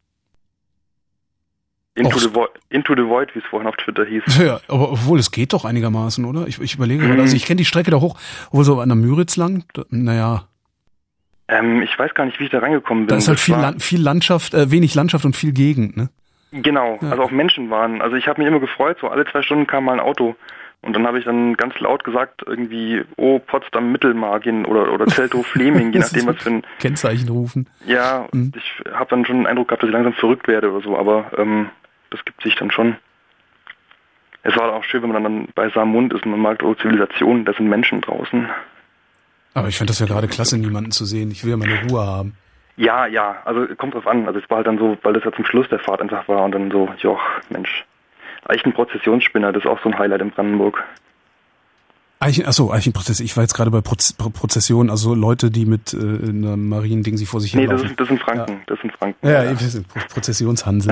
Into the Void, wie es vorhin auf Twitter hieß. Ja, aber obwohl, es geht doch einigermaßen, oder? Ich überlege mal, also ich kenne die Strecke da hoch, obwohl so an der Müritz lang, naja. Ich weiß gar nicht, wie ich da reingekommen bin. Da ist halt viel Landschaft, wenig Landschaft und viel Gegend, ne? Genau, Ja. also auch Menschen waren. Also ich habe mich immer gefreut, so alle 2 Stunden kam mal ein Auto. Und dann habe ich dann ganz laut gesagt, irgendwie, oh, Potsdam Mittelmargin oder Teltow Fleming, je nachdem was für ein Kennzeichen rufen. Ja, ich habe dann schon den Eindruck gehabt, dass ich langsam verrückt werde oder so, aber das gibt sich dann schon. Es war auch schön, wenn man dann bei Saarmund ist und man mag, oh, Zivilisation, da sind Menschen draußen. Aber ich fand das ja gerade klasse, niemanden zu sehen. Ich will ja meine Ruhe haben. Ja, also kommt drauf an. Also es war halt dann so, weil das ja zum Schluss der Fahrt einfach war und dann so, joch, Mensch. Eichenprozessionsspinner, das ist auch so ein Highlight in Brandenburg. Eichenprozess. Ich war jetzt gerade bei Prozession, also Leute, die mit einer Mariending sie vor sich Nee, hinlaufen. das ist in Franken. Ja. Das ist in Franken. Ja, wir sind Prozessionshansel.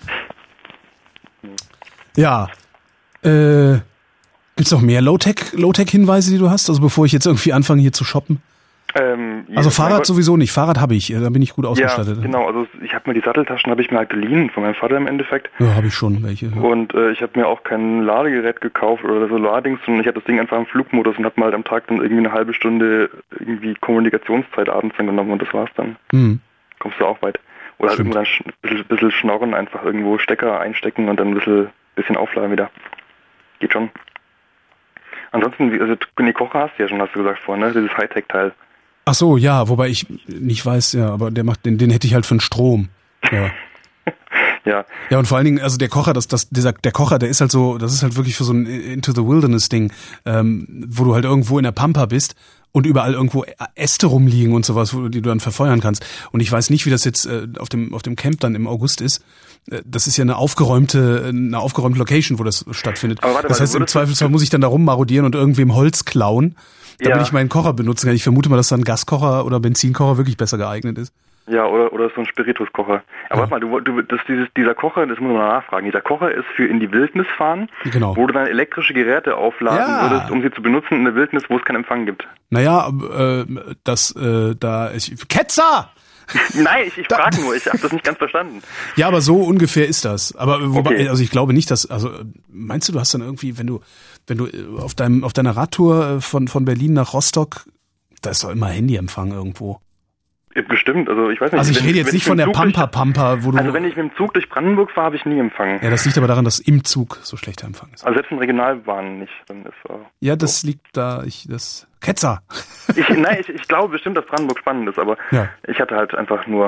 Ja. Gibt's noch mehr Low-Tech-Hinweise, die du hast? Also bevor ich jetzt irgendwie anfange hier zu shoppen? Also Fahrrad sowieso nicht. Fahrrad habe ich, da bin ich gut ausgestattet. Ja, genau. Also ich habe mir die Satteltaschen habe ich mir halt geliehen von meinem Vater im Endeffekt. Ja, habe ich schon welche. Ja. Und ich habe mir auch kein Ladegerät gekauft oder Solardings, sondern ich habe das Ding einfach im Flugmodus und habe mal halt am Tag dann irgendwie eine halbe Stunde irgendwie Kommunikationszeit abends dann genommen und das war's dann. Kommst du auch weit. Oder halt irgendwo dann ein bisschen schnorren, einfach irgendwo Stecker einstecken und dann ein bisschen aufladen wieder. Geht schon. Ansonsten, also den Kocher hast du ja schon, hast du gesagt vorhin, ne? Dieses Hightech-Teil. Ach so, ja, wobei ich nicht weiß, ja, aber der macht den hätte ich halt für den Strom. Ja. Ja, und vor allen Dingen, also der Kocher, der Kocher, der ist halt so, das ist halt wirklich für so ein Into the Wilderness Ding, wo du halt irgendwo in der Pampa bist und überall irgendwo Äste rumliegen und sowas, die du dann verfeuern kannst. Und ich weiß nicht, wie das jetzt auf dem Camp dann im August ist. Das ist ja eine aufgeräumte Location, wo das stattfindet. Das heißt, im Zweifelsfall muss ich dann da rummarodieren und irgendwem Holz klauen, damit ich meinen Kocher benutzen kann. Ich vermute mal, dass dann Gaskocher oder Benzinkocher wirklich besser geeignet ist. Ja, oder so ein Spirituskocher. Aber warte mal, dieser Kocher, das muss man mal nachfragen. Dieser Kocher ist für in die Wildnis fahren, genau, wo du dann elektrische Geräte aufladen würdest, um sie zu benutzen in der Wildnis, wo es keinen Empfang gibt. Naja, Ketzer! Nein, ich frage nur, ich habe das nicht ganz verstanden. Ja, aber so ungefähr ist das. Aber wobei, also ich glaube nicht, dass, also meinst du hast dann irgendwie, wenn du auf deiner Radtour von Berlin nach Rostock, da ist doch immer Handyempfang irgendwo. Bestimmt, also ich weiß nicht. Also ich rede jetzt nicht von der Pampa, wo du... Also wenn ich mit dem Zug durch Brandenburg fahre, habe ich nie Empfang. Ja, das liegt aber daran, dass im Zug so schlechter Empfang ist. Also selbst in Regionalbahnen nicht. Dann ist, ja, das liegt da, Ketzer! Ich glaube bestimmt, dass Brandenburg spannend ist, aber ich hatte halt einfach nur,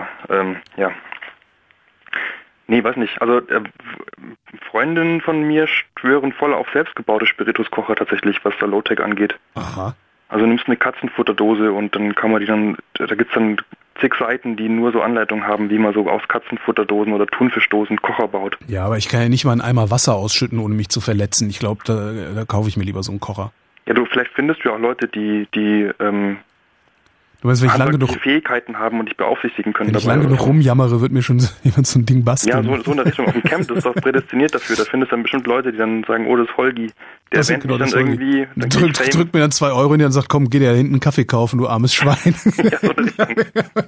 Nee, weiß nicht. Also Freundinnen von mir schwören voll auf selbstgebaute Spirituskocher tatsächlich, was da Low-Tech angeht. Aha. Also nimmst eine Katzenfutterdose und dann kann man da gibt's dann zig Seiten, die nur so Anleitungen haben, wie man so aus Katzenfutterdosen oder Thunfischdosen Kocher baut. Ja, aber ich kann ja nicht mal einen Eimer Wasser ausschütten, ohne mich zu verletzen. Ich glaube, da kaufe ich mir lieber so einen Kocher. Ja, vielleicht findest du ja auch Leute, die du weißt, wenn ich lange genug Fähigkeiten haben und dich beaufsichtigen können. Wenn ich lange genug rumjammere, wird mir schon jemand so ein Ding basteln. Ja, so in der Richtung. Auf dem Camp, das ist doch prädestiniert dafür. Da findest du dann bestimmt Leute, die dann sagen, oh, das ist Holgi. Der das rennt genau, dann irgendwie... Dann drückt mir dann 2 Euro in die Hand und sagt, komm, geh dir da hinten einen Kaffee kaufen, du armes Schwein. Ja, so eine Richtung.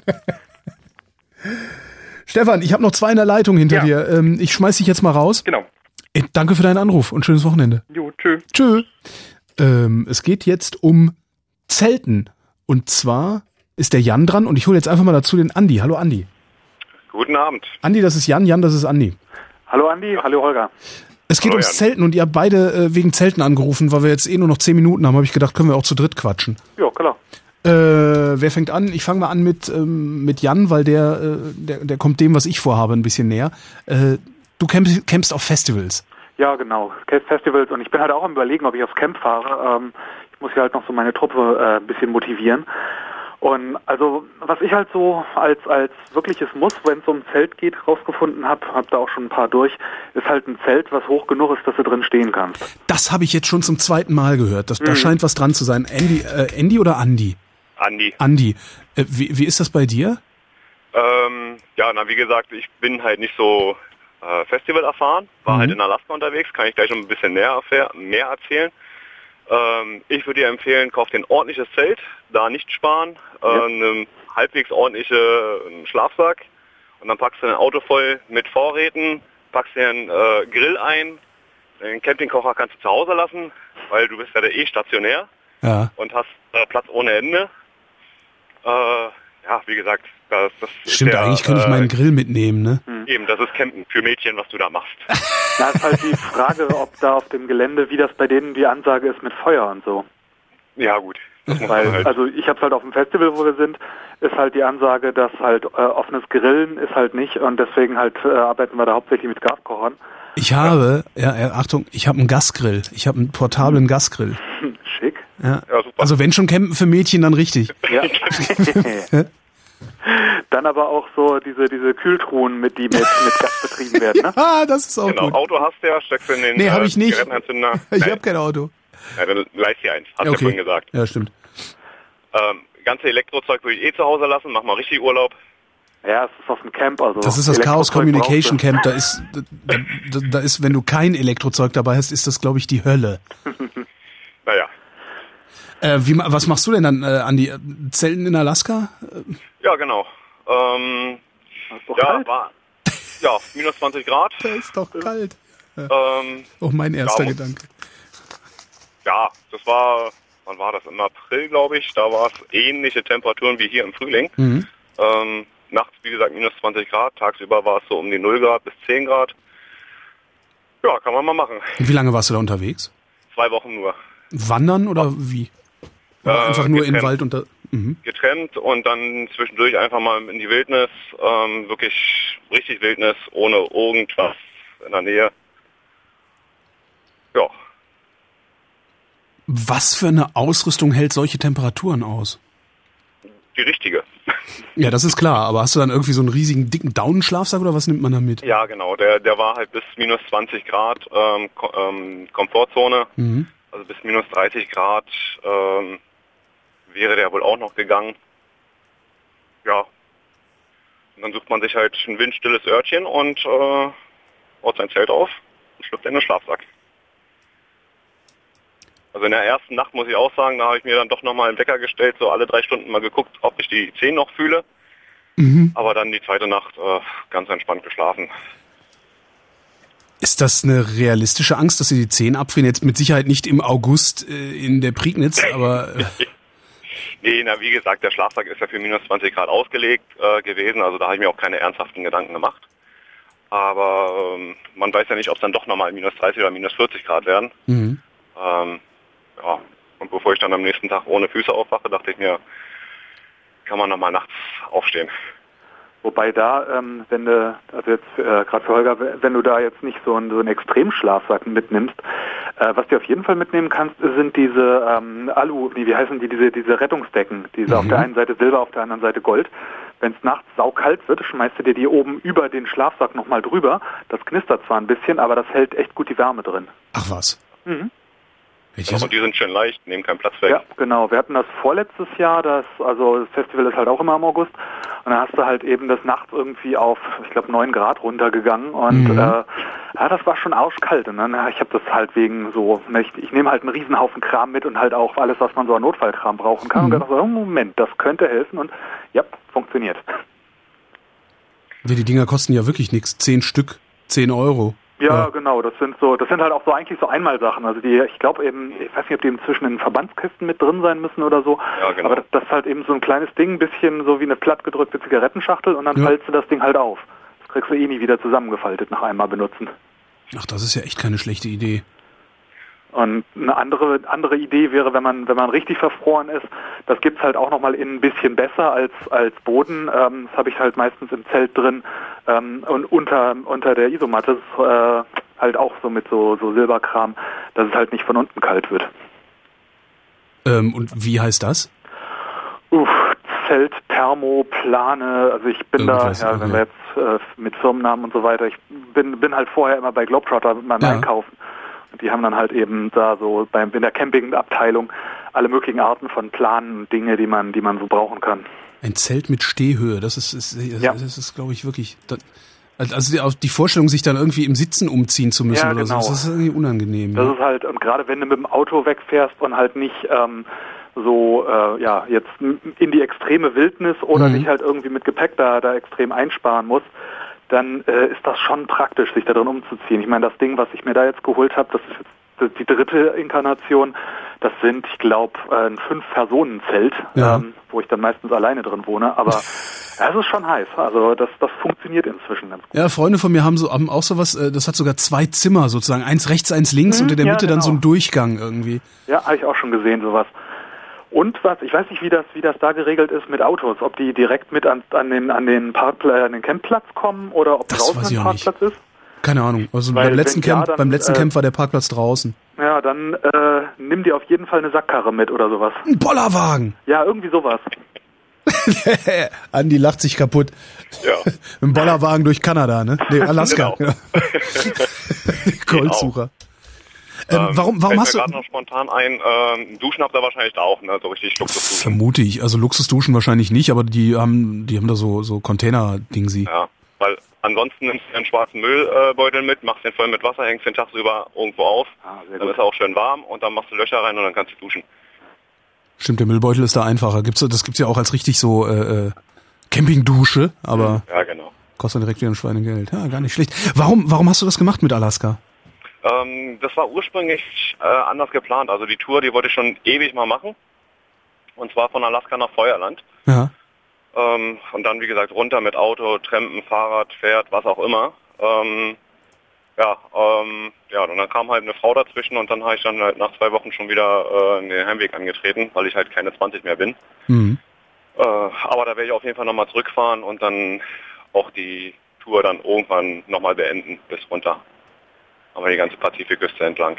Stefan, ich habe noch 2 in der Leitung hinter dir. Ich schmeiß dich jetzt mal raus. Genau. Danke für deinen Anruf und schönes Wochenende. Jo, tschö. Tschö. Es geht jetzt um Zelten. Und zwar ist der Jan dran und ich hole jetzt einfach mal dazu den Andi. Hallo Andi. Guten Abend. Andi, das ist Jan, das ist Andi. Hallo Andi, hallo Holger. Es geht ums Zelten und ihr habt beide wegen Zelten angerufen, weil wir jetzt nur noch 10 Minuten haben, habe ich gedacht, können wir auch zu dritt quatschen. Ja, klar. Wer fängt an? Ich fange mal an mit Jan, weil der kommt dem, was ich vorhabe, ein bisschen näher. Du campst auf Festivals. Ja, genau. Festivals und ich bin halt auch am Überlegen, ob ich aufs Camp fahre. Ich muss ja halt noch so meine Truppe ein bisschen motivieren. Und also, was ich halt so als wirkliches Muss, wenn es um Zelt geht, rausgefunden habe da auch schon ein paar durch, ist halt ein Zelt, was hoch genug ist, dass du drin stehen kannst. Das habe ich jetzt schon zum 2. Mal gehört. Da scheint was dran zu sein. Andy oder Andi? Andi. Andi. Wie ist das bei dir? Wie gesagt, ich bin halt nicht so Festival erfahren, war halt in Alaska unterwegs, kann ich gleich noch ein bisschen mehr erzählen. Ich würde dir empfehlen, kauf dir ein ordentliches Zelt, da nicht sparen, einen halbwegs ordentlichen Schlafsack und dann packst du ein Auto voll mit Vorräten, packst dir einen Grill ein, den Campingkocher kannst du zu Hause lassen, weil du bist ja stationär und hast Platz ohne Ende. Wie gesagt, das stimmt, eigentlich könnte ich meinen Grill mitnehmen, ne? Eben, das ist Campen für Mädchen, was du da machst. Na, ist halt die Frage, ob da auf dem Gelände, wie das bei denen die Ansage ist mit Feuer und so. Ja, gut. Weil, halt. also ich hab's halt auf dem Festival, wo wir sind, ist halt die Ansage, dass halt offenes Grillen ist halt nicht und deswegen halt arbeiten wir da hauptsächlich mit Gaskochern. Ich habe, Achtung, ich habe einen Gasgrill. Ich habe einen portablen Gasgrill. Schick. Ja, super. Also wenn schon campen für Mädchen, dann richtig. Ja. Dann aber auch so diese Kühltruhen, die mit Gas betrieben werden, ne? Ah, das ist auch genau, gut. Auto hast du ja, steckst du in den Nee, habe ich nicht. Zigarettenanzünder. Ich habe kein Auto. Ja, dann leist dir eins, hast du ja vorhin gesagt. Ja, stimmt. Ganze Elektrozeug würde ich zu Hause lassen, mach mal richtig Urlaub. Ja, es ist auf dem Camp, also. Das ist das Chaos Communication Camp, da ist, wenn du kein Elektrozeug dabei hast, ist das, glaube ich, die Hölle. Naja. Was machst du denn dann, Andi? Zelten in Alaska? Ja, genau. Kalt. War minus 20 Grad. Da ist doch kalt. Auch mein erster Gedanke. Ja, das war, wann war das? Im April, glaube ich. Da war es ähnliche Temperaturen wie hier im Frühling. Mhm. Nachts, wie gesagt, minus 20 Grad. Tagsüber war es so um die 0 Grad bis 10 Grad. Ja, kann man mal machen. Wie lange warst du da unterwegs? 2 Wochen nur. Wandern oder wie? Oder einfach nur getrennt. in Wald und Getrennt und dann zwischendurch einfach mal in die Wildnis. Wirklich richtig Wildnis, ohne irgendwas in der Nähe. Ja. Was für eine Ausrüstung hält solche Temperaturen aus? Die richtige. Ja, das ist klar, aber hast du dann irgendwie so einen riesigen, dicken Daunenschlafsack oder was nimmt man da mit? Ja, genau, der war halt bis minus 20 Grad Komfortzone, also bis minus 30 Grad wäre der wohl auch noch gegangen. Ja, und dann sucht man sich halt ein windstilles Örtchen und baut sein Zelt auf und schlüpft in den Schlafsack. Also in der ersten Nacht muss ich auch sagen, da habe ich mir dann doch nochmal einen Wecker gestellt, so alle 3 Stunden mal geguckt, ob ich die Zehen noch fühle. Aber dann die zweite Nacht ganz entspannt geschlafen. Ist das eine realistische Angst, dass sie die Zehen abfrieren? Jetzt mit Sicherheit nicht im August in der Prignitz, aber... Nee, na wie gesagt, der Schlafsack ist ja für minus 20 Grad ausgelegt gewesen, also da habe ich mir auch keine ernsthaften Gedanken gemacht. Aber man weiß ja nicht, ob es dann doch nochmal minus 30 oder minus 40 Grad werden. Ja, und bevor ich dann am nächsten Tag ohne Füße aufwache, dachte ich mir, kann man nochmal nachts aufstehen. Wobei da, wenn du, also jetzt gerade für Holger, wenn du da jetzt nicht so einen Extremschlafsack mitnimmst, was du auf jeden Fall mitnehmen kannst, sind diese wie heißen die, diese Rettungsdecken, diese auf der einen Seite Silber, auf der anderen Seite Gold. Wenn es nachts saukalt wird, schmeißt du dir die oben über den Schlafsack nochmal drüber. Das knistert zwar ein bisschen, aber das hält echt gut die Wärme drin. Ach was. Und die sind schön leicht, nehmen keinen Platz weg. Ja, genau. Wir hatten das vorletztes Jahr, das Festival ist halt auch immer im August. Und dann hast du halt eben das nachts irgendwie auf, ich glaube, 9 Grad runtergegangen. Und das war schon arschkalt. Und dann, ich habe das halt wegen so, ich nehme halt einen Riesenhaufen Kram mit und halt auch alles, was man so an Notfallkram brauchen kann. Und dann so, Moment, das könnte helfen. Und ja, funktioniert. Die Dinger kosten ja wirklich nichts. 10 Stück, 10 Euro. Ja, genau, das sind halt auch so eigentlich so Einmalsachen. Also ich glaube eben, ich weiß nicht, ob die inzwischen in Verbandskisten mit drin sein müssen oder so. Ja, genau. Aber das ist halt eben so ein kleines Ding, ein bisschen so wie eine plattgedrückte Zigarettenschachtel und dann faltst du das Ding halt auf. Das kriegst du eh nie wieder zusammengefaltet nach einmal benutzen. Ach, das ist ja echt keine schlechte Idee. Und eine andere Idee wäre, wenn man richtig verfroren ist, das gibt's halt auch nochmal in ein bisschen besser als Boden. Das habe ich halt meistens im Zelt drin und unter der Isomatte halt auch so mit so Silberkram, dass es halt nicht von unten kalt wird. Und wie heißt das? Zelt, Thermoplane, also ich bin wenn wir jetzt mit Firmennamen und so weiter, ich bin halt vorher immer bei Globetrotter beim Einkaufen. Die haben dann halt eben da so in der Campingabteilung alle möglichen Arten von Planen und Dinge, die man so brauchen kann. Ein Zelt mit Stehhöhe, das ist glaube ich wirklich, also die Vorstellung, sich dann irgendwie im Sitzen umziehen zu müssen oder so, das ist irgendwie unangenehm. Das ist halt, und gerade wenn du mit dem Auto wegfährst und halt nicht jetzt in die extreme Wildnis oder dich halt irgendwie mit Gepäck da extrem einsparen musst, dann ist das schon praktisch, sich da drin umzuziehen. Ich meine, das Ding, was ich mir da jetzt geholt habe, das ist jetzt die 3. Inkarnation. Das sind, ich glaube, ein 5-Personen-Zelt, wo ich dann meistens alleine drin wohne. Aber Ja, es ist schon heiß. Also das funktioniert inzwischen ganz gut. Ja, Freunde von mir haben auch sowas, das hat sogar 2 Zimmer sozusagen. Eins rechts, eins links und in der Mitte dann so ein Durchgang irgendwie. Ja, habe ich auch schon gesehen, sowas. Und ich weiß nicht, wie das da geregelt ist mit Autos, ob die direkt mit an den Campplatz kommen oder ob draußen ein Parkplatz ist. Keine Ahnung. Also beim letzten Camp war der Parkplatz draußen. Ja, dann nimm dir auf jeden Fall eine Sackkarre mit oder sowas. Ein Bollerwagen. Ja, irgendwie sowas. Andi lacht sich kaputt. Ja. Mit dem Bollerwagen durch Kanada, ne? Nee, Alaska. Genau. Goldsucher. Warum hast du... Fällt mir gerade noch spontan ein, Duschen habt ihr wahrscheinlich da auch, ne? So richtig Luxusduschen. Vermute ich. Also Luxusduschen wahrscheinlich nicht, aber die haben da so Container-Dingsi. Ja, weil ansonsten nimmst du einen schwarzen Müllbeutel mit, machst den voll mit Wasser, hängst den tagsüber irgendwo auf, dann ist er auch schön warm und dann machst du Löcher rein und dann kannst du duschen. Stimmt, der Müllbeutel ist da einfacher. Das gibt's ja auch als richtig so Campingdusche, aber ja, genau. Kostet direkt wieder ein Schweinegeld. Ja, gar nicht schlecht. Warum hast du das gemacht mit Alaska? Das war ursprünglich anders geplant. Also die Tour, die wollte ich schon ewig mal machen. Und zwar von Alaska nach Feuerland. Ja. Und dann, wie gesagt, runter mit Auto, Trampen, Fahrrad, Pferd, was auch immer. Und dann kam halt eine Frau dazwischen und dann habe ich dann halt nach 2 Wochen schon wieder den Heimweg angetreten, weil ich halt keine 20 mehr bin. Mhm. Aber da werde ich auf jeden Fall nochmal zurückfahren und dann auch die Tour dann irgendwann nochmal beenden bis runter. Aber die ganze Pazifikküste entlang.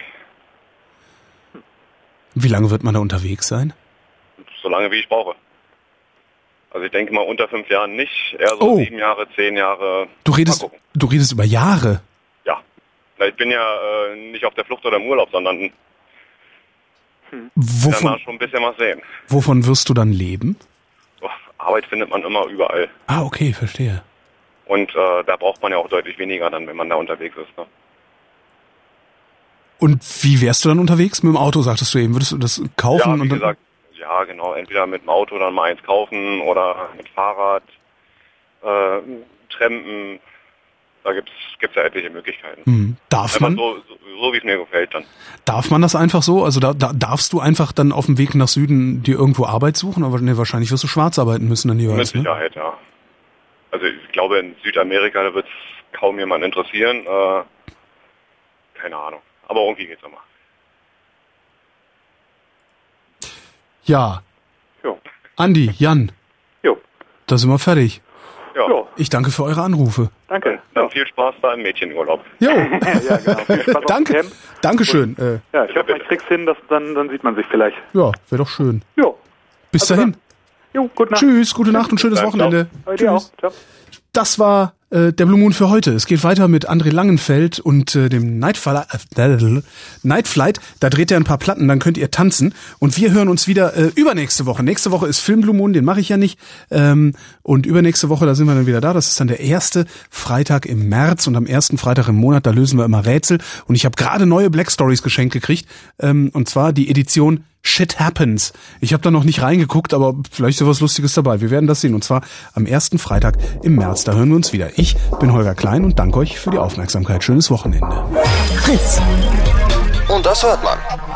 Wie lange wird man da unterwegs sein? So lange wie ich brauche. Also ich denke mal unter 5 Jahren nicht, eher so 7 Jahre, 10 Jahre. Du redest über Jahre? Ja. Ich bin ja nicht auf der Flucht oder im Urlaub, sondern danach schon ein bisschen was sehen. Wovon wirst du dann leben? Arbeit findet man immer überall. Ah, okay, verstehe. Und da braucht man ja auch deutlich weniger dann, wenn man da unterwegs ist. Ne? Und wie wärst du dann unterwegs? Mit dem Auto, sagtest du eben. Würdest du das kaufen? Ja, wie gesagt, ja genau. Entweder mit dem Auto dann mal eins kaufen oder mit Fahrrad, Trampen. Da gibt's ja etliche Möglichkeiten. Darf man? So wie es mir gefällt dann. Darf man das einfach so? Also da darfst du einfach dann auf dem Weg nach Süden dir irgendwo Arbeit suchen? Aber nee, wahrscheinlich wirst du schwarz arbeiten müssen dann jeweils. Mit Sicherheit, ja. Also ich glaube, in Südamerika, da wird es kaum jemand interessieren. Keine Ahnung. Aber irgendwie geht's immer. Ja. Jo. Andi, Jan. Jo. Da sind wir fertig. Ja. Ich danke für eure Anrufe. Danke. Dann viel Spaß da im Mädchenurlaub. Jo. Ja, genau. Viel Spaß Danke. Dankeschön. Ja, ich hoffe, ich krieg's hin, dann sieht man sich vielleicht. Ja, wäre doch schön. Jo. Bis dahin. Jo, gute Nacht. Tschüss, gute Nacht und schönes Wochenende. Tschüss. Ciao. Das war der Blue Moon für heute. Es geht weiter mit André Langenfeld und dem Night Flight. Da dreht er ein paar Platten, dann könnt ihr tanzen. Und wir hören uns wieder übernächste Woche. Nächste Woche ist Film Blue Moon, den mache ich ja nicht. Und übernächste Woche, da sind wir dann wieder da. Das ist dann der erste Freitag im März. Und am ersten Freitag im Monat, da lösen wir immer Rätsel. Und ich habe gerade neue Black Stories geschenkt gekriegt. Und zwar die Edition Shit Happens. Ich habe da noch nicht reingeguckt, aber vielleicht ist ja was Lustiges dabei. Wir werden das sehen. Und zwar am ersten Freitag im März. Da hören wir uns wieder. Ich bin Holger Klein und danke euch für die Aufmerksamkeit. Schönes Wochenende. Fritz. Und das hört man.